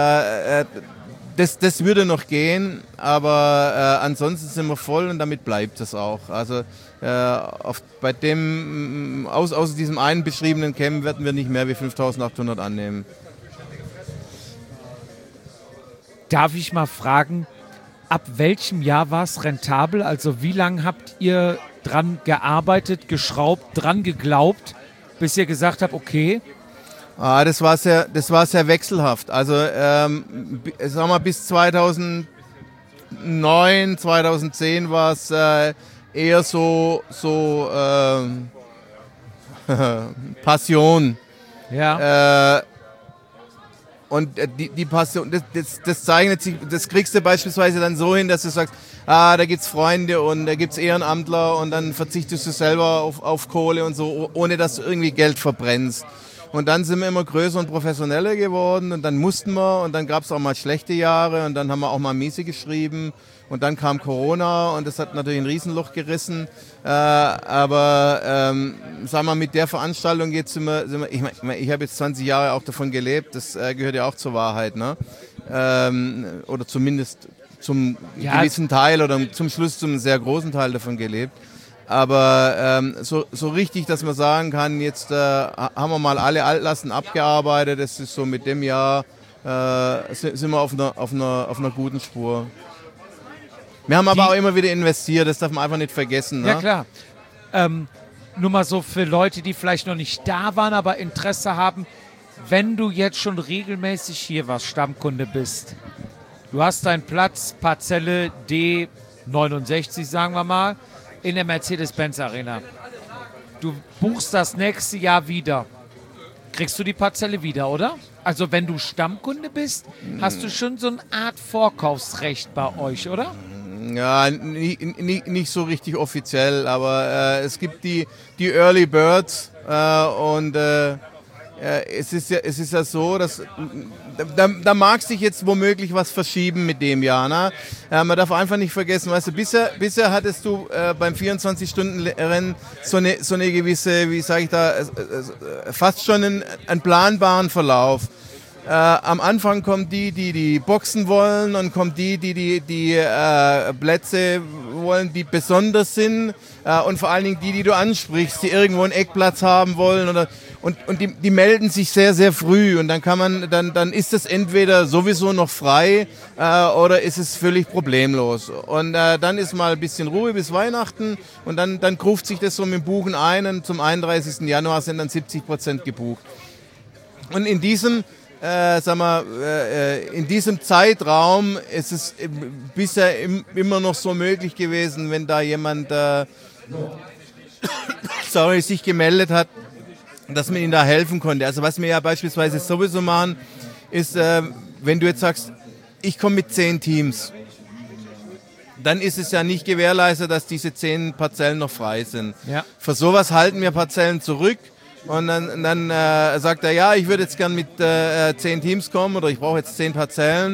würde noch gehen, aber ansonsten sind wir voll und damit bleibt es auch. Also außer diesem einen beschriebenen Camp werden wir nicht mehr wie 5.800 annehmen. Darf ich mal fragen, ab welchem Jahr war es rentabel? Also wie lange habt ihr dran gearbeitet, geschraubt, dran geglaubt, bis ihr gesagt habt, okay? Das war sehr wechselhaft. Also bis 2009, 2010 war es eher so Passion. Ja. Und die Passion, das zeichnet sich, das kriegst du beispielsweise dann so hin, dass du sagst, da gibt's Freunde und da gibt's Ehrenamtler und dann verzichtest du selber auf Kohle und so, ohne dass du irgendwie Geld verbrennst. Und dann sind wir immer größer und professioneller geworden und dann mussten wir und dann gab's auch mal schlechte Jahre und dann haben wir auch mal miese geschrieben und dann kam Corona und das hat natürlich ein Riesenloch gerissen. Aber sagen wir, mit der Veranstaltung jetzt sind wir ich habe jetzt 20 Jahre auch davon gelebt, das gehört ja auch zur Wahrheit, ne? Oder zumindest zum gewissen Teil oder zum Schluss zum sehr großen Teil davon gelebt. Aber so richtig, dass man sagen kann, jetzt haben wir mal alle Altlasten abgearbeitet, das ist so mit dem Jahr sind wir auf einer guten Spur. Wir haben aber auch immer wieder investiert, das darf man einfach nicht vergessen. Ne? Ja, klar. Nur mal so für Leute, die vielleicht noch nicht da waren, aber Interesse haben, wenn du jetzt schon regelmäßig hier warst, Stammkunde bist, du hast deinen Platz, Parzelle D69, sagen wir mal, in der Mercedes-Benz Arena. Du buchst das nächste Jahr wieder. Kriegst du die Parzelle wieder, oder? Also wenn du Stammkunde bist, hast du schon so eine Art Vorkaufsrecht bei euch, oder? Ja, nicht so richtig offiziell, aber es gibt die Early Birds und es ist ja so, dass da mag sich jetzt womöglich was verschieben mit dem Jahr. Ne? Man darf einfach nicht vergessen, weißt du, bisher hattest du beim 24-Stunden-Rennen so eine gewisse, wie sage ich da, fast schon einen planbaren Verlauf. Am Anfang kommen die boxen wollen und kommen die Plätze wollen, die besonders sind und vor allen Dingen die du ansprichst, die irgendwo einen Eckplatz haben wollen und die melden sich sehr, sehr früh und dann kann man, dann ist es entweder sowieso noch frei oder ist es völlig problemlos und dann ist mal ein bisschen Ruhe bis Weihnachten und dann gruft sich das so mit dem Buchen ein und zum 31. Januar sind dann 70% gebucht. Und in diesem in diesem Zeitraum ist es bisher immer noch so möglich gewesen, wenn da jemand sich gemeldet hat, dass man ihnen da helfen konnte. Also was wir ja beispielsweise sowieso machen, ist, wenn du jetzt sagst, ich komme mit 10 Teams, dann ist es ja nicht gewährleistet, dass diese 10 Parzellen noch frei sind. Ja. Für sowas halten wir Parzellen zurück. Und dann sagt er, ja, ich würde jetzt gern mit 10 Teams kommen oder ich brauche jetzt 10 Parzellen.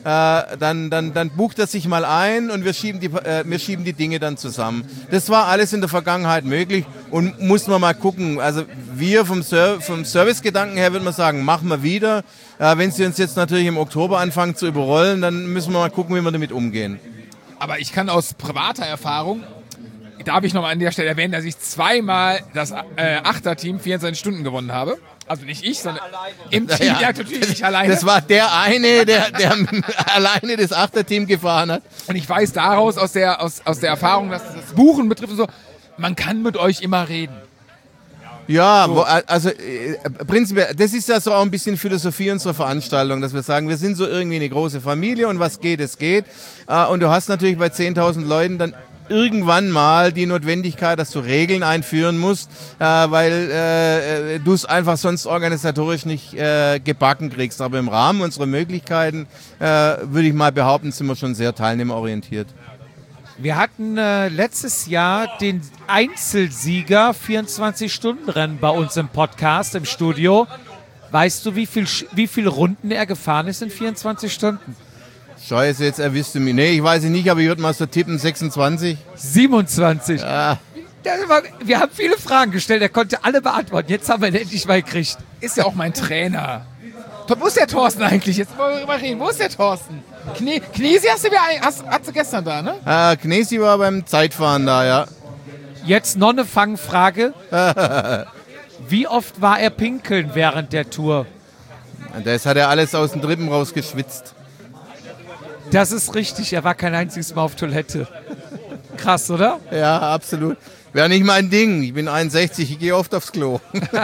dann bucht er sich mal ein und wir schieben die Dinge dann zusammen. Das war alles in der Vergangenheit möglich und muss man mal gucken. Also wir vom Servicegedanken her würde man sagen, machen wir wieder. Wenn sie uns jetzt natürlich im Oktober anfangen zu überrollen, dann müssen wir mal gucken, wie wir damit umgehen. Aber ich kann aus privater Erfahrung, darf ich noch mal an der Stelle erwähnen, dass ich zweimal das Achterteam 24 Stunden gewonnen habe. Also nicht ich, sondern im Team, ja, natürlich nicht alleine. Das war der eine, der alleine das Achterteam gefahren hat. Und ich weiß daraus, aus der Erfahrung, dass das Buchen betrifft und so, man kann mit euch immer reden. Ja, so. Also prinzipiell, das ist ja so auch ein bisschen Philosophie unserer Veranstaltung, dass wir sagen, wir sind so irgendwie eine große Familie und was geht, es geht. Und du hast natürlich bei 10.000 Leuten dann irgendwann mal die Notwendigkeit, dass du Regeln einführen musst, weil du es einfach sonst organisatorisch nicht gebacken kriegst. Aber im Rahmen unserer Möglichkeiten, würde ich mal behaupten, sind wir schon sehr teilnehmerorientiert. Wir hatten letztes Jahr den Einzelsieger 24-Stunden-Rennen bei uns im Podcast, im Studio. Weißt du, wie viel Runden er gefahren ist in 24 Stunden? Scheiße, jetzt erwisst du mich. Nee, ich weiß es nicht, aber ich würde mal so tippen, 26. 27. Ja. Wir haben viele Fragen gestellt, er konnte alle beantworten. Jetzt haben wir ihn endlich mal gekriegt. Ist ja auch mein Trainer. Wo ist der Thorsten eigentlich? Jetzt wollen wir mal reden. Wo ist der Thorsten? Knesi hast du gestern da, ne? Knesi war beim Zeitfahren da, ja. Jetzt noch eine Fangfrage. Wie oft war er pinkeln während der Tour? Das hat er alles aus den Rippen rausgeschwitzt. Das ist richtig, er war kein einziges Mal auf Toilette. Krass, oder? Ja, absolut. Wäre nicht mein Ding. Ich bin 61, ich gehe oft aufs Klo.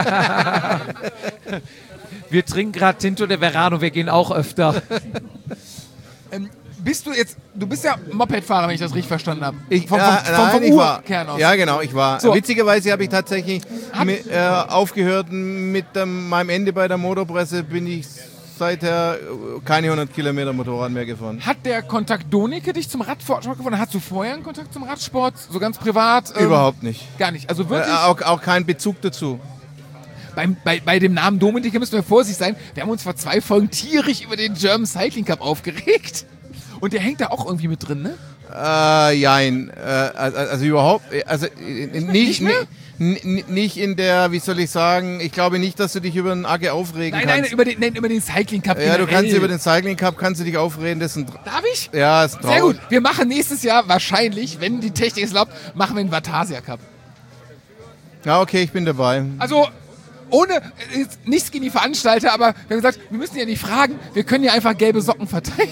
Wir trinken gerade Tinto de Verano, wir gehen auch öfter. Du bist ja Mopedfahrer, wenn ich das richtig verstanden habe. Vom Urkern aus. Ja, genau, ich war. So. Witzigerweise habe ich tatsächlich aufgehört mit meinem Ende bei der Motorpresse, bin ich seither keine 100 Kilometer Motorrad mehr gefahren. Hat der Kontakt Doneke dich zum Radsport gefunden? Hast du vorher einen Kontakt zum Radsport, so ganz privat? Überhaupt nicht. Gar nicht, also wirklich? Auch keinen Bezug dazu. Bei dem Namen Dominik müssen wir vorsichtig sein. Wir haben uns vor 2 Folgen tierisch über den German Cycling Cup aufgeregt. Und der hängt da auch irgendwie mit drin, ne? Jein. Also überhaupt, also nicht in der, wie soll ich sagen, ich glaube nicht, dass du dich über den Agge aufregen kannst. Nein, über den Cycling Cup. Ja, du kannst über den Cycling Cup dich aufreden. Darf ich? Ja, ist traurig. Sehr gut. Wir machen nächstes Jahr wahrscheinlich, wenn die Technik es erlaubt, machen wir einen Vatasia Cup. Ja, okay, ich bin dabei. Also, ohne, nichts gegen die Veranstalter, aber wir haben gesagt, wir müssen ja nicht fragen, wir können ja einfach gelbe Socken verteilen.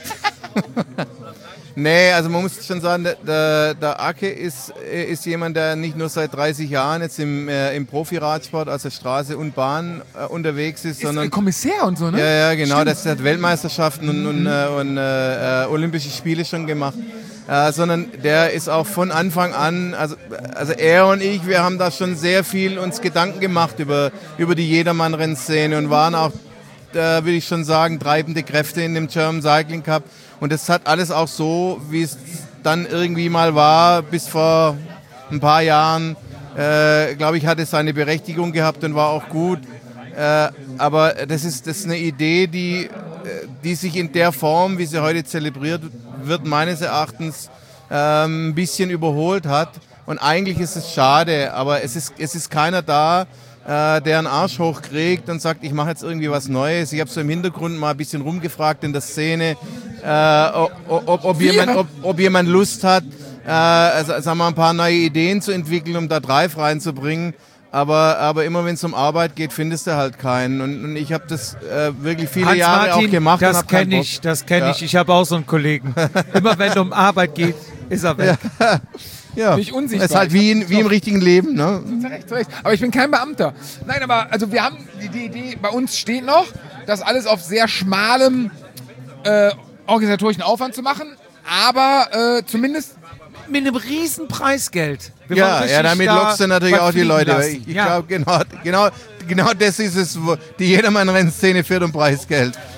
Nee, also man muss schon sagen, der Ake ist jemand, der nicht nur seit 30 Jahren jetzt im Profi-Radsport, also Straße und Bahn unterwegs ist, sondern ein Kommissar und so, ne? Ja, genau. Das hat Weltmeisterschaften und Olympische Spiele schon gemacht. Sondern der ist auch von Anfang an, also er und ich, wir haben da schon sehr viel uns Gedanken gemacht über die Jedermann-Rennszene und waren auch, würde ich schon sagen, treibende Kräfte in dem German Cycling Cup. Und das hat alles auch so, wie es dann irgendwie mal war, bis vor ein paar Jahren, glaube ich, hat es seine Berechtigung gehabt und war auch gut. Aber das ist eine Idee, die sich in der Form, wie sie heute zelebriert wird, meines Erachtens ein bisschen überholt hat. Und eigentlich ist es schade, aber es ist keiner da, der einen Arsch hochkriegt und sagt, ich mache jetzt irgendwie was Neues. Ich habe so im Hintergrund mal ein bisschen rumgefragt in der Szene, ob jemand Lust hat, sagen wir, ein paar neue Ideen zu entwickeln, um da Drive reinzubringen. Aber immer wenn es um Arbeit geht, findest du halt keinen. Und ich habe das wirklich viele Jahre auch gemacht. Das kenne ich. Ich habe auch so einen Kollegen. Immer wenn es um Arbeit geht, ist er weg. Ja, bin ich unsichtbar. Das ist halt wie im richtigen Leben. Ne? Zu Recht. Aber ich bin kein Beamter. Nein, aber also wir haben die Idee, bei uns steht noch, das alles auf sehr schmalem organisatorischen Aufwand zu machen, aber zumindest mit einem riesen Preisgeld. Ja, damit lockst du natürlich auch die Leute. Ich glaube, genau das ist es, wo die Jedermann-Rennszene führt um Preisgeld.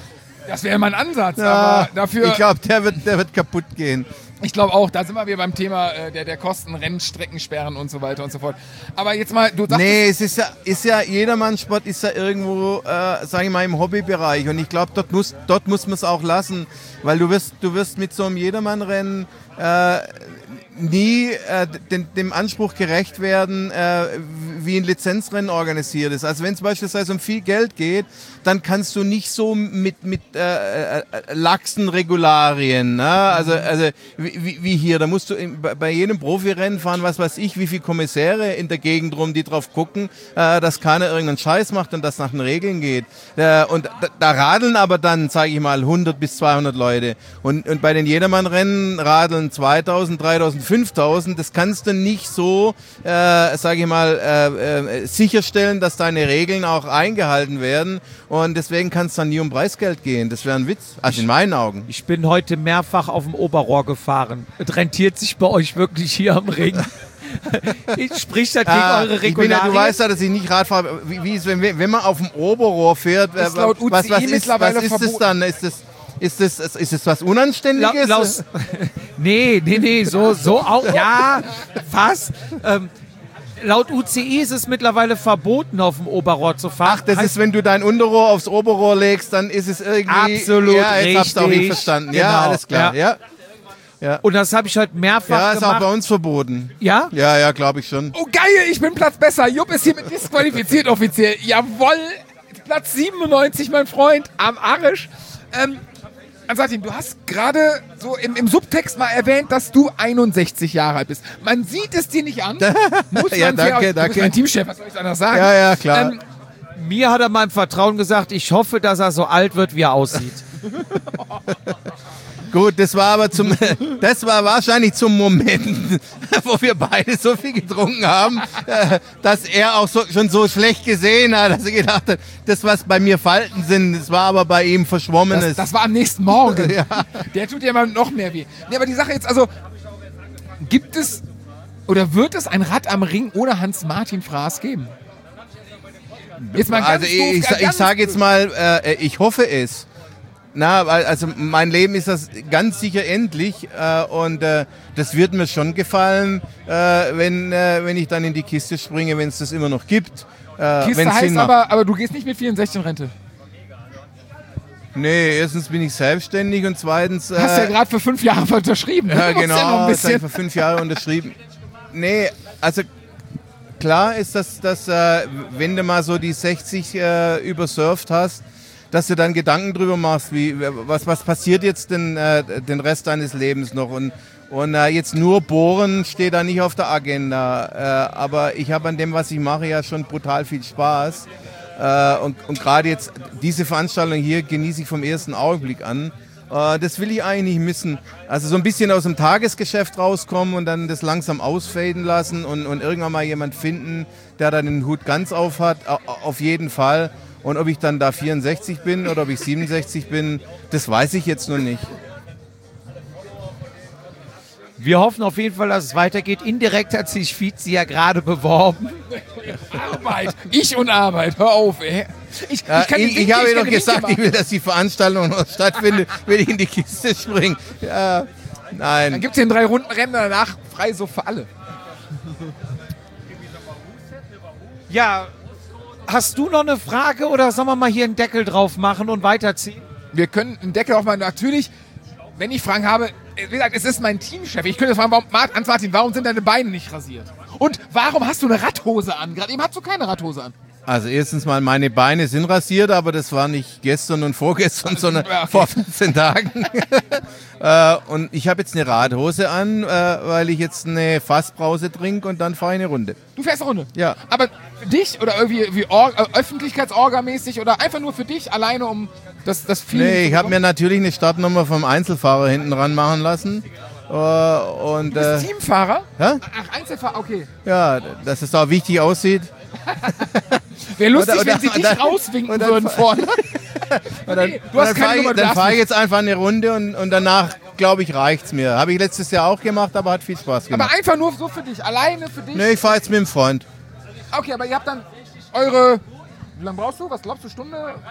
Das wäre mein Ansatz, Ja, aber dafür... ich glaube, der wird kaputt gehen. Ich glaube auch, da sind wir wieder beim Thema der Kosten, Rennstreckensperren und so weiter und so fort. Aber jetzt mal, du sagst... Nee, es ist ja Jedermannsport ist ja irgendwo, sage ich mal, im Hobbybereich. Und ich glaube, dort muss man es auch lassen. Weil du wirst mit so einem Jedermannrennen nie dem Anspruch gerecht werden, wie ein Lizenzrennen organisiert ist. Also wenn es beispielsweise um viel Geld geht, dann kannst du nicht so mit laxen Regularien, ne? Also wie hier, da musst du bei jedem Profirennen fahren, was weiß ich, wie viele Kommissäre in der Gegend rum, die drauf gucken, dass keiner irgendeinen Scheiß macht und das nach den Regeln geht. Und da radeln aber dann, sage ich mal, 100 bis 200 Leute. Und bei den Jedermannrennen radeln 2000, 3000, 5000. Das kannst du nicht so, sage ich mal, sicherstellen, dass deine Regeln auch eingehalten werden. Und deswegen kann es dann nie um Preisgeld gehen. Das wäre ein Witz, also in meinen Augen. Ich bin heute mehrfach auf dem Oberrohr gefahren. Es rentiert sich bei euch wirklich hier am Ring. Spricht das gegen eure Regularien? Du weißt ja, dass ich nicht Rad fahre. Wie ist, wenn man auf dem Oberrohr fährt, ist laut UCI was mittlerweile ist das dann? Ist das was Unanständiges? Nee, so auch, ja, fast. Laut UCI ist es mittlerweile verboten, auf dem Oberrohr zu fahren. Ach, das ist, wenn du dein Unterrohr aufs Oberrohr legst, dann ist es irgendwie... Absolut ja, jetzt richtig. hab's auch nicht verstanden. Genau. Ja, alles klar. Ja. Und das habe ich heute mehrfach Ja, ist gemacht. auch bei uns verboten. Ja? Ja, glaube ich schon. Oh geil, ich bin Platz besser. Jupp ist hiermit disqualifiziert offiziell. Jawoll, Platz 97, mein Freund, am Arsch. Ansatin, du hast gerade so im Subtext mal erwähnt, dass du 61 Jahre alt bist. Man sieht es dir nicht an. Muss Ja, man danke. Du bist mein Teamchef, was soll ich anders sagen? Ja, klar. Mir hat er mal im Vertrauen gesagt, ich hoffe, dass er so alt wird, wie er aussieht. Gut, das war wahrscheinlich zum Moment, wo wir beide so viel getrunken haben, dass er auch schon so schlecht gesehen hat, dass er gedacht hat, das, was bei mir Falten sind, das war aber bei ihm Verschwommenes. Das war am nächsten Morgen. Ja. Der tut ja mal noch mehr weh. Nee, aber die Sache jetzt, also, gibt es oder wird es ein Rad am Ring ohne Hans-Martin Fraß geben? Jetzt mal ganz also ich sage jetzt mal, ich hoffe es. Also mein Leben ist das ganz sicher endlich und das wird mir schon gefallen, wenn ich dann in die Kiste springe, wenn es das immer noch gibt. Kiste heißt aber du gehst nicht mit 64 in Rente. Nee, erstens bin ich selbstständig und zweitens... Hast ja gerade für 5 Jahre unterschrieben. Ne? Ja, genau, ja noch ein bisschen. für 5 Jahre unterschrieben. Nee, also klar ist das, wenn du mal so die 60 übersurft hast, dass du dann Gedanken drüber machst, was passiert jetzt den Rest deines Lebens noch. Und jetzt nur bohren steht da nicht auf der Agenda. Aber ich habe an dem, was ich mache, ja schon brutal viel Spaß. Und gerade jetzt diese Veranstaltung hier genieße ich vom ersten Augenblick an. Das will ich eigentlich nicht missen. Also so ein bisschen aus dem Tagesgeschäft rauskommen und dann das langsam ausfaden lassen und irgendwann mal jemand finden, der dann den Hut ganz auf hat, auf jeden Fall. Und ob ich dann da 64 bin oder ob ich 67 bin, das weiß ich jetzt noch nicht. Wir hoffen auf jeden Fall, dass es weitergeht. Indirekt hat sich Vizi ja gerade beworben. Arbeit. Ich und Arbeit. Hör auf, ey. Ich habe ja doch gesagt, ich will, dass die Veranstaltung noch stattfindet, will ich in die Kiste springen. Ja, nein. Dann gibt es den 3-Runden-Rennen danach frei so für alle. Ja, hast du noch eine Frage oder sollen wir mal hier einen Deckel drauf machen und weiterziehen? Wir können einen Deckel drauf machen. Natürlich, wenn ich Fragen habe, wie gesagt, es ist mein Teamchef. Ich könnte fragen, Hans-Martin, warum sind deine Beine nicht rasiert? Und warum hast du eine Radhose an? Gerade eben hast du keine Radhose an. Also erstens mal, meine Beine sind rasiert, aber das war nicht gestern und vorgestern, sondern vor 15 Tagen. Und ich habe jetzt eine Radhose an, weil ich jetzt eine Fassbrause trinke und dann fahre ich eine Runde. Du fährst eine Runde? Ja. Aber für dich oder irgendwie Öffentlichkeitsorgamäßig oder einfach nur für dich alleine, um das Feeling Nee, ich habe mir natürlich eine Startnummer vom Einzelfahrer hinten ran machen lassen. Und, du bist Teamfahrer? Ja? Ach, Einzelfahrer, okay. Ja, dass es auch wichtig aussieht. Wäre lustig, wenn sie dich rauswinken würden vorne. Dann fahre ich jetzt einfach eine Runde und danach, glaube ich, reicht's mir. Habe ich letztes Jahr auch gemacht, aber hat viel Spaß gemacht. Aber einfach nur so für dich, alleine für dich? Nee, ich fahre jetzt mit dem Freund. Okay, aber ihr habt dann eure... Wie lange brauchst du? Was glaubst du? Stunde?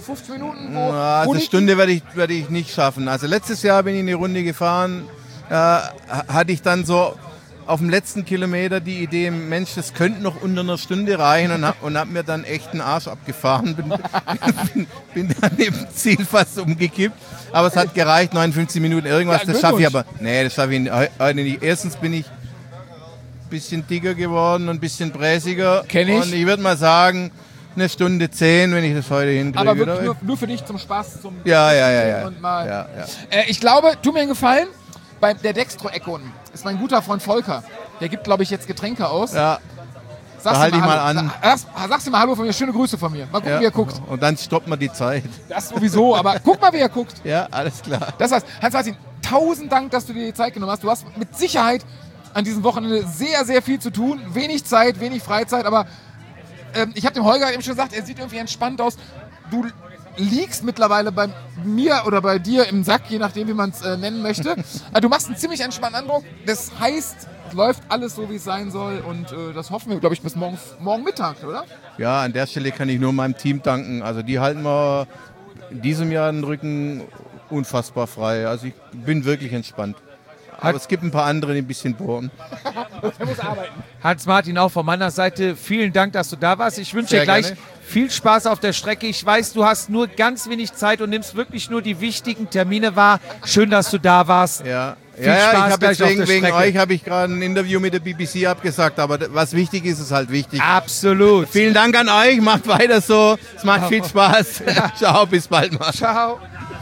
50 Minuten? Also eine Stunde werde ich nicht schaffen. Also letztes Jahr bin ich eine Runde gefahren, hatte ich dann so auf dem letzten Kilometer die Idee, Mensch, das könnte noch unter einer Stunde reichen und hab mir dann echt einen Arsch abgefahren. Bin dann im Ziel fast umgekippt. Aber es hat gereicht, 59 Minuten irgendwas, Ja, das schaffe ich aber. Nee, das schaffe ich heute nicht. Erstens bin ich ein bisschen dicker geworden und ein bisschen bräsiger. Kenn ich. Und ich würde mal sagen, 1:10, wenn ich das heute hinkriege. Aber wirklich nur für dich zum Spaß, zum Ja. Und mal. Ja. Ich glaube, tu mir einen Gefallen, bei der Dextro-Ecke unten ist mein guter Freund Volker. Der gibt, glaube ich, jetzt Getränke aus. Ja. Sag's Da halte ihm ich mal Hallo. an. Sagst du mal Hallo von mir, schöne Grüße von mir. Mal gucken, wie er guckt. Und dann stoppt man die Zeit. Das sowieso, aber guck mal, wie er guckt. Ja, alles klar. Das heißt, Hans-Martin, 1000 Dank, dass du dir die Zeit genommen hast. Du hast mit Sicherheit an diesem Wochenende sehr, sehr viel zu tun. Wenig Zeit, wenig Freizeit, aber ich habe dem Holger eben schon gesagt, er sieht irgendwie entspannt aus. Du liegst mittlerweile bei mir oder bei dir im Sack, je nachdem, wie man es nennen möchte. Du machst einen ziemlich entspannten Eindruck. Das heißt, es läuft alles so, wie es sein soll und das hoffen wir, glaube ich, bis morgen Mittag, oder? Ja, an der Stelle kann ich nur meinem Team danken. Also die halten mir in diesem Jahr den Rücken unfassbar frei. Also ich bin wirklich entspannt. Aber es gibt ein paar andere, die ein bisschen bohren. Er muss arbeiten. Hans-Martin, auch von meiner Seite vielen Dank, dass du da warst. Ich wünsche dir Sehr gleich gerne. viel Spaß auf der Strecke. Ich weiß, du hast nur ganz wenig Zeit und nimmst wirklich nur die wichtigen Termine wahr. Schön, dass du da warst. Ja, Viel Spaß ich habe gleich auf der wegen Strecke. euch habe ich gerade ein Interview mit der BBC abgesagt, aber was wichtig ist, ist halt wichtig. Absolut. Vielen Dank an euch, macht weiter so, es macht viel Spaß. Ciao, bis bald mal. Ciao.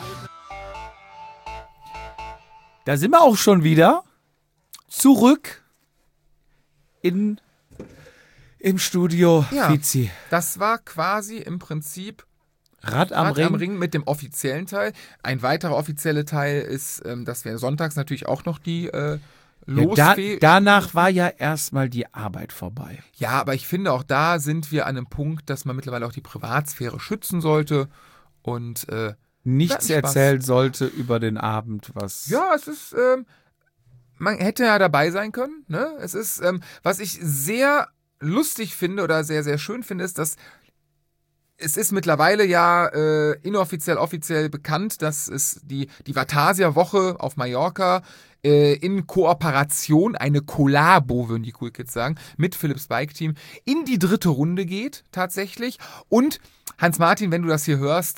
Da sind wir auch schon wieder zurück im Studio Ja. Fizi. Das war quasi im Prinzip Rad am Rad Ring. am Ring mit dem offiziellen Teil. Ein weiterer offizieller Teil ist, dass wir sonntags natürlich auch noch die Ja, Losfee... danach war ja erstmal die Arbeit vorbei. Ja, aber ich finde, auch da sind wir an einem Punkt, dass man mittlerweile auch die Privatsphäre schützen sollte. Und Nichts Spaß. erzählen sollte über den Abend, was... ja, es ist, man hätte ja dabei sein können. Ne? Es ist, was ich sehr lustig finde oder sehr, sehr schön finde, ist, dass es ist mittlerweile ja inoffiziell, offiziell bekannt, dass es die Vatasia-Woche auf Mallorca in Kooperation, eine Kollabo, würden die Cool Kids sagen, mit Philips Bike Team in die 3. Runde geht, tatsächlich. Und Hans-Martin, wenn du das hier hörst,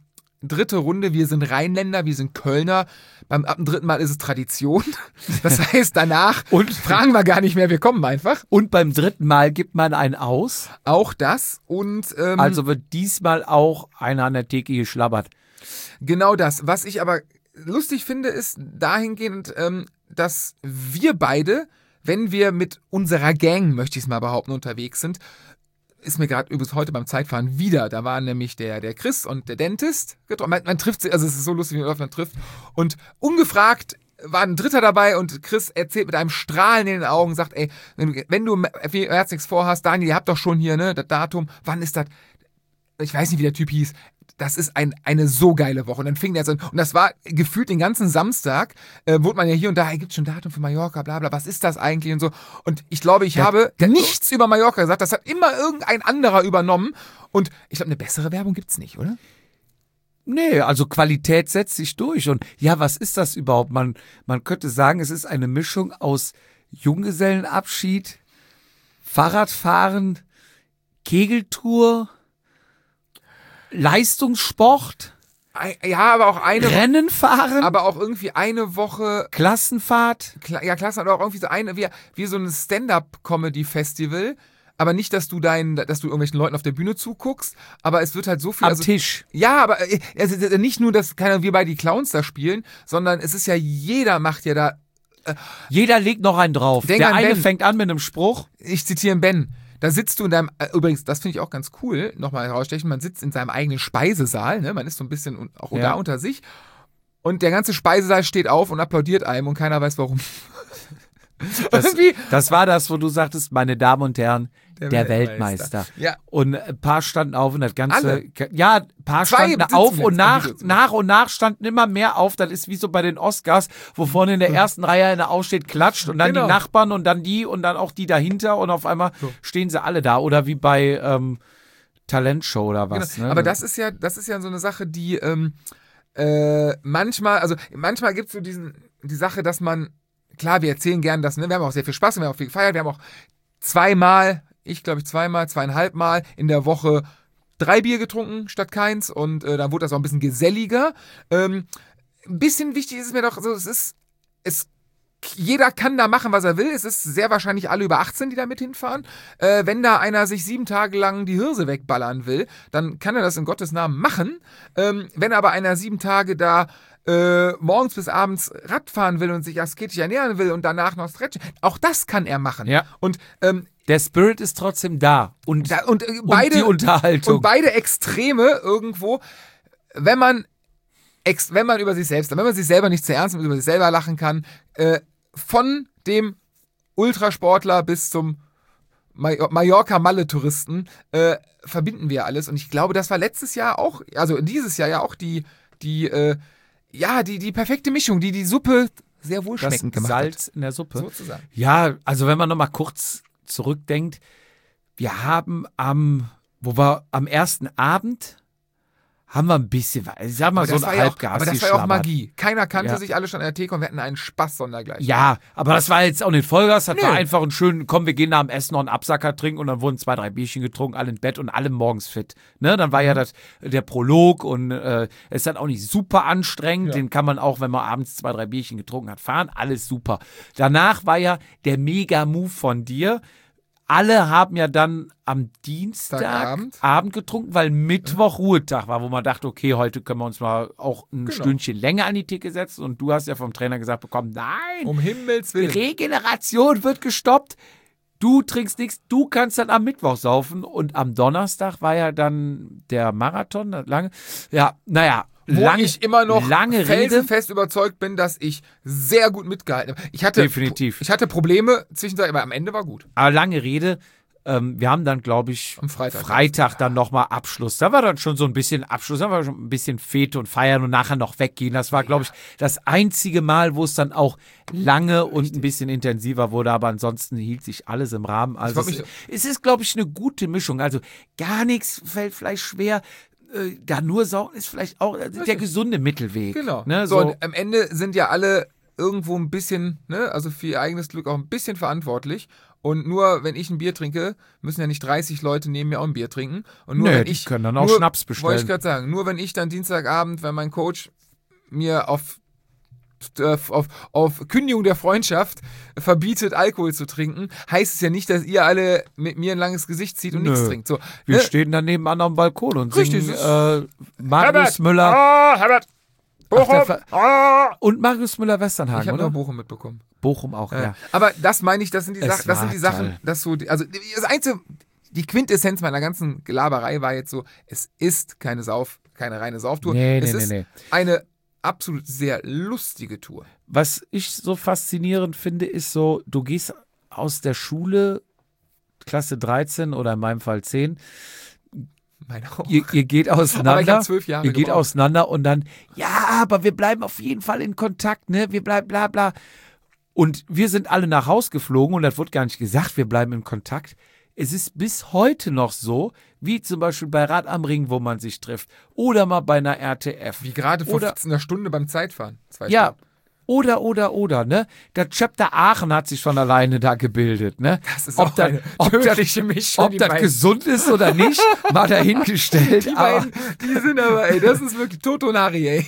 3. Runde, wir sind Rheinländer, wir sind Kölner. Ab dem 3. Mal ist es Tradition. Das heißt, danach fragen wir gar nicht mehr, wir kommen einfach. Und beim 3. Mal gibt man einen aus. Auch das. Und Also wird diesmal auch einer an der Theke geschlabbert. genau das. Was ich aber lustig finde, ist dahingehend, dass wir beide, wenn wir mit unserer Gang, möchte ich es mal behaupten, unterwegs sind, ist mir gerade übrigens heute beim Zeitfahren wieder, da waren nämlich der Chris und der Dentist getroffen. Man trifft sie, also es ist so lustig, wie man trifft. Und ungefragt war ein Dritter dabei und Chris erzählt mit einem Strahlen in den Augen, sagt, ey, wenn du jetzt nichts vorhast, Daniel, ihr habt doch schon hier, ne, das Datum, wann ist das? Ich weiß nicht, wie der Typ hieß. Das ist eine so geile Woche. Und dann fing der so an. Und das war gefühlt den ganzen Samstag, wurde man ja hier und da, hey, gibt's schon Datum für Mallorca, bla bla, was ist das eigentlich und so. Und ich glaube, ich habe nichts über Mallorca gesagt. Das hat immer irgendein anderer übernommen. Und ich glaube, eine bessere Werbung gibt's nicht, oder? Nee, also Qualität setzt sich durch. Und ja, was ist das überhaupt? Man könnte sagen, es ist eine Mischung aus Junggesellenabschied, Fahrradfahren, Kegeltour, Leistungssport, Ja, aber auch Rennen fahren, aber auch irgendwie eine Woche, Klassenfahrt. ja, klasse, aber auch irgendwie so wie so ein Stand-Up-Comedy-Festival. Aber nicht, dass du irgendwelchen Leuten auf der Bühne zuguckst, aber es wird halt so viel. Am Tisch. Ja, aber also nicht nur, dass wir bei die Clowns da spielen, sondern es ist ja, jeder macht ja da. Jeder legt noch einen drauf. Denk Der an eine Ben. fängt an mit einem Spruch. Ich zitiere Ben. Da sitzt du in deinem, übrigens, das finde ich auch ganz cool, nochmal herausstechen, man sitzt in seinem eigenen Speisesaal, ne? Man ist so ein bisschen auch da unter sich und der ganze Speisesaal steht auf und applaudiert einem und keiner weiß warum. Das war das, wo du sagtest, meine Damen und Herren, der Weltmeister. Ja. Und ein paar standen auf und das Ganze. Alle. Ja, ein paar Zwei standen sitzen auf jetzt und am Video nach und nach standen immer mehr auf. Das ist wie so bei den Oscars, wo vorne in der ersten Reihe einer aufsteht, klatscht und dann Genau. die Nachbarn und dann die und dann auch die dahinter und auf einmal stehen sie alle da. Oder wie bei Talentshow oder was. Genau. Ne? Aber das ist ja so eine Sache, die manchmal gibt es so die Sache, dass man, klar, wir erzählen gern das, ne? Wir haben auch sehr viel Spaß, wir haben auch viel gefeiert, wir haben auch zweieinhalb Mal in der Woche 3 Bier getrunken statt keins und dann wurde das auch ein bisschen geselliger. Ein bisschen wichtig ist es mir doch, so, jeder kann da machen, was er will. Es ist sehr wahrscheinlich alle über 18, die da mit hinfahren. Wenn da einer sich 7 Tage lang die Hirse wegballern will, dann kann er das in Gottes Namen machen. Wenn aber einer 7 Tage da morgens bis abends Radfahren will und sich asketisch ernähren will und danach noch stretchen, auch das kann er machen. Ja. Und der Spirit ist trotzdem da. Und die Unterhaltung. Und beide Extreme irgendwo, wenn man über sich selbst, wenn man sich selber nicht zu ernst nimmt, über sich selber lachen kann, von dem Ultrasportler bis zum Mallorca-Malle-Touristen verbinden wir alles. Und ich glaube, das war letztes Jahr auch, also dieses Jahr ja auch die perfekte Mischung, die Suppe sehr wohlschmeckend gemacht hat. Salz in der Suppe. Sozusagen. Ja, also wenn man nochmal kurz zurückdenkt, wir haben am ersten Abend haben wir ein bisschen, ich sag mal, so ein Halbgas. Aber das war ja auch Magie. Keiner kannte sich, alle schon an der Theke und wir hatten einen Spaß sondergleichen. Ja, aber das war jetzt auch nicht Vollgas, das war einfach ein schön, komm, wir gehen nach dem Essen noch einen Absacker trinken und dann wurden 2, 3 Bierchen getrunken, alle im Bett und alle morgens fit. Ne? Dann war ja der Prolog und ist dann auch nicht super anstrengend, den kann man auch, wenn man abends 2, 3 Bierchen getrunken hat, fahren, alles super. Danach war ja der Mega-Move von dir. Alle haben ja dann am Dienstagabend getrunken, weil Mittwoch Ruhetag war, wo man dachte, okay, heute können wir uns mal auch ein Stündchen länger an die Theke setzen. Und du hast ja vom Trainer gesagt bekommen, nein, um Himmels Willen, Regeneration wird gestoppt. Du trinkst nichts, du kannst dann am Mittwoch saufen. Und am Donnerstag war ja dann der Marathon, lange. Ja, naja. Ich immer noch felsenfest überzeugt bin, dass ich sehr gut mitgehalten habe. Definitiv. Ich hatte Probleme zwischendurch, aber am Ende war gut. Aber lange Rede. Wir haben dann, glaube ich, am Freitag dann nochmal Abschluss. Da war dann schon so ein bisschen Abschluss, da war schon ein bisschen Fete und Feiern und nachher noch weggehen. Das war, glaube ich, das einzige Mal, wo es dann auch lange und ein bisschen intensiver wurde. Aber ansonsten hielt sich alles im Rahmen. Also es ist, glaube ich, eine gute Mischung. Also gar nichts fällt vielleicht schwer. Da nur saugen ist vielleicht auch der gesunde Mittelweg. Genau. Ne? So, und am Ende sind ja alle irgendwo ein bisschen, ne, also für ihr eigenes Glück auch ein bisschen verantwortlich. Und nur wenn ich ein Bier trinke, müssen ja nicht 30 Leute neben mir auch ein Bier trinken. Und nur die können dann auch Schnaps bestellen. Wollte ich gerade sagen, nur wenn ich dann Dienstagabend, wenn mein Coach mir auf Kündigung der Freundschaft verbietet, Alkohol zu trinken, heißt es ja nicht, dass ihr alle mit mir ein langes Gesicht zieht und nichts trinkt. So, wir stehen dann nebeneinander am Balkon und singen Marius Herbert Müller. Herbert! Bochum! Und Marius Müller-Westernhagen, Ich habe oder? nur Bochum mitbekommen. Bochum auch, ja. Aber das meine ich, das sind die Sachen, toll. dass so, also das Einzige, die Quintessenz meiner ganzen Gelaberei war jetzt so, es ist keine reine Sauftour. Es ist eine absolut sehr lustige Tour. Was ich so faszinierend finde, ist so, du gehst aus der Schule, Klasse 13 oder in meinem Fall 10, ihr geht auseinander. Aber ich habe 12 Jahre Ihr geht gebraucht. auseinander und dann, ja, aber wir bleiben auf jeden Fall in Kontakt, ne? Wir bleiben bla bla. Und wir sind alle nach Haus geflogen und das wurde gar nicht gesagt, wir bleiben in Kontakt. Es ist bis heute noch so, wie zum Beispiel bei Rad am Ring, wo man sich trifft. Oder mal bei einer RTF. Wie gerade vor 15 Stunde beim Zeitfahren. 2 Ja, Stunden. Oder, ne? Der Chapter Aachen hat sich schon alleine da gebildet, ne? Das ist auch eine tödliche Mischung. Ob das gesund ist oder nicht, mal dahingestellt. Die beiden, die sind aber, ey, das ist wirklich Toto und Harry, ey.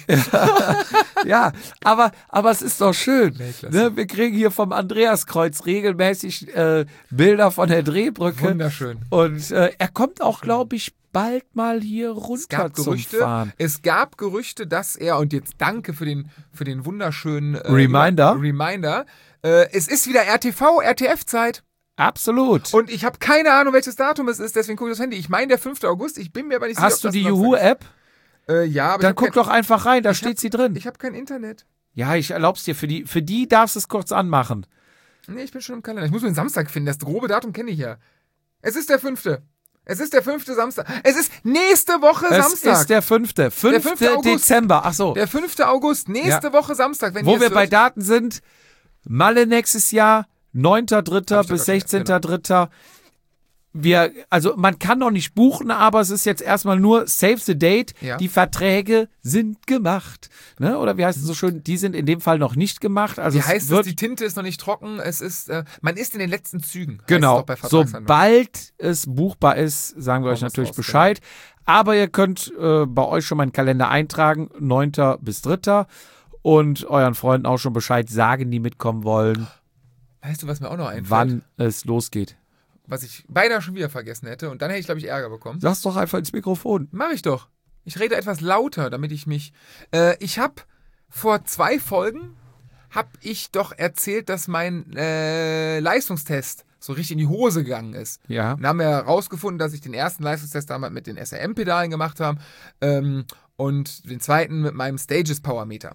Ja, aber es ist doch schön. Ne? Wir kriegen hier vom Andreaskreuz regelmäßig Bilder von der Drehbrücke. Wunderschön. Und er kommt auch, glaube ich, bald mal hier runter zum Fahren. Es gab Gerüchte, dass er, und jetzt danke für den wunderschönen Reminder. Es ist wieder RTF-Zeit. Absolut. Und ich habe keine Ahnung, welches Datum es ist, deswegen gucke ich aufs Handy. Ich meine der 5. August, ich bin mir aber nicht sicher, Hast du die Juhu-App? Ja, aber dann guck doch einfach rein, da steht sie drin. Ich habe kein Internet. Ja, ich erlaub's dir. Für die darfst du es kurz anmachen. Nee, ich bin schon im Kalender. Ich muss nur den Samstag finden. Das grobe Datum kenne ich ja. Es ist der 5. Es ist der 5. Samstag. Es ist nächste Woche Samstag. Es ist der 5. 5. Dezember. Ach so. Der 5. August. Nächste Woche Samstag. Wenn wo wir bei Daten sind, Malle nächstes Jahr, 9.3. bis 16.3. also man kann noch nicht buchen, aber es ist jetzt erstmal nur Save the Date. Ja. Die Verträge sind gemacht. Ne? Oder wie heißt es so schön? Die sind in dem Fall noch nicht gemacht. Also Wie heißt es? Die Tinte ist noch nicht trocken. Es ist, man ist in den letzten Zügen. heißt es Genau. doch bei Vertragsverhandlungen. Sobald es buchbar ist, sagen wir euch Hauen wir's natürlich raus, Bescheid. Aber ihr könnt bei euch schon mal einen Kalender eintragen, 9. bis 3. Und euren Freunden auch schon Bescheid sagen, die mitkommen wollen, Weißt du, was mir auch noch einfällt? wann es losgeht. Was ich beinahe schon wieder vergessen hätte. Und dann hätte ich, glaube ich, Ärger bekommen. Sag's doch einfach ins Mikrofon. Mach ich doch. Ich rede etwas lauter, damit ich mich... ich habe vor 2 Folgen ich doch erzählt, dass mein Leistungstest so richtig in die Hose gegangen ist. Ja. Dann haben wir herausgefunden, dass ich den ersten Leistungstest damals mit den SRM-Pedalen gemacht habe und den zweiten mit meinem Stages Powermeter.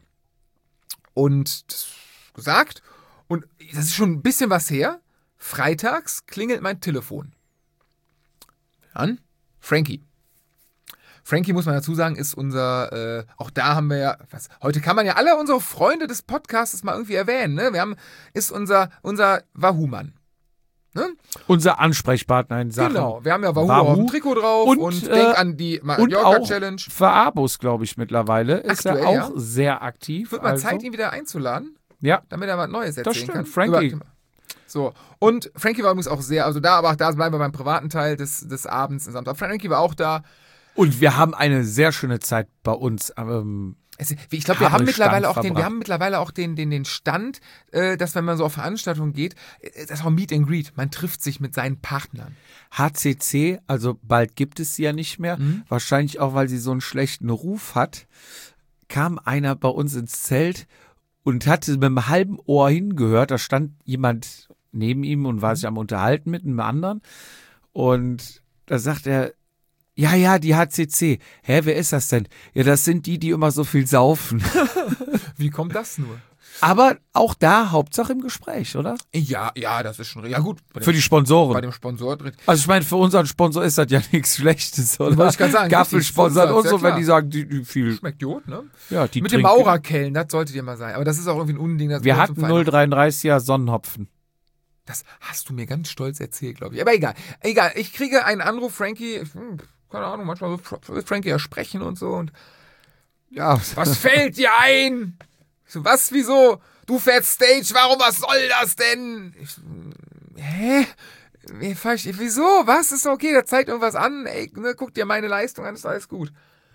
Und das gesagt, und das ist schon ein bisschen was her. Freitags klingelt mein Telefon. An Frankie. Frankie, muss man dazu sagen, ist unser, auch da haben wir ja, heute kann man ja alle unsere Freunde des Podcasts mal irgendwie erwähnen, ne? Ist unser Wahoo-Mann. Ne? Unser Ansprechpartner in Sachen. Genau, wir haben ja Wahoo auf dem Trikot drauf und denk an die Mallorca-Challenge. Für Abos, glaube ich, mittlerweile. Ist Aktuell, er auch ja. sehr aktiv. Wird mal Zeit, ihn wieder einzuladen, Ja. damit er was Neues erzählen Das stimmt, kann. Frankie. So, und Frankie war übrigens auch sehr, also da bleiben wir beim privaten Teil des Abends am Samstag. Frankie war auch da. Und wir haben eine sehr schöne Zeit bei uns. Ich glaube, wir haben mittlerweile auch verbracht. den Stand, dass wenn man so auf Veranstaltungen geht, das ist auch Meet and Greet. Man trifft sich mit seinen Partnern. HCC, also bald gibt es sie ja nicht mehr. Wahrscheinlich auch, weil sie so einen schlechten Ruf hat. Kam einer bei uns ins Zelt und hatte mit einem halben Ohr hingehört. Da stand jemand neben ihm und war sich am Unterhalten mit einem anderen. Und da sagt er, ja, die HCC. Hä, wer ist das denn? Ja, das sind die immer so viel saufen. Wie kommt das nur? Aber auch da Hauptsache im Gespräch, oder? Ja, das ist schon, ja gut. Für die Sponsoren. Bei dem Sponsor drin. Also ich meine, für unseren Sponsor ist das ja nichts Schlechtes, oder? Wollte ich gerade sagen. Gaffel sponsert und so, ja, wenn die sagen, die viel... Schmeckt gut, ne? Ja, die mit dem trinken- Maurerkellen, das solltet ihr mal sein. Aber das ist auch irgendwie ein Unding. Das Wir gehört hatten zum Verein. 0,33er Sonnenhopfen. Das hast du mir ganz stolz erzählt, glaube ich. Aber egal. Ich kriege einen Anruf, Frankie, keine Ahnung, manchmal will Frankie ja sprechen und so. Und Ja, was fällt dir ein? Ich so, was, wieso? Du fährst Stage, warum, was soll das denn? Ich so, hä? Wieso? Was? Ist okay, der zeigt irgendwas an. Ey, ne, guck dir meine Leistung an, ist alles gut.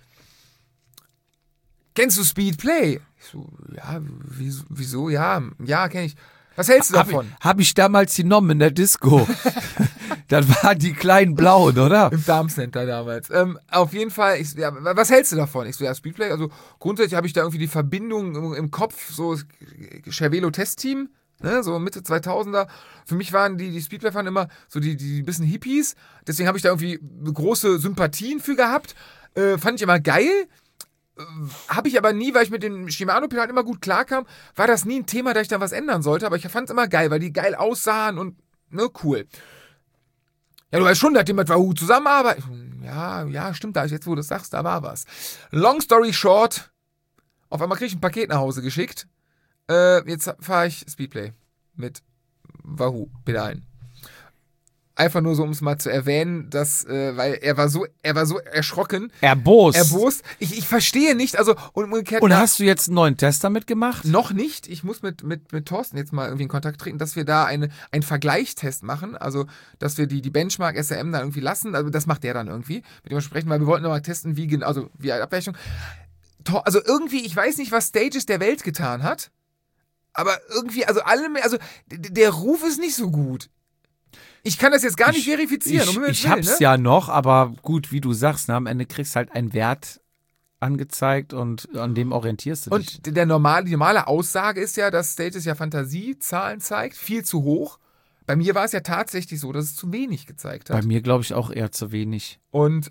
Kennst du Speedplay? Ich so, ja, wieso? Ja, kenn ich. Was hältst du davon? Hab ich damals genommen in der Disco. Das waren die kleinen Blauen, oder? Im Darmcenter damals. Auf jeden Fall, was hältst du davon? Ich so, ja, Speedplay, also grundsätzlich habe ich da irgendwie die Verbindung im Kopf, so Cervelo-Testteam, ne, so Mitte 2000er. Für mich waren die Speedplay-Fahren immer so die bisschen Hippies, deswegen habe ich da irgendwie große Sympathien für gehabt. Fand ich immer geil. Habe ich aber nie, weil ich mit den Shimano-Pedalen immer gut klarkam, war das nie ein Thema, da ich da was ändern sollte, aber ich fand es immer geil, weil die geil aussahen und, ne, cool. Ja, du weißt schon, dass die mit Wahoo zusammenarbeiten. Ja, stimmt, da jetzt, wo du das sagst, da war was. Long story short, auf einmal krieg ich ein Paket nach Hause geschickt. Jetzt fahre ich Speedplay mit Wahoo-Pedalen. Einfach nur so, um es mal zu erwähnen, dass, weil er war so erschrocken. Erbost. Ich verstehe nicht, also umgekehrt. Und hast du jetzt einen neuen Test damit gemacht? Noch nicht. Ich muss mit Thorsten jetzt mal irgendwie in Kontakt treten, dass wir da einen Vergleichstest machen. Also, dass wir die Benchmark SRM da irgendwie lassen. Also, das macht der dann irgendwie. Mit dem wir sprechen, weil wir wollten nochmal testen, wie Abweichung. Also, irgendwie, ich weiß nicht, was Stages der Welt getan hat. Aber irgendwie, also der Ruf ist nicht so gut. Ich kann das jetzt gar nicht verifizieren. Ich hab's ja noch, aber gut, wie du sagst, am Ende kriegst halt einen Wert angezeigt und an dem orientierst du dich. Und die normale Aussage ist ja, dass Stages ja Fantasiezahlen zeigt, viel zu hoch. Bei mir war es ja tatsächlich so, dass es zu wenig gezeigt hat. Bei mir glaube ich auch eher zu wenig. Und,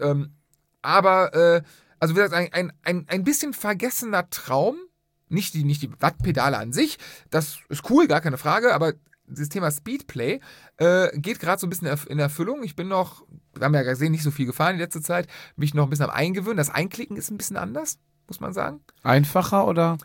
also wie gesagt, ein bisschen vergessener Traum, nicht die Wattpedale an sich, das ist cool, gar keine Frage, aber das Thema Speedplay geht gerade so ein bisschen in Erfüllung. Wir haben ja gesehen, nicht so viel gefahren in letzter Zeit, mich noch ein bisschen am Eingewöhnen. Das Einklicken ist ein bisschen anders, muss man sagen. Einfacher oder?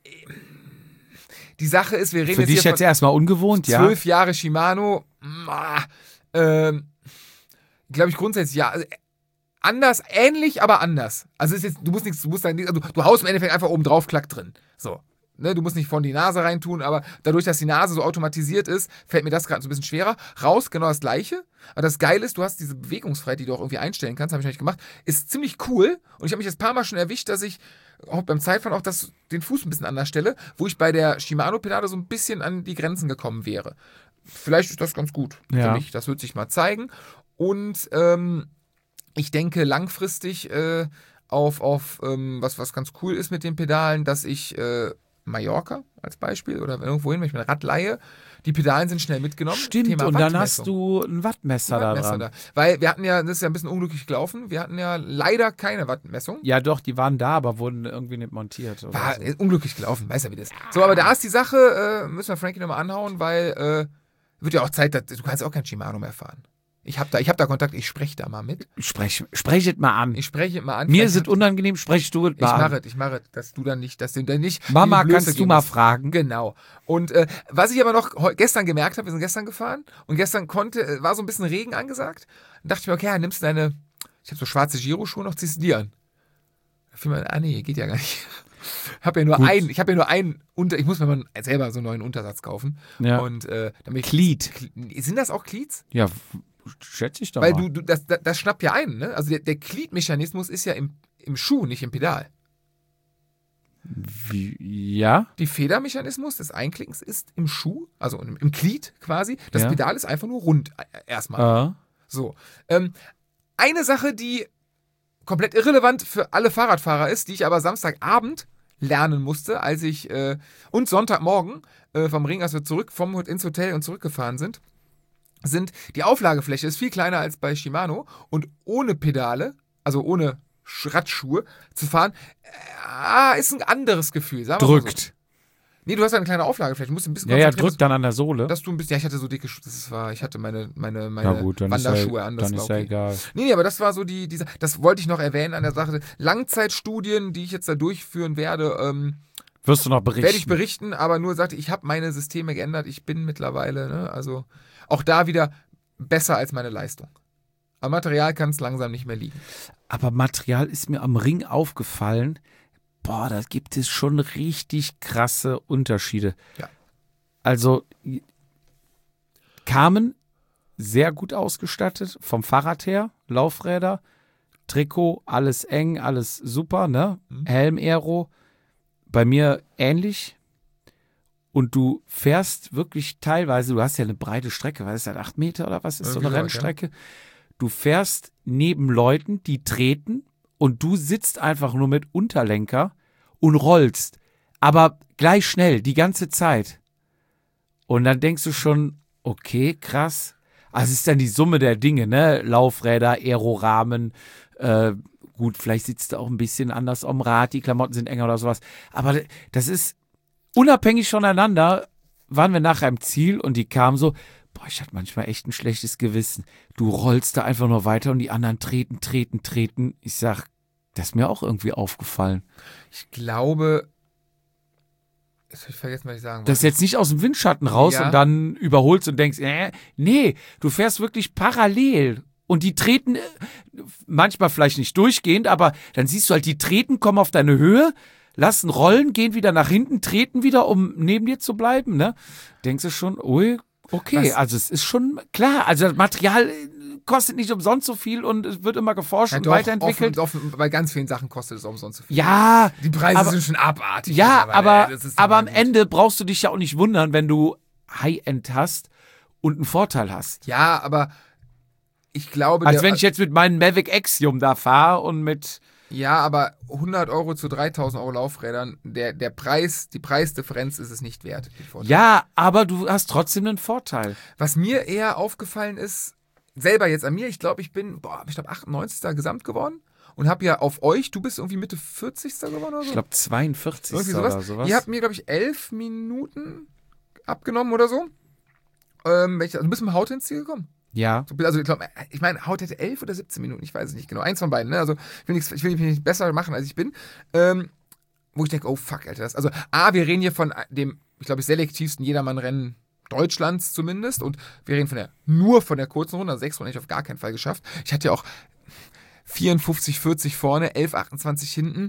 Die Sache ist, wir reden Für dich jetzt erstmal ungewohnt, 12 Jahre Shimano. glaube ich grundsätzlich ja. Also, anders, ähnlich, aber anders. Also ist jetzt, du haust im Endeffekt einfach oben drauf, klack drin. So. Ne, du musst nicht vorne die Nase reintun, aber dadurch, dass die Nase so automatisiert ist, fällt mir das gerade so ein bisschen schwerer. Raus, genau das Gleiche. Aber das Geile ist, du hast diese Bewegungsfreiheit, die du auch irgendwie einstellen kannst, habe ich noch nicht gemacht, ist ziemlich cool. Und ich habe mich jetzt ein paar Mal schon erwischt, dass ich auch beim Zeitfahren auch den Fuß ein bisschen anders stelle, wo ich bei der Shimano-Pedale so ein bisschen an die Grenzen gekommen wäre. Vielleicht ist das ganz gut für mich. Das wird sich mal zeigen. Und ich denke langfristig auf was ganz cool ist mit den Pedalen, dass ich Mallorca als Beispiel oder irgendwohin, wenn ich mein Rad leihe, die Pedalen sind schnell mitgenommen. Stimmt, Thema und dann Wattmessung. hast du ein Wattmesser da dran. Da. Weil wir hatten ja, das ist ja ein bisschen unglücklich gelaufen, wir hatten ja leider keine Wattmessung. Ja doch, die waren da, aber wurden irgendwie nicht montiert. Oder War so. unglücklich gelaufen, weiß ja wie das ist. So, aber da ist die Sache, müssen wir Frankie nochmal anhauen, weil wird ja auch Zeit, du kannst auch kein Shimano mehr fahren. Ich hab da Kontakt, ich spreche da mal mit. Sprech es mal an. Ich spreche es mal an. Mir ist es unangenehm, sprech du es mal an. Ich mache es, dass du dann nicht. Mama, die Blöße kannst du geben mal musst. fragen? Genau. Und was ich aber noch gestern gemerkt habe, wir sind gestern gefahren und gestern war so ein bisschen Regen angesagt. Dann dachte ich mir, okay, dann nimmst du ich habe so schwarze Giro-Schuhe noch, ziehst du die an. Da fiel mir, nee, geht ja gar nicht. Ich habe ja nur einen, ich muss mir mal selber so einen neuen Untersatz kaufen. Ja. Und damit Glied. Sind das auch Glieds? Ja, schätze ich doch Weil mal. das schnappt ja ein, ne? Also der Gliedmechanismus ist ja im Schuh, nicht im Pedal. Ja? Die Federmechanismus des Einklickens ist im Schuh, also im Glied quasi. Das Ja. Pedal ist einfach nur rund erstmal. Äh. So. Eine Sache, die komplett irrelevant für alle Fahrradfahrer ist, die ich aber Samstagabend lernen musste, und Sonntagmorgen vom Ring, als wir ins Hotel und zurückgefahren sind, die Auflagefläche ist viel kleiner als bei Shimano und ohne Pedale, also ohne Radschuhe zu fahren, ist ein anderes Gefühl. Sagen wir mal Drückt. So. Nee, du hast eine kleine Auflagefläche, du musst ein bisschen Ja, konzentrieren, drückt dann an der Sohle. dass du ein bisschen, ich hatte so dicke Schuhe, ich hatte meine Na gut, dann Wanderschuhe an, das dann war ist ja okay. egal. Nee, aber das war so das wollte ich noch erwähnen an der Sache. Langzeitstudien, die ich jetzt da durchführen werde, Wirst du noch berichten? werde ich berichten, aber nur sagte, ich habe meine Systeme geändert, ich bin mittlerweile, ne, also auch da wieder besser als meine Leistung. Am Material kann es langsam nicht mehr liegen. Aber Material ist mir am Ring aufgefallen. Boah, da gibt es schon richtig krasse Unterschiede. Ja. Also kamen sehr gut ausgestattet vom Fahrrad her, Laufräder, Trikot, alles eng, alles super, ne? Helm, Aero, bei mir ähnlich. Und du fährst wirklich teilweise, du hast ja eine breite Strecke, weil es halt 8 Meter oder was ist so eine Irgendwie Rennstrecke. Du fährst neben Leuten, die treten und du sitzt einfach nur mit Unterlenker und rollst. Aber gleich schnell, die ganze Zeit. Und dann denkst du schon, okay, krass. Also es ist dann die Summe der Dinge, ne? Laufräder, Aerorahmen, gut, vielleicht sitzt du auch ein bisschen anders am Rad, die Klamotten sind enger oder sowas. Aber das ist unabhängig voneinander, waren wir nachher im Ziel und die kamen so, boah, ich hatte manchmal echt ein schlechtes Gewissen. Du rollst da einfach nur weiter und die anderen treten. Ich sag, das ist mir auch irgendwie aufgefallen. Ich glaube, jetzt habe ich vergessen, was ich sagen wollte. Das ist jetzt nicht aus dem Windschatten raus Ja. und dann überholst und denkst, nee, du fährst wirklich parallel. Und die treten, manchmal vielleicht nicht durchgehend, aber dann siehst du halt, die treten, kommen auf deine Höhe, lassen rollen, gehen wieder nach hinten, treten wieder, um neben dir zu bleiben, ne? Denkst du schon, ui, okay, also es ist schon klar, also das Material kostet nicht umsonst so viel und es wird immer geforscht und doch, weiterentwickelt. bei ganz vielen Sachen kostet es umsonst so viel. Ja, Die Preise aber- sind schon abartig. ja, mittlerweile. Das ist aber am gut. Ende brauchst du dich ja auch nicht wundern, wenn du High-End hast und einen Vorteil hast. Ja, aber ich glaube... Als wenn ich jetzt mit meinem Mavic Axiom da fahre und mit... Ja, aber 100 Euro zu 3.000 Euro Laufrädern, die Preisdifferenz ist es nicht wert. die Vorteile. Ja, aber du hast trotzdem einen Vorteil. Was mir eher aufgefallen ist, selber jetzt an mir, ich glaube, ich bin 98. Gesamt geworden und habe ja auf euch, du bist irgendwie Mitte 40. geworden oder so? Ich glaube 42 Irgendwie oder sowas. Ihr habt mir, glaube ich, 11 Minuten abgenommen oder so. Du bist mit dem Haut ins Ziel gekommen. Ja. Also ich meine, Haut hätte 11 oder 17 Minuten, ich weiß es nicht genau. Eins von beiden, ne? Also ich will mich nicht besser machen, als ich bin. Wo ich denke, oh fuck, Alter. Wir reden hier von dem, ich glaube, selektivsten Jedermann-Rennen Deutschlands zumindest. Und wir reden nur von der kurzen Runde, also 6 Runden hätte ich auf gar keinen Fall geschafft. Ich hatte ja auch 54, 40 vorne, 11, 28 hinten.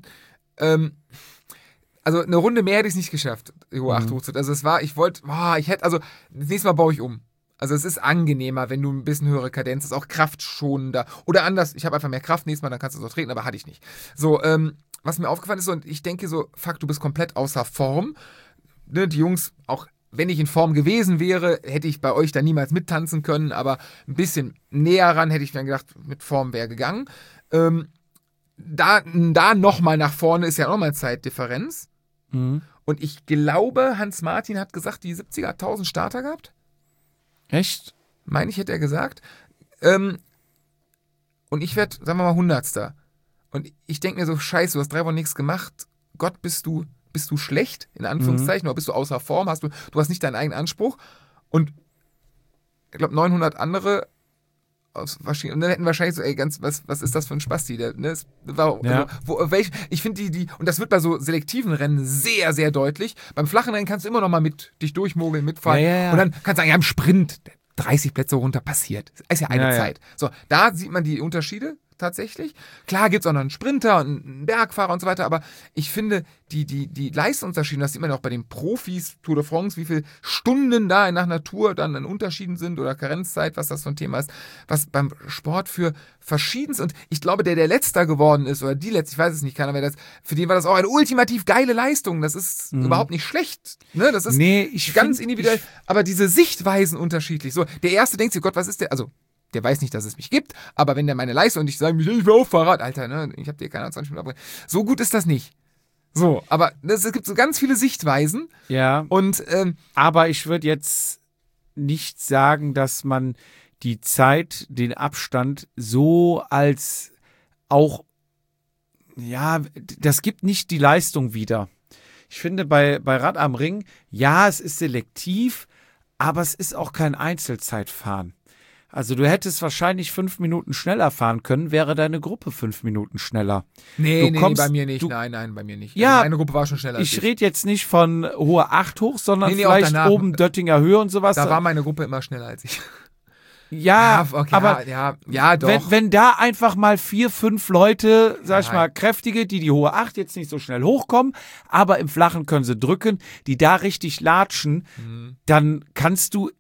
Also eine Runde mehr hätte ich es nicht geschafft, hohe 8 hochzut. Also das nächste Mal baue ich um. Also es ist angenehmer, wenn du ein bisschen höhere Kadenz hast, auch kraftschonender. Oder anders, ich habe einfach mehr Kraft, nächstes Mal, dann kannst du es auch treten, aber hatte ich nicht. So, was mir aufgefallen ist, und ich denke so, fuck, du bist komplett außer Form. Ne, die Jungs, auch wenn ich in Form gewesen wäre, hätte ich bei euch da niemals mittanzen können, aber ein bisschen näher ran hätte ich dann gedacht, mit Form wäre gegangen. Da nochmal nach vorne ist ja nochmal Zeitdifferenz. Mhm. Und ich glaube, Hans-Martin hat gesagt, die 70er hat 1000 Starter gehabt. Echt? Meine ich, hätte er gesagt. Und ich werde, sagen wir mal, 100. Und ich denke mir so, scheiße, du hast 3 Wochen nichts gemacht. Gott, bist du schlecht, in Anführungszeichen, oder bist du außer Form, du hast nicht deinen eigenen Anspruch. Und ich glaube, 900 andere und dann hätten wahrscheinlich so, ey, was ist das für ein Spasti? Ich finde und das wird bei so selektiven Rennen sehr, sehr deutlich. Beim flachen Rennen kannst du immer noch mal dich durchmogeln, mitfahren. Ja. Und dann kannst du sagen, ja, im Sprint 30 Plätze runter passiert. Das ist ja eine Zeit. So, da sieht man die Unterschiede tatsächlich. Klar gibt es auch noch einen Sprinter und einen Bergfahrer und so weiter, aber ich finde, die Leistungsunterschiede, das sieht man ja auch bei den Profis, Tour de France, wie viele Stunden da nach Natur dann an Unterschieden sind oder Karenzzeit, was das für ein Thema ist, was beim Sport für verschiedenes, und ich glaube, der Letzter geworden ist oder die Letzte, ich weiß es nicht, keiner, für den war das auch eine ultimativ geile Leistung, das ist überhaupt nicht schlecht, ne? Das ist ganz individuell, aber diese Sichtweisen unterschiedlich, so, der Erste denkt sich, Gott, was ist der, also der weiß nicht, dass es mich gibt, aber wenn der meine Leistung und ich sage, ich will auf Fahrrad, Alter, ne, ich habe dir keine 20 Minuten abgebracht. So gut ist das nicht. So, aber es gibt so ganz viele Sichtweisen. Ja. Und, aber ich würde jetzt nicht sagen, dass man die Zeit, den Abstand so als auch, ja, das gibt nicht die Leistung wieder. Ich finde bei Rad am Ring, ja, es ist selektiv, aber es ist auch kein Einzelzeitfahren. Also du hättest wahrscheinlich 5 Minuten schneller fahren können, wäre deine Gruppe 5 Minuten schneller. Nee, bei mir nicht. Nein, bei mir nicht. Ja, meine Gruppe war schon schneller als ich rede jetzt nicht von hohe 8 hoch, sondern vielleicht oben Döttinger Höhe und sowas. Da war meine Gruppe immer schneller als ich. Ja, okay, aber ja, doch. Wenn da einfach mal 4, 5 Leute, sag ich mal, kräftige, die hohe 8 jetzt nicht so schnell hochkommen, aber im Flachen können sie drücken, die da richtig latschen, dann kannst du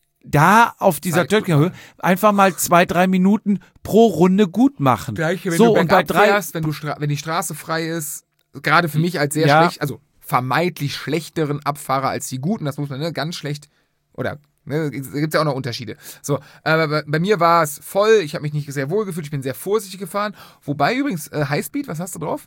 da auf dieser Töttingerhöhe einfach mal 2, 3 Minuten pro Runde gut machen. Gleich, wenn du bergab fährst, wenn die Straße frei ist, gerade für mich als sehr schlecht, also vermeintlich schlechteren Abfahrer als die guten, das muss man, ganz schlecht, oder gibt es ja auch noch Unterschiede. So, aber bei mir war es voll, ich habe mich nicht sehr wohl gefühlt, ich bin sehr vorsichtig gefahren. Wobei übrigens, Highspeed, was hast du drauf?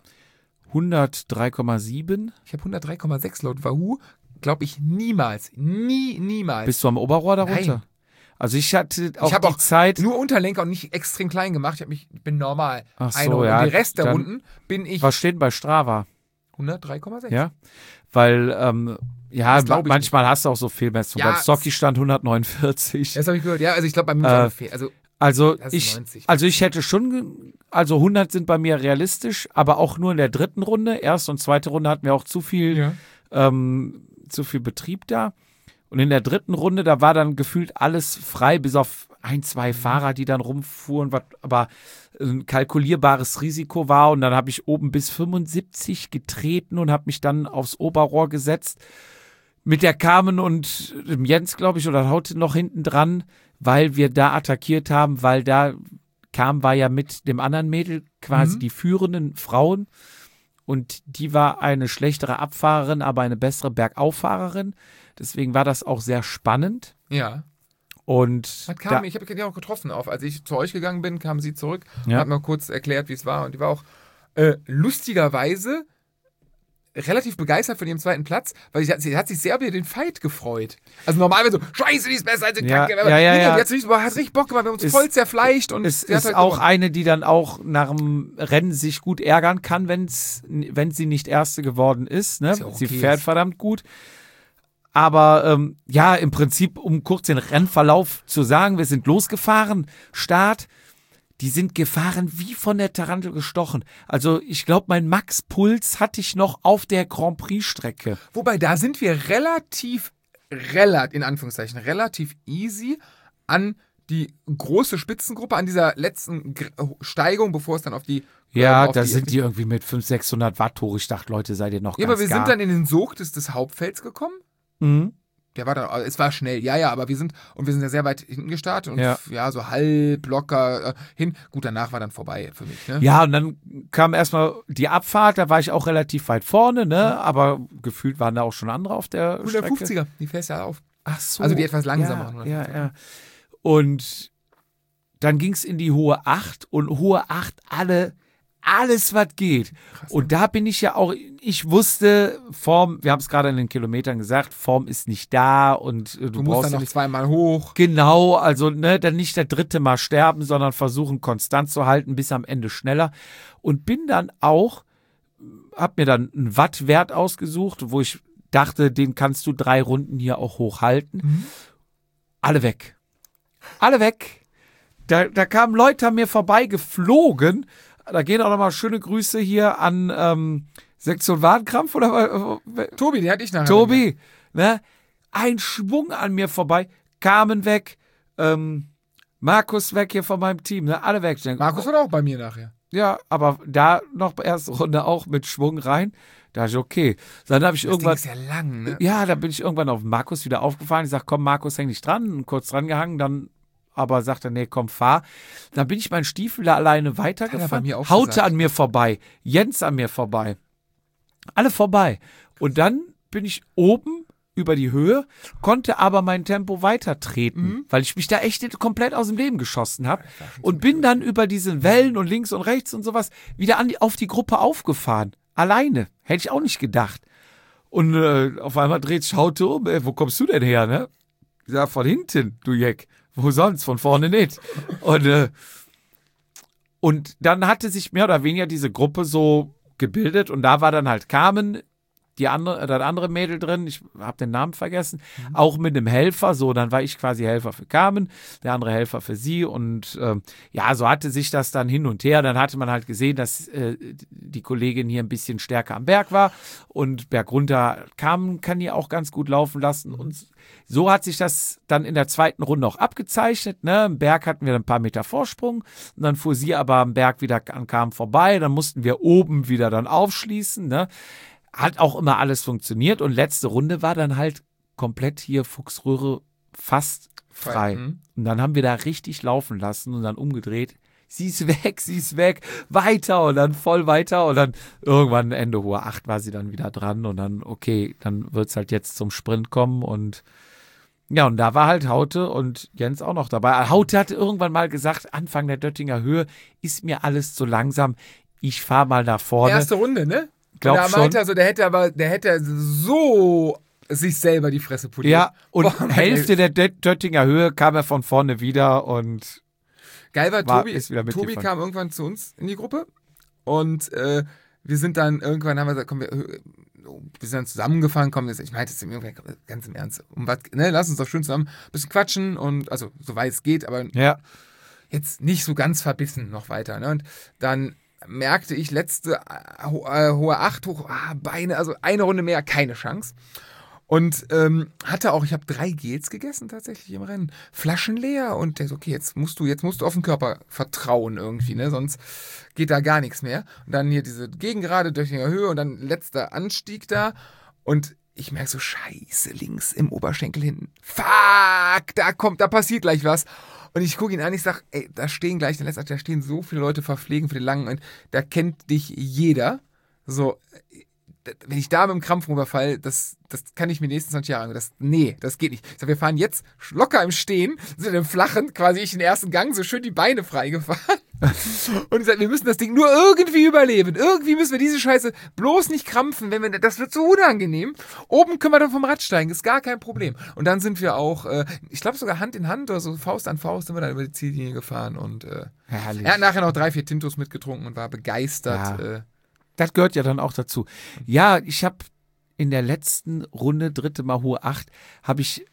103,7. Ich habe 103,6 laut Wahoo. Glaube ich niemals. Niemals. Bist du am Oberrohr darunter? Nein. Also ich hatte auch die Zeit... nur Unterlenker und nicht extrem klein gemacht. Ich bin normal. Ach so, ja. Und den Rest der Runden bin ich... Was steht bei Strava? 103,6. Ja, weil... manchmal hast du auch so Fehlmessungen. Ja, beim Stocki stand 149. Das habe ich gehört. Ja, also ich glaube, bei mir war es Also ich hätte schon, 100 sind bei mir realistisch, aber auch nur in der 3. Runde. Erste und 2. Runde hatten wir auch zu viel Betrieb da. Und in der 3. Runde, da war dann gefühlt alles frei, bis auf 1, 2 Fahrer, die dann rumfuhren, was aber ein kalkulierbares Risiko war. Und dann habe ich oben bis 75 getreten und habe mich dann aufs Oberrohr gesetzt. Mit der Carmen und dem Jens, glaube ich, oder Haute noch hinten dran, weil wir da attackiert haben, weil da Carmen war ja mit dem anderen Mädel quasi die führenden Frauen. Und die war eine schlechtere Abfahrerin, aber eine bessere Bergauffahrerin. Deswegen war das auch sehr spannend. Ja. Und ich habe die auch getroffen. Als ich zu euch gegangen bin, kam sie zurück und hat mir kurz erklärt, wie es war. Und die war auch lustigerweise relativ begeistert von ihrem 2. Platz, weil sie hat sich sehr über den Fight gefreut. Also normalerweise so, scheiße, die ist besser als die Kacke. Die hat richtig Bock gemacht, wir haben uns voll zerfleischt. Und es ist halt auch eine, die dann auch nach dem Rennen sich gut ärgern kann, wenn sie nicht Erste geworden ist. Ne? Ja okay, sie fährt verdammt gut. Aber im Prinzip, um kurz den Rennverlauf zu sagen, wir sind losgefahren, Start. Die sind gefahren wie von der Tarantel gestochen. Also ich glaube, mein Max-Puls hatte ich noch auf der Grand Prix-Strecke. Wobei, da sind wir relativ in Anführungszeichen, relativ easy an die große Spitzengruppe, an dieser letzten Steigung, bevor es dann auf die... Ja, auf da sind die irgendwie mit 500, 600 Watt hoch. Ich dachte, Leute, seid ihr noch Ja, ganz aber wir sind dann in den Sog des Hauptfelds gekommen. Mhm. Der war dann, es war schnell, ja, aber wir sind ja sehr weit hinten gestartet und Ja. so halb locker hin. Gut, danach war dann vorbei für mich. Ne? Ja, und dann kam erstmal die Abfahrt, da war ich auch relativ weit vorne, ne? Aber gefühlt waren da auch schon andere auf der Strecke. 150er, die fährst ja auf. Ach so. Also die etwas langsamer. Ja. Und dann ging es in die hohe 8 und hohe 8 alles, was geht. Krass, und da bin ich ja auch, ich wusste, Form, wir haben es gerade in den Kilometern gesagt, Form ist nicht da und du musst brauchst dann ja noch nicht, zweimal hoch. genau, also dann nicht der dritte Mal sterben, sondern versuchen konstant zu halten, bis am Ende schneller. Und bin dann auch, hab mir dann einen Wattwert ausgesucht, wo ich dachte, den kannst du 3 Runden hier auch hochhalten. Mhm. Alle weg. Alle weg. Da kamen Leute an mir vorbei geflogen. Da gehen auch nochmal schöne Grüße hier an Sektion Wadenkrampf oder Tobi, die hatte ich nachher. Tobi. Ne? Ein Schwung an mir vorbei. Carmen weg. Markus weg hier von meinem Team. Ne? Alle weg. Ich denk, Markus war auch bei mir nachher. ja, aber da noch erste Runde auch mit Schwung rein. Da ist okay. Dann habe ich Das irgendwann. Ding ist ja lang, ne? Ja, da bin ich irgendwann auf Markus wieder aufgefahren. Ich sage, komm, Markus, häng dich dran. Kurz dran gehangen, dann aber sagt er, nee, komm, fahr. Dann bin ich meinen Stiefel da alleine Hat er bei weitergefahren. mir auch Haute gesagt. an mir vorbei. Jens an mir vorbei. Alle vorbei. Und dann bin ich oben über die Höhe, konnte aber mein Tempo weiter treten, weil ich mich da echt komplett aus dem Leben geschossen habe. Und bin dann über diese Wellen und links und rechts und sowas wieder auf die Gruppe aufgefahren. Alleine. Hätte ich auch nicht gedacht. Und auf einmal dreht sich Haute um. Ey, wo kommst du denn her, ne? Ich sag, von hinten, du Jeck. Wo sonst? Von vorne nicht. Und dann hatte sich mehr oder weniger diese Gruppe so gebildet und da war dann halt Carmen, das andere Mädel drin, ich habe den Namen vergessen, auch mit einem Helfer, so, dann war ich quasi Helfer für Carmen, der andere Helfer für sie und ja, so hatte sich das dann hin und her, dann hatte man halt gesehen, dass die Kollegin hier ein bisschen stärker am Berg war und bergunter Carmen kann die auch ganz gut laufen lassen und so hat sich das dann in der zweiten Runde auch abgezeichnet. Ne? Im Berg hatten wir ein paar Meter Vorsprung und dann fuhr sie aber am Berg wieder an Carmen vorbei, dann mussten wir oben wieder dann aufschließen, ne? Hat auch immer alles funktioniert und letzte Runde war dann halt komplett hier Fuchsröhre fast frei. Und dann haben wir da richtig laufen lassen und dann umgedreht. Sie ist weg, weiter und dann voll weiter und dann irgendwann Ende hohe 8 war sie dann wieder dran und dann, okay, dann wird es halt jetzt zum Sprint kommen und ja, und da war halt Haute und Jens auch noch dabei. Haute hatte irgendwann mal gesagt, Anfang der Döttinger Höhe ist mir alles zu langsam, ich fahre mal nach vorne. Erste Runde, ne? Glaub und da schon. meinte er so, der hätte so sich selber die Fresse poliert. Ja, und Boah, Hälfte der Döttinger Höhe kam er von vorne wieder und geil war, ist wieder Tobi mitgefahren. kam irgendwann zu uns in die Gruppe und wir sind dann irgendwann, haben wir gesagt, komm, wir sind dann zusammengefahren, komm, ich meinte es irgendwie ganz im Ernst, lass uns doch schön zusammen ein bisschen quatschen und, also, soweit es geht, aber ja. jetzt nicht so ganz verbissen noch weiter, ne, und dann merkte ich letzte hohe 8, Beine, also eine Runde mehr, keine Chance. Und hatte auch, ich habe 3 Gels gegessen tatsächlich im Rennen, Flaschen leer und der so, okay, jetzt musst du auf den Körper vertrauen irgendwie, ne, sonst geht da gar nichts mehr. Und dann hier diese Gegengerade durch die Höhe und dann letzter Anstieg da und ich merke so, scheiße, links im Oberschenkel hinten, fuck, da passiert gleich was. Und ich gucke ihn an, ich sage, ey, da stehen so viele Leute verpflegen für den langen und da kennt dich jeder. So, wenn ich da mit dem Krampf rüberfall, das kann ich mir die nächsten 20 Jahre angehen. Das geht nicht. Ich sage, wir fahren jetzt locker im Stehen, sind im Flachen, quasi ich den ersten Gang, so schön die Beine freigefahren. Und ich sage, wir müssen das Ding nur irgendwie überleben. Irgendwie müssen wir diese Scheiße bloß nicht krampfen, das wird so unangenehm. Oben können wir dann vom Rad steigen, ist gar kein Problem. Und dann sind wir auch, ich glaube sogar Hand in Hand oder so, Faust an Faust sind wir dann über die Ziellinie gefahren und Herrlich. er hat nachher noch 3, 4 Tintos mitgetrunken und war begeistert. Ja. Das gehört ja dann auch dazu. Ja, ich habe in der letzten Runde, 3. Mal hohe 8, habe ich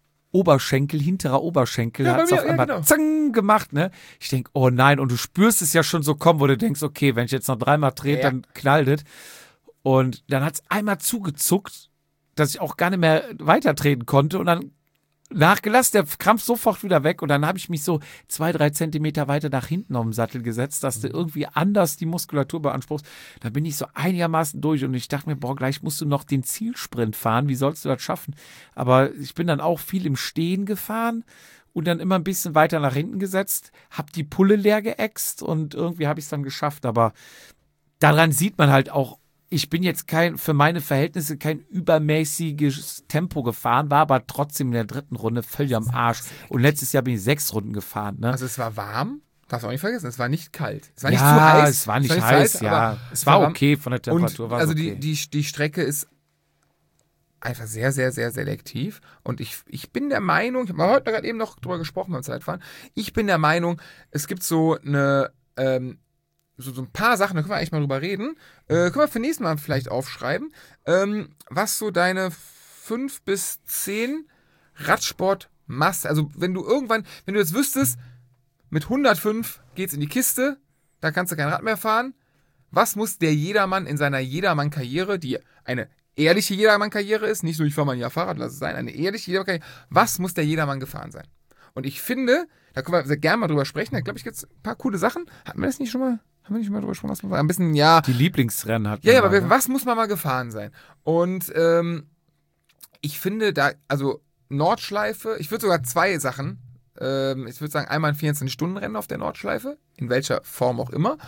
hinterer Oberschenkel, Ja, hat es bei auf mir, ja, einmal genau. zang gemacht, ne? Ich denke, oh nein, und du spürst es ja schon so kommen, wo du denkst, okay, wenn ich jetzt noch 3-mal trete, Ja. dann knallt es. Und dann hat es einmal zugezuckt, dass ich auch gar nicht mehr weitertreten konnte und dann nachgelassen, der Krampf sofort wieder weg und dann habe ich mich so 2-3 Zentimeter weiter nach hinten auf dem Sattel gesetzt, dass du irgendwie anders die Muskulatur beanspruchst. Da bin ich so einigermaßen durch und ich dachte mir, boah, gleich musst du noch den Zielsprint fahren, wie sollst du das schaffen? Aber ich bin dann auch viel im Stehen gefahren und dann immer ein bisschen weiter nach hinten gesetzt, habe die Pulle leer geäxt und irgendwie habe ich es dann geschafft, aber daran sieht man halt auch, ich bin jetzt für meine Verhältnisse kein übermäßiges Tempo gefahren, war aber trotzdem in der 3. Runde völlig am Arsch. Und letztes Jahr bin ich 6 Runden gefahren. Ne? Also es war warm, darfst du auch nicht vergessen, es war nicht kalt. Es war nicht ja, zu heiß. Es war nicht heiß, ja. Es war okay von der Temperatur. Und war also okay. die Strecke ist einfach sehr, sehr, sehr selektiv. Und ich bin der Meinung, ich habe heute gerade eben noch drüber gesprochen beim Zeitfahren, ich bin der Meinung, es gibt so eine so ein paar Sachen, da können wir eigentlich mal drüber reden. Können wir für nächstes Mal vielleicht aufschreiben, was so deine 5 bis 10 Radsport machst. Also wenn du jetzt wüsstest, mit 105 geht's in die Kiste, da kannst du kein Rad mehr fahren. Was muss der Jedermann in seiner Jedermann-Karriere, die eine ehrliche Jedermann-Karriere ist, nicht so, ich fahre mal ein Jahr Fahrrad, lass es sein, eine ehrliche Jedermann-Karriere, was muss der Jedermann gefahren sein? Und ich finde, da können wir sehr gerne mal drüber sprechen, da glaube ich, gibt es ein paar coole Sachen. Hatten wir das nicht schon mal? Haben wir nicht mal drüber gesprochen, was man ein bisschen, ja. Die Lieblingsrennen hat. Ja, aber was muss man mal gefahren sein? Und ich finde da, also Nordschleife, ich würde sogar 2 Sachen, ich würde sagen, einmal ein 24-Stunden-Rennen auf der Nordschleife, in welcher Form auch immer,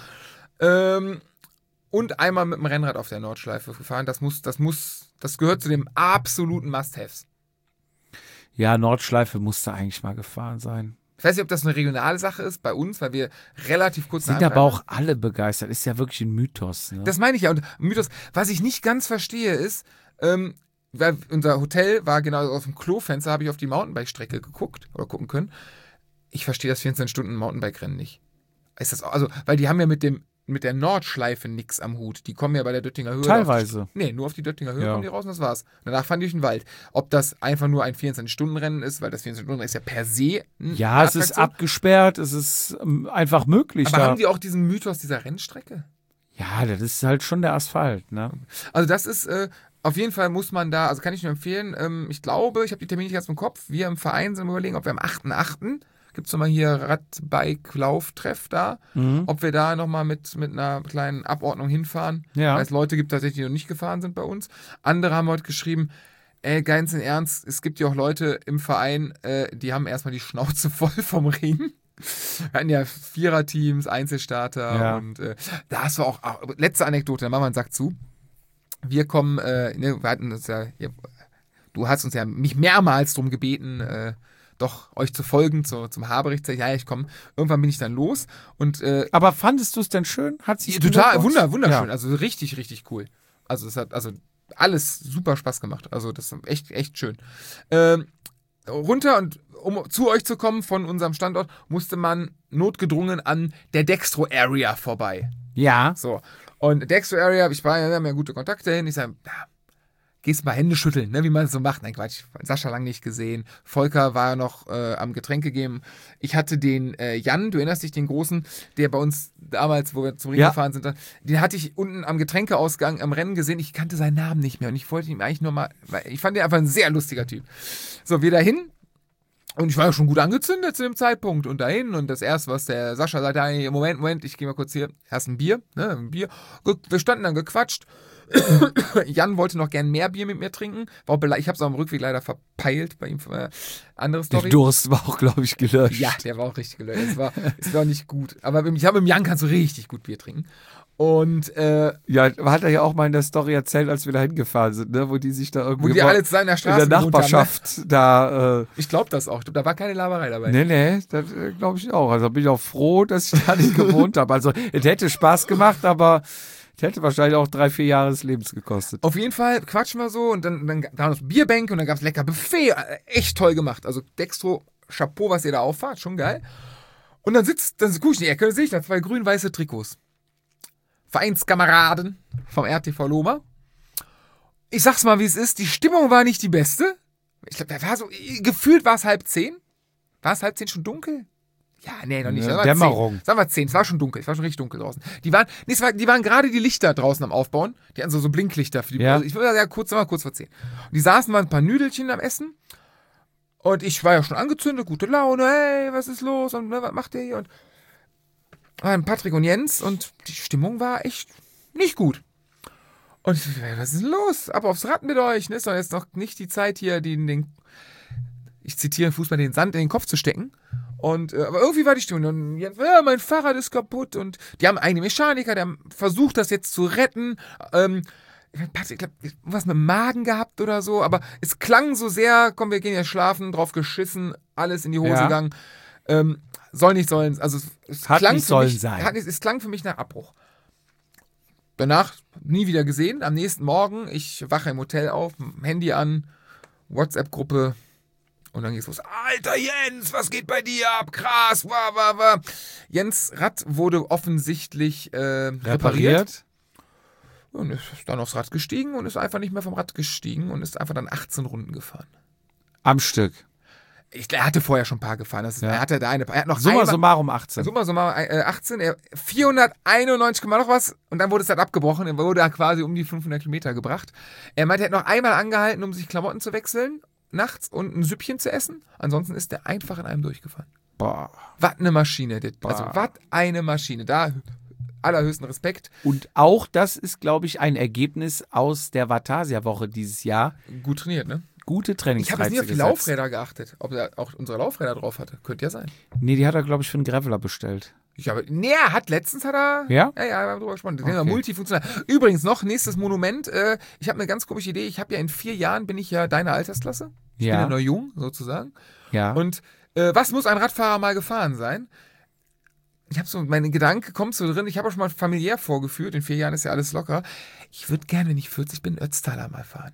und einmal mit dem Rennrad auf der Nordschleife gefahren. Das gehört zu den absoluten Must-Haves. Ja, Nordschleife musste eigentlich mal gefahren sein. Ich weiß nicht, ob das eine regionale Sache ist bei uns, weil wir relativ kurz sind aber auch alle begeistert. Ist ja wirklich ein Mythos. Ne? Das meine ich ja. Und Mythos, was ich nicht ganz verstehe, ist, weil unser Hotel war genau auf dem Klofenster, habe ich auf die Mountainbike-Strecke geguckt oder gucken können. Ich verstehe das 24-Stunden-Mountainbike-Rennen nicht. Ist das also, weil die haben ja mit der Nordschleife nichts am Hut. Die kommen ja bei der Döttinger Höhe. Teilweise. Nur auf die Döttinger Höhe kommen die raus und das war's. Danach fahren die durch den Wald. Ob das einfach nur ein 24-Stunden-Rennen ist, weil das 24-Stunden-Rennen ist ja per se ja, es ist abgesperrt, es ist einfach möglich. Aber haben die auch diesen Mythos dieser Rennstrecke? Ja, das ist halt schon der Asphalt. Ne? Also das ist, auf jeden Fall muss man da, also kann ich nur empfehlen, ich glaube, ich habe die Termine nicht ganz im Kopf, wir im Verein sind überlegen, ob wir am 8.8. gibt es nochmal hier Radbike-Lauftreff da, ob wir da nochmal mit einer kleinen Abordnung hinfahren, weil es Leute gibt tatsächlich, die noch nicht gefahren sind bei uns. Andere haben heute geschrieben, ganz im Ernst, es gibt ja auch Leute im Verein, die haben erstmal die Schnauze voll vom Ring. Wir hatten ja 4er-Teams, Einzelstarter und da hast du auch, letzte Anekdote, dann machen wir einen Sack zu. Wir kommen, wir hatten uns ja, du hast uns ja mich mehrmals darum gebeten, doch euch zu folgen zum Haberich. Ja, ich komme. Irgendwann bin ich dann los. Und, aber fandest du es denn schön? Hat sich total wunderschön. Ja. Also richtig, richtig cool. Also es hat alles super Spaß gemacht. Also das ist echt, echt schön. Runter und um zu euch zu kommen von unserem Standort, musste man notgedrungen an der Dextro Area vorbei. Ja. So. Und Dextro Area, wir haben ja gute Kontakte hin. Ich sage, gehst mal Hände schütteln, ne, wie man es so macht. Nein, Quatsch, Sascha lang nicht gesehen. Volker war noch am Getränke geben. Ich hatte den Jan, du erinnerst dich, den Großen, der bei uns damals, wo wir zum Ring gefahren sind, den hatte ich unten am Getränkeausgang am Rennen gesehen. Ich kannte seinen Namen nicht mehr und ich wollte ihm eigentlich nur mal, weil ich fand ihn einfach ein sehr lustiger Typ. So, wir dahin. Und ich war ja schon gut angezündet zu dem Zeitpunkt und dahin und das erste, was der Sascha sagte, hey, Moment, ich gehe mal kurz hier, hast ein Bier, ne, ein Bier. Wir standen dann gequatscht. Jan wollte noch gern mehr Bier mit mir trinken. Ich habe es am Rückweg leider verpeilt bei ihm. Andere Story. Der Durst war auch, glaube ich, gelöscht. Ja, der war auch richtig gelöscht. Es war nicht gut. Aber ich habe mit Jan kannst du richtig gut Bier trinken. Und ja, hat er ja auch mal in der Story erzählt, als wir da hingefahren sind, ne? Wo die sich da irgendwie wo die alle zusammen in der Straße in der Nachbarschaft haben, ne? Da. Ich glaube das auch. Da war keine Laberei dabei. Nee, das glaube ich auch. Also bin ich auch froh, dass ich da nicht gewohnt habe. Also es hätte Spaß gemacht, aber es hätte wahrscheinlich auch 3-4 Jahre des Lebens gekostet. Auf jeden Fall quatschen wir so und dann da noch Bierbänke und dann gab es lecker Buffet. Echt toll gemacht. Also Dextro, Chapeau, was ihr da auffahrt. Schon geil. Und dann gucke ich in die Ecke, sehe ich da 2 grün-weiße Trikots. Vereinskameraden vom RTV Lohmar. Ich sag's mal, wie es ist. Die Stimmung war nicht die beste. Ich glaube, gefühlt war es 9:30. War es 9:30 schon dunkel? Ja, nee, noch nicht. Eine Dämmerung. Sagen wir 10. Es war schon dunkel. Es war schon richtig dunkel draußen. Die waren gerade die Lichter draußen am Aufbauen. Die hatten so Blinklichter für die. Ja. Also ich würde sagen, kurz vor 10. Und die saßen, waren ein paar Nüdelchen am Essen. Und ich war ja schon angezündet, gute Laune. Hey, was ist los? Und was macht ihr hier? Und waren Patrick und Jens. Und die Stimmung war echt nicht gut. Und ich so, was ist denn los? Ab aufs Rad mit euch. Ne? Ist doch jetzt noch nicht die Zeit hier, ich zitiere Fußball, den Sand in den Kopf zu stecken. Und, aber irgendwie war die Stimmung. Und Jens, mein Fahrrad ist kaputt. Und die haben einen Mechaniker, der versucht, das jetzt zu retten. Patrick, ich glaube, was mit dem Magen gehabt oder so. Aber es klang so sehr, komm, wir gehen ja schlafen, drauf geschissen, alles in die Hose gegangen. Soll nicht sollen. Also es Hat klang nicht für sollen mich, sein. Es klang für mich nach Abbruch. Danach nie wieder gesehen. Am nächsten Morgen, ich wache im Hotel auf, Handy an, WhatsApp-Gruppe. Und dann geht's los. Alter Jens, was geht bei dir ab? Krass, wa. Jens Rad wurde offensichtlich repariert. Und ist dann aufs Rad gestiegen und ist einfach nicht mehr vom Rad gestiegen und ist einfach dann 18 Runden gefahren. Am Stück. Er hatte vorher schon ein paar gefahren. Er hat noch Summa summarum 18. Summa summarum 18. 491 noch was und dann wurde es halt abgebrochen. Er wurde quasi um die 500 Kilometer gebracht. Er meinte, er hat noch einmal angehalten, um sich Klamotten zu wechseln nachts und ein Süppchen zu essen. Ansonsten ist er einfach in einem durchgefahren. Boah. Was eine Maschine. Also, was eine Maschine. Da allerhöchsten Respekt. Und auch das ist, glaube ich, ein Ergebnis aus der Vatasia-Woche dieses Jahr. Gut trainiert, ne? Gute Ich Trainingsreize habe jetzt nie auf die gesetzt. Laufräder geachtet. Ob er auch unsere Laufräder drauf hatte. Könnte ja sein. Nee, die hat er, glaube ich, für einen Graveler bestellt. Letztens hat er. Ja? Ja, wir haben drüber gesprochen. Den Okay. war multifunktional. Übrigens noch, nächstes Monument. Ich habe eine ganz komische Idee. Ich habe ja in 4 Jahren bin ich ja deine Altersklasse. Ich bin ja noch jung, sozusagen. Ja. Und was muss ein Radfahrer mal gefahren sein? Ich habe so, meine Gedanke kommt so drin, ich habe auch schon mal familiär vorgeführt, in 4 Jahren ist ja alles locker. Ich würde gerne, wenn ich 40 bin, Ötztaler mal fahren.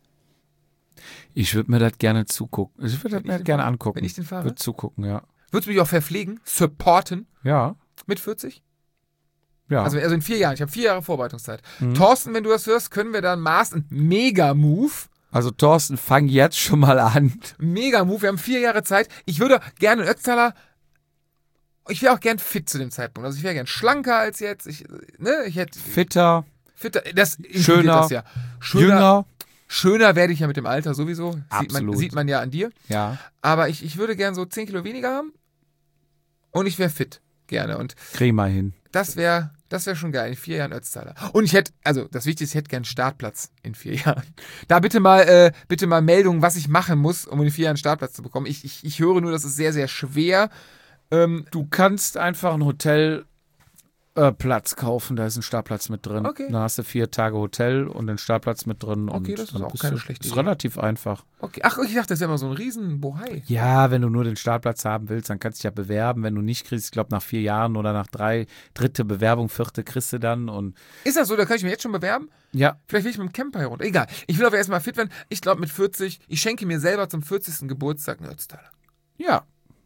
Ich würde mir das gerne zugucken. Ich würde mir das gerne angucken. Wenn ich den fahre? Würde zugucken, ja. Würdest du mich auch verpflegen? Supporten? Ja. Mit 40? Ja. Also in 4 Jahren. Ich habe 4 Jahre Vorbereitungszeit. Thorsten, wenn du das hörst, können wir da einen Mega-Move. Also Thorsten, fang jetzt schon mal an. Mega-Move. Wir haben 4 Jahre Zeit. Ich würde gerne in Ötztaler. Ich wäre auch gern fit zu dem Zeitpunkt. Also ich wäre gern schlanker als jetzt. Ich hätte Fitter, das schöner, das ja. jünger. Schöner werde ich ja mit dem Alter sowieso. Absolut. Sieht man ja an dir. Ja. Aber ich würde gern so 10 Kilo weniger haben. Und ich wäre fit. Gerne. Und Krieg mal hin. das wäre schon geil. In 4 Jahren Ötztaler. Und ich hätte, also das Wichtigste, ich hätte gern einen Startplatz in 4 Jahren. Da bitte mal Meldung, was ich machen muss, um in 4 Jahren einen Startplatz zu bekommen. Ich höre nur, das ist sehr, sehr schwer. Du kannst einfach ein Hotel Platz kaufen, da ist ein Startplatz mit drin. Okay. Dann hast du 4 Tage Hotel und den Startplatz mit drin. Okay, und das ist dann auch bist keine du- schlechte ist Idee. relativ einfach. Okay. Ach, ich dachte, das wäre immer so ein riesen Bohai. Ja, wenn du nur den Startplatz haben willst, dann kannst du dich ja bewerben. Wenn du nicht kriegst, ich glaube nach 4 Jahren oder nach 3, 3. Bewerbung, 4. kriegst du dann. Und Ist das so? Da kann ich mich jetzt schon bewerben? ja, Vielleicht will ich mit dem Camper hier runter. Egal. Ich will aber erstmal fit werden. Ich glaube mit 40, ich schenke mir selber zum 40. Geburtstag einen Ötztaler. ja.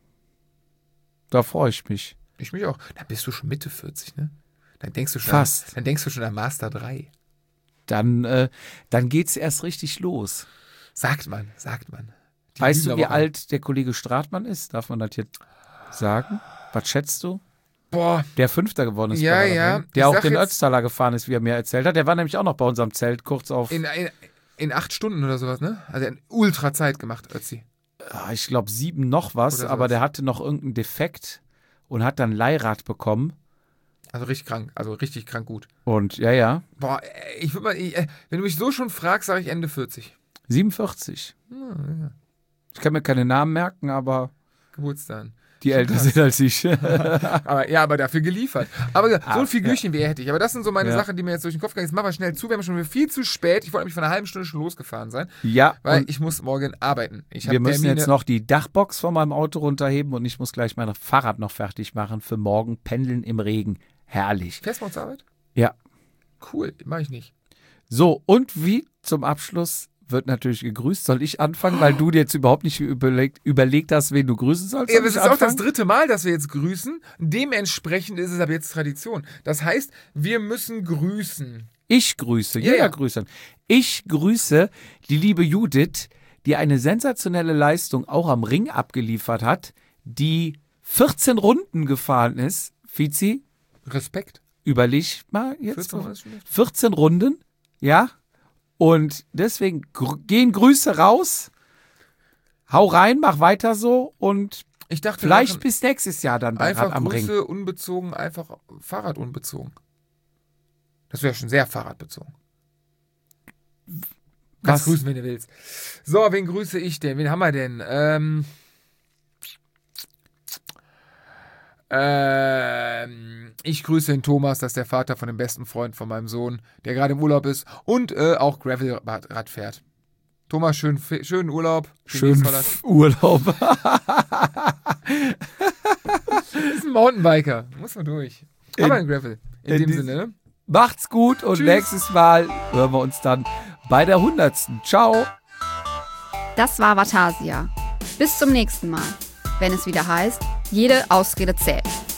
Da freue ich mich. Ich mich auch. Da bist du schon Mitte 40, ne? Dann denkst du schon Fast. Dann denkst du schon an Master 3. Dann geht's erst richtig los. Sagt man. Die Weißt lügen du, wie aber auch. alt der Kollege Stratmann ist? Darf man das hier sagen? Was schätzt du? Boah, Der 5. geworden ist. Ja, bei der ja. Rennen. Der Ich auch sag den jetzt- Ötztaler gefahren ist, wie er mir erzählt hat. Der war nämlich auch noch bei unserem Zelt kurz auf, in 8 Stunden oder sowas, ne? Also er hat ultra Zeit gemacht, Ötzi. ich glaube 7 noch was, Oder aber sowas. der hatte noch irgendeinen Defekt und hat dann Leihrad bekommen. Also richtig krank. Also richtig krank gut. Und ja, Boah, ich würde mal, wenn du mich so schon fragst, sage ich Ende 40. 47. Ich kann mir keine Namen merken, aber Geburtstag. die älter sind als ich. Aber dafür geliefert. Aber so ein Figürchen wie er hätte ich. Aber das sind so meine Ja. Sachen, die mir jetzt durch den Kopf gehen. Jetzt machen wir schnell zu. Wir haben schon wieder viel zu spät. Ich wollte nämlich vor einer halben Stunde schon losgefahren sein, Ja, weil und ich muss morgen arbeiten. Ich wir habe müssen Termine. jetzt noch die Dachbox von meinem Auto runterheben und ich muss gleich mein Fahrrad noch fertig machen für morgen. Pendeln im Regen. Herrlich. Fährst du morgen zur Arbeit? Ja. Cool, mache ich nicht. So, und wie zum Abschluss wird natürlich gegrüßt. Soll ich anfangen, weil du dir jetzt überhaupt nicht überlegt hast, wen du grüßen sollst? Ja, Soll das ich ist auch das anfangen? 3. Mal, dass wir jetzt grüßen. Dementsprechend ist es aber jetzt Tradition. Das heißt, wir müssen grüßen. Ich grüße, Ja, jeder ja. grüßt. Ich grüße die liebe Judith, die eine sensationelle Leistung auch am Ring abgeliefert hat, die 14 Runden gefahren ist, Fizi, Respekt. überleg mal jetzt. 14 Runden ist schon echt. 14 Runden, ja. Und deswegen gehen Grüße raus. Hau rein, mach weiter so und Ich dachte, vielleicht bis nächstes Jahr dann bei einfach Rad am Ring. Grüße unbezogen, einfach Fahrrad unbezogen. Das wäre schon sehr fahrradbezogen. Kannst Was? grüßen, wenn du willst. So, wen grüße ich denn? Wen haben wir denn? Ich grüße den Thomas, das ist der Vater von dem besten Freund von meinem Sohn, der gerade im Urlaub ist und auch Gravelrad fährt. Thomas, schönen Urlaub. Schön Urlaub. ist ein Mountainbiker. Muss man durch. Aber ein Gravel. In dem Sinne, ne? Macht's gut und Tschüss. nächstes Mal hören wir uns dann bei der 100. Ciao. Das war Vatasia. Bis zum nächsten Mal, wenn es wieder heißt, jede Ausrede zählt.